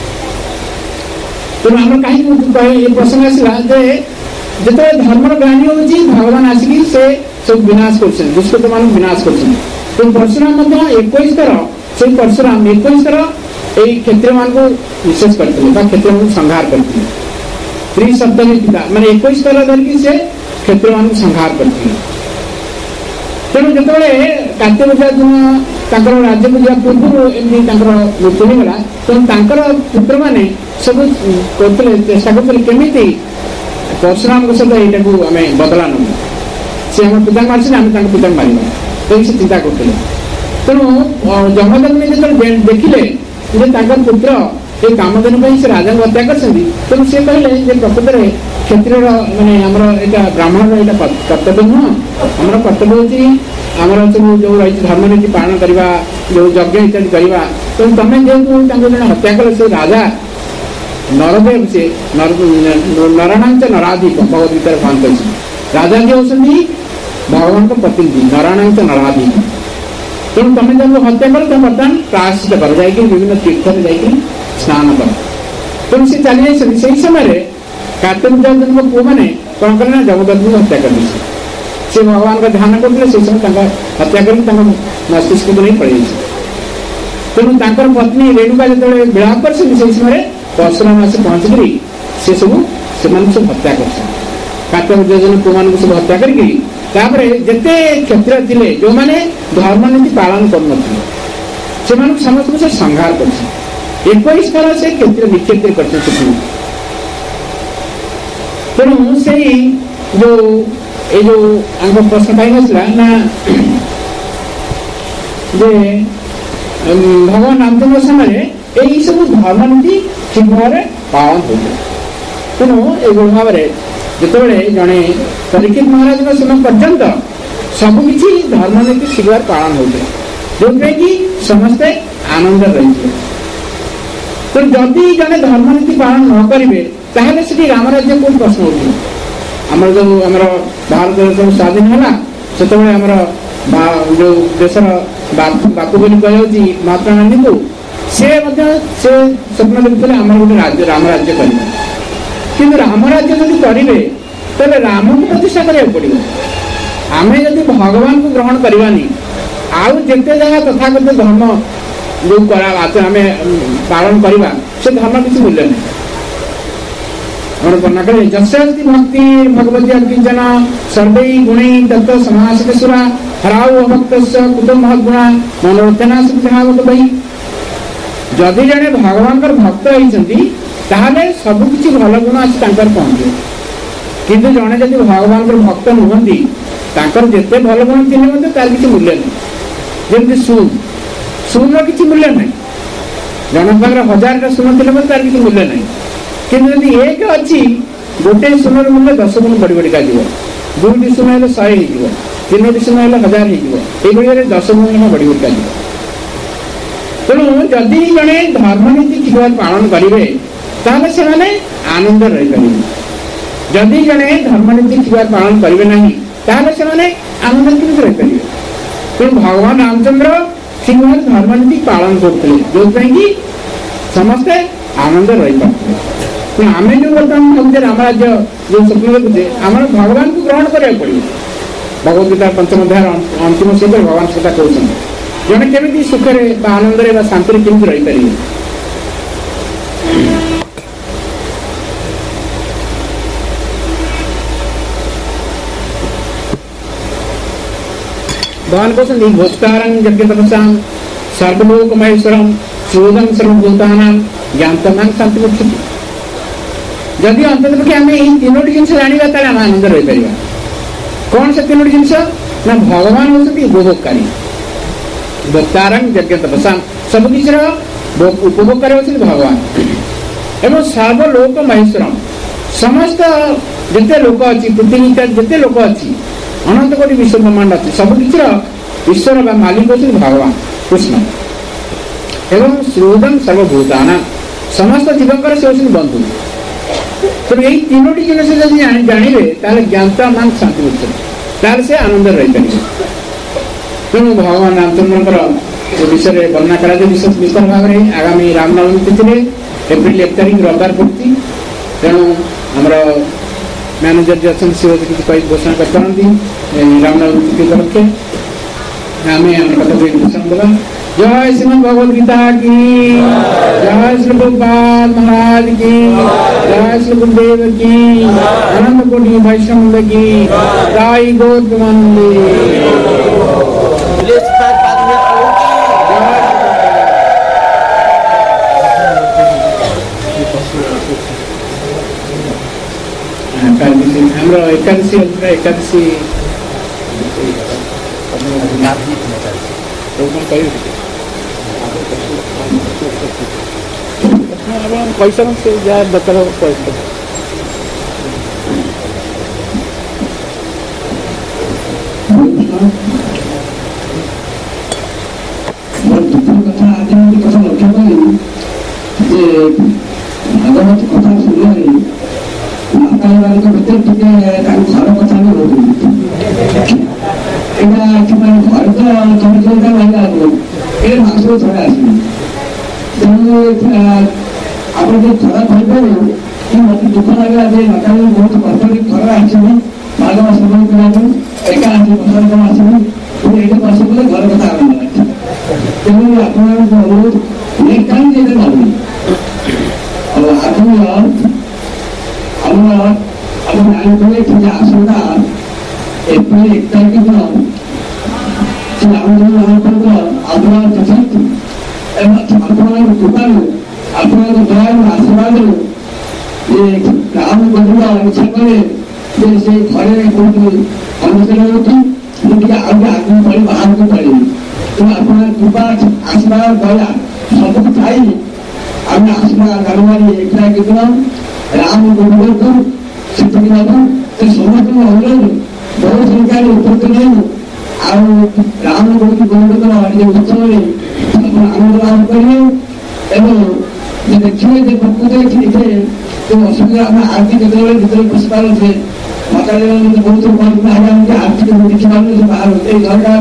तेणु आम कहीं प्रसंग आसला जो धर्मर ग्लानि होगी भगवान आसिक से सब विनाश कर दुष्कृत मान विनाश कर परशुराम 21 थर से परशुराम 21 थर यही क्षत्रिय मान को विशेष करते क्षत्रिय मान संहार करते त्रिसप्तमी पिता मैंने 21 थर धरिकी से क्षत्रिय मान संहार करते तेणु जो कार्तवीर्यार्जुन राज्य को जा पूर्व एमती मृत्यु होगा तेणु पुत्र मैंने सब करते चेष्टा करते केमी परशुराम सहित यहाँ आम बदला नब सी आम पिता मार्च आम पिता मार से चिंता करते तेणु जमदग्नि जो देखिले पुत्र ये कामधेनु से राजा को हत्या कर तेणु सी कहले प्रकृत में क्षत्रिय मानने आमर यहाँ ब्राह्मण यहाँ कर्तव्य नुह आम कर्तव्य होमर सब जो रही धर्म नीति पालन करवा जो यज्ञ इत्यादि करवा तेणु तुम्हें जेहतु जो हत्या कल से राजा नरदेव से नराणांच नराधिक भगवदगीतार भान कर राजा जी होती भगवान को प्रतिनिधि नराणांच नराधिक तेणु तुम जब हत्या कर तुम बर्तमान प्रायश्चित कर जाकि विभिन्न तीर्थ में जा स्नान कर तेणु से चली से समय कार्तवीर्यार्जुन को पुओ मैंने कौन करें जमदग्नि हत्या कर से भगवान का ध्यान करते से समय हत्या कर मस्तिष्क को नहीं पड़े तेणु पत्नी रेणुका जो विलाप कर समय परशुराम आसी पहुँचकर से सब हत्या कर कार्तवीर्यार्जुन पुओ मान सब हत्या करके जिते क्षत्रिय थे जो मैंने धर्म नीति पालन कर समस्त से संहार कर 21 थर से क्षत्रिय निक्षेत्र करते तेणु से जो ये जो प्रश्न कहीं आसला ना भगवान रामचंद्र समय यही सब धर्म नीति ठीक भाव में पालन हो तेणु ये भाव में जिते जड़े परीक्षित महाराज समय पर्यंत सबकि धर्मनीति शिखर पालन होते जो कि समस्ते आनंद रही। तो जदि जड़े धर्मनीति पालन न करेंगे ताहले से रामराज्य को प्रश्न उठे। आमर जो आमर भारत जो स्वाधीन है से जो देशर बापू बोली कही महात्मा गांधी को से स्वप्न देखते आम गोटे राम राज्य करेंगे कि राम राज्य जब करेंगे तेल राम को प्रतिष्ठा करा पड़ो। आम जब भगवान को ग्रहण करवानी आउ जिते जहाँ तथाकथित धर्म जो आम पालन करवा से धर्म किसी मूल्य नहीं। वर्णना करें जस्ति भक्ति भगवती अर्जुन सर्वै गुणै दत्त समासिकेश्वरा हराउ अभक्त कुत महगुणा मनोरथना सुधावत भाई। जदि जड़े भगवान भक्त होते सबकि भल गुण आसी पहुंचे किंतु जड़े जब भगवान भक्त नुहति जिते भल गुण थे तार किसी मूल्य नहीं। जमी सुन किसी मूल्य नहीं जन पाखे 1000टा सुन थे तार किसी मूल्य नहीं किंतु यदि एक अच्छी गोटे सुनर मूल्य 10 गुण बढ़ी बढ़िका जीव 2टी सुन है 100 हो 3टी सुन है 1000 हो 10 गुण बढ़ी बढ़िका जीव। तेणु जदि जड़े धर्मनीति ठीक पालन करेंगे ताहले से आनंद रही पारे। जदि जड़े धर्मनीति ठीक पालन करेंगे नहीं ताहले से आनंद केମିତି रही पारे। तेणु भगवान रामचंद्र ठीक भाव धर्मनीति पालन करते जो कि समस्ते आनंद रही पाते। आम जो बर्तमान भावुचे राम राज्य जो स्वप्न देखुचे आम भगवान को ग्रहण करा पड़ो। भगवद्गीता 5म अध्याय अंतिम श्लोक भगवान सीता कहते जड़े केमी सुखरे आनंद शांति केमी रही पारे। भगवान कहते भोक्तारं यज्ञ तपसा सर्वलोक महेश्वरम शोधम सर्वभूतानां ज्ञातमां शांति मुक्ति। जदि अंततपक्षे आम यही 3टी जिन जाना ताले आम आनंद रही पार। कौन से 3टी जिन ना भगवान होती उपभोगकारी भोक्तारं यज्ञ तपसा सबकि उपभोगकारी होती भगवान एवं सर्वलोक महेश्वरम समस्त जिते लोक अच्छी पृथ्वी जिते लोक अच्छी अनंत कोटि विश्व ब्रह्मांड अच्छी सबकि ईश्वर मालिक होती भगवान कृष्ण एवं श्रोदम सर्वभूतानां समस्त जीवकर से होती बंधु। तो यही 3टी जिन से जब जानवे ताले ज्ञाता मान शांति मुक्त से आनंद रही पारे। तेणु भगवान रामचंद्र विषय में वर्णना करा विस्तार भाव में आगामी रामनवमी तिथि एप्रिल 1 तारिख रविवार पड़ती। तेणु आमर मैनेजर जो अच्छा सी किसी घोषणा करते रामनवमी तिथि उपलक्षे आम कथा घोषणा देवा। जय श्रीमद भगवद गीता की जय श्री गोपाल महाराज की जय श्री गुरुदेव की आनंद कोटि वैष्णव की जय गौतमंदी। एकादशी पैसा से जहाँ दरकार हो पैसा भागवत कथा शुणी माता भितर टे घर कथा भी रोक घर तो चौबीस घंटा रहा ये मास थोड़ा आस आप जो थोड़ा कहीपर कि मत दुख लगे जे माता बहुत कष्ट थोड़ा आसमी माघ मास करने एका आसमी आसमी ये बस घर कथा आरंभ तेणु आप अनुरोध नेक्स्ट टाइम जे भावी आसंता एप्रिल 1 तारिख दिन रामचंद्र महाप्रभु तिथि आप कृपा आप दया आशीर्वाद राम बंधुआ इच्छा करे से घरे कौटी अनुष्ठान आगे पड़े बाहर को पड़े तो आप कृपा आशीर्वाद दया सब चाहिए आम आशीर्वाद जानवर 1 तारिख दिन राम बंधु को समस्त अनुरोध बहुत संख्या उपस्थित नहीं ଆଉ ରାମ ବହୁତ ଗୌରବର ନିଜ ଉତ୍ସବରେ ଆପଣ ଆନନ୍ଦ ଲାଭ କରିବେ ଏବଂ ଦେଖିବେ ଯେ ପ୍ରକୃତ ଏଥିରେ ଯେଉଁ ଅସୁବିଧା ଆମେ ଆଜି ଯେତେବେଳେ ଭିତରେ ବସିପାରୁଛେ ମତେ ବହୁତ ଆଜ୍ଞା ଆଜି ଦେଖିପାରୁଛୁ ଯେ ବାହାର ଏଇ ଘରଟା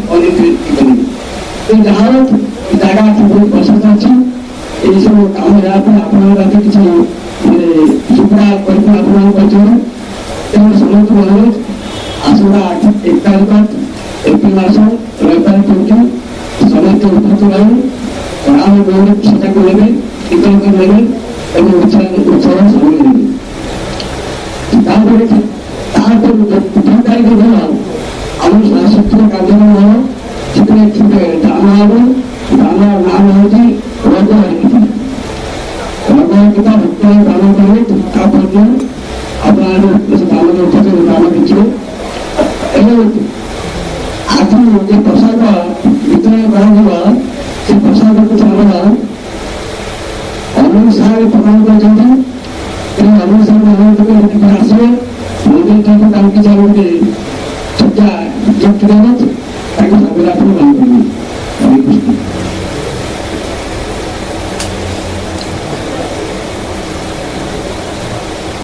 ଯାହାର ଜାଗା ଅଛି ବହୁତ ପ୍ରସିଦ୍ଧ ଅଛି ଏଇସବୁ କାମ ହେବା ପାଇଁ ଆପଣଙ୍କ ପାଖେ କିଛି ସୁବିଧା କରିବା ଆପଣଙ୍କ କରିଛନ୍ତି ତେଣୁ ସମସ୍ତଙ୍କୁ ଅନୁରୋଧ ଆସନ୍ତା 1 ତାରିଖ ଏପ୍ରିଲ ମାସ ରବିବାର ପଡ଼ୁଛି ସମସ୍ତେ ଉପସ୍ଥିତ ରହି ରାମ ଗୌରବ ସେଟାକୁ ନେବେ ଟିକରକ ନେବେ ଏବଂ ଉତ୍ସବ ସାମିଲ ନେବେ ତାପରେ 2 ତାରିଖ ଦିନ ଆମ ସାଂସ୍କୃତିକ କାର୍ଯ୍ୟକ୍ରମ ହେବ ସେଥିରେ ଦାନ ହେବ ଦାନ ନାମ ହେଉଛି ରଜ ହରିକିତା ଭକ୍ତ ଦାନ କରିବେ ତାପରେ ଆପଣ ଦାନ ଦାନ ଦେଖିବେ ଏବଂ ଆଜି ଯେ ପ୍ରସାଦ ବିତରଣ କରାଯିବ ସେ ପ୍ରସାଦକୁ ଆମର ଅମିତ ସାର୍ ପ୍ରଦାନ କରିଛନ୍ତି ତେଣୁ ଅମିତ ସାର୍ ଆସିବେ ମନ୍ଦିର ତାଙ୍କୁ ତାଙ୍କୁ କିଛି ଗୋଟେ ଛୋଟା ଗିଫ୍ଟ ଦେବେ ତାକୁ ସବୁବେଳେ ଆପଣ ଦାନ କରିବେ।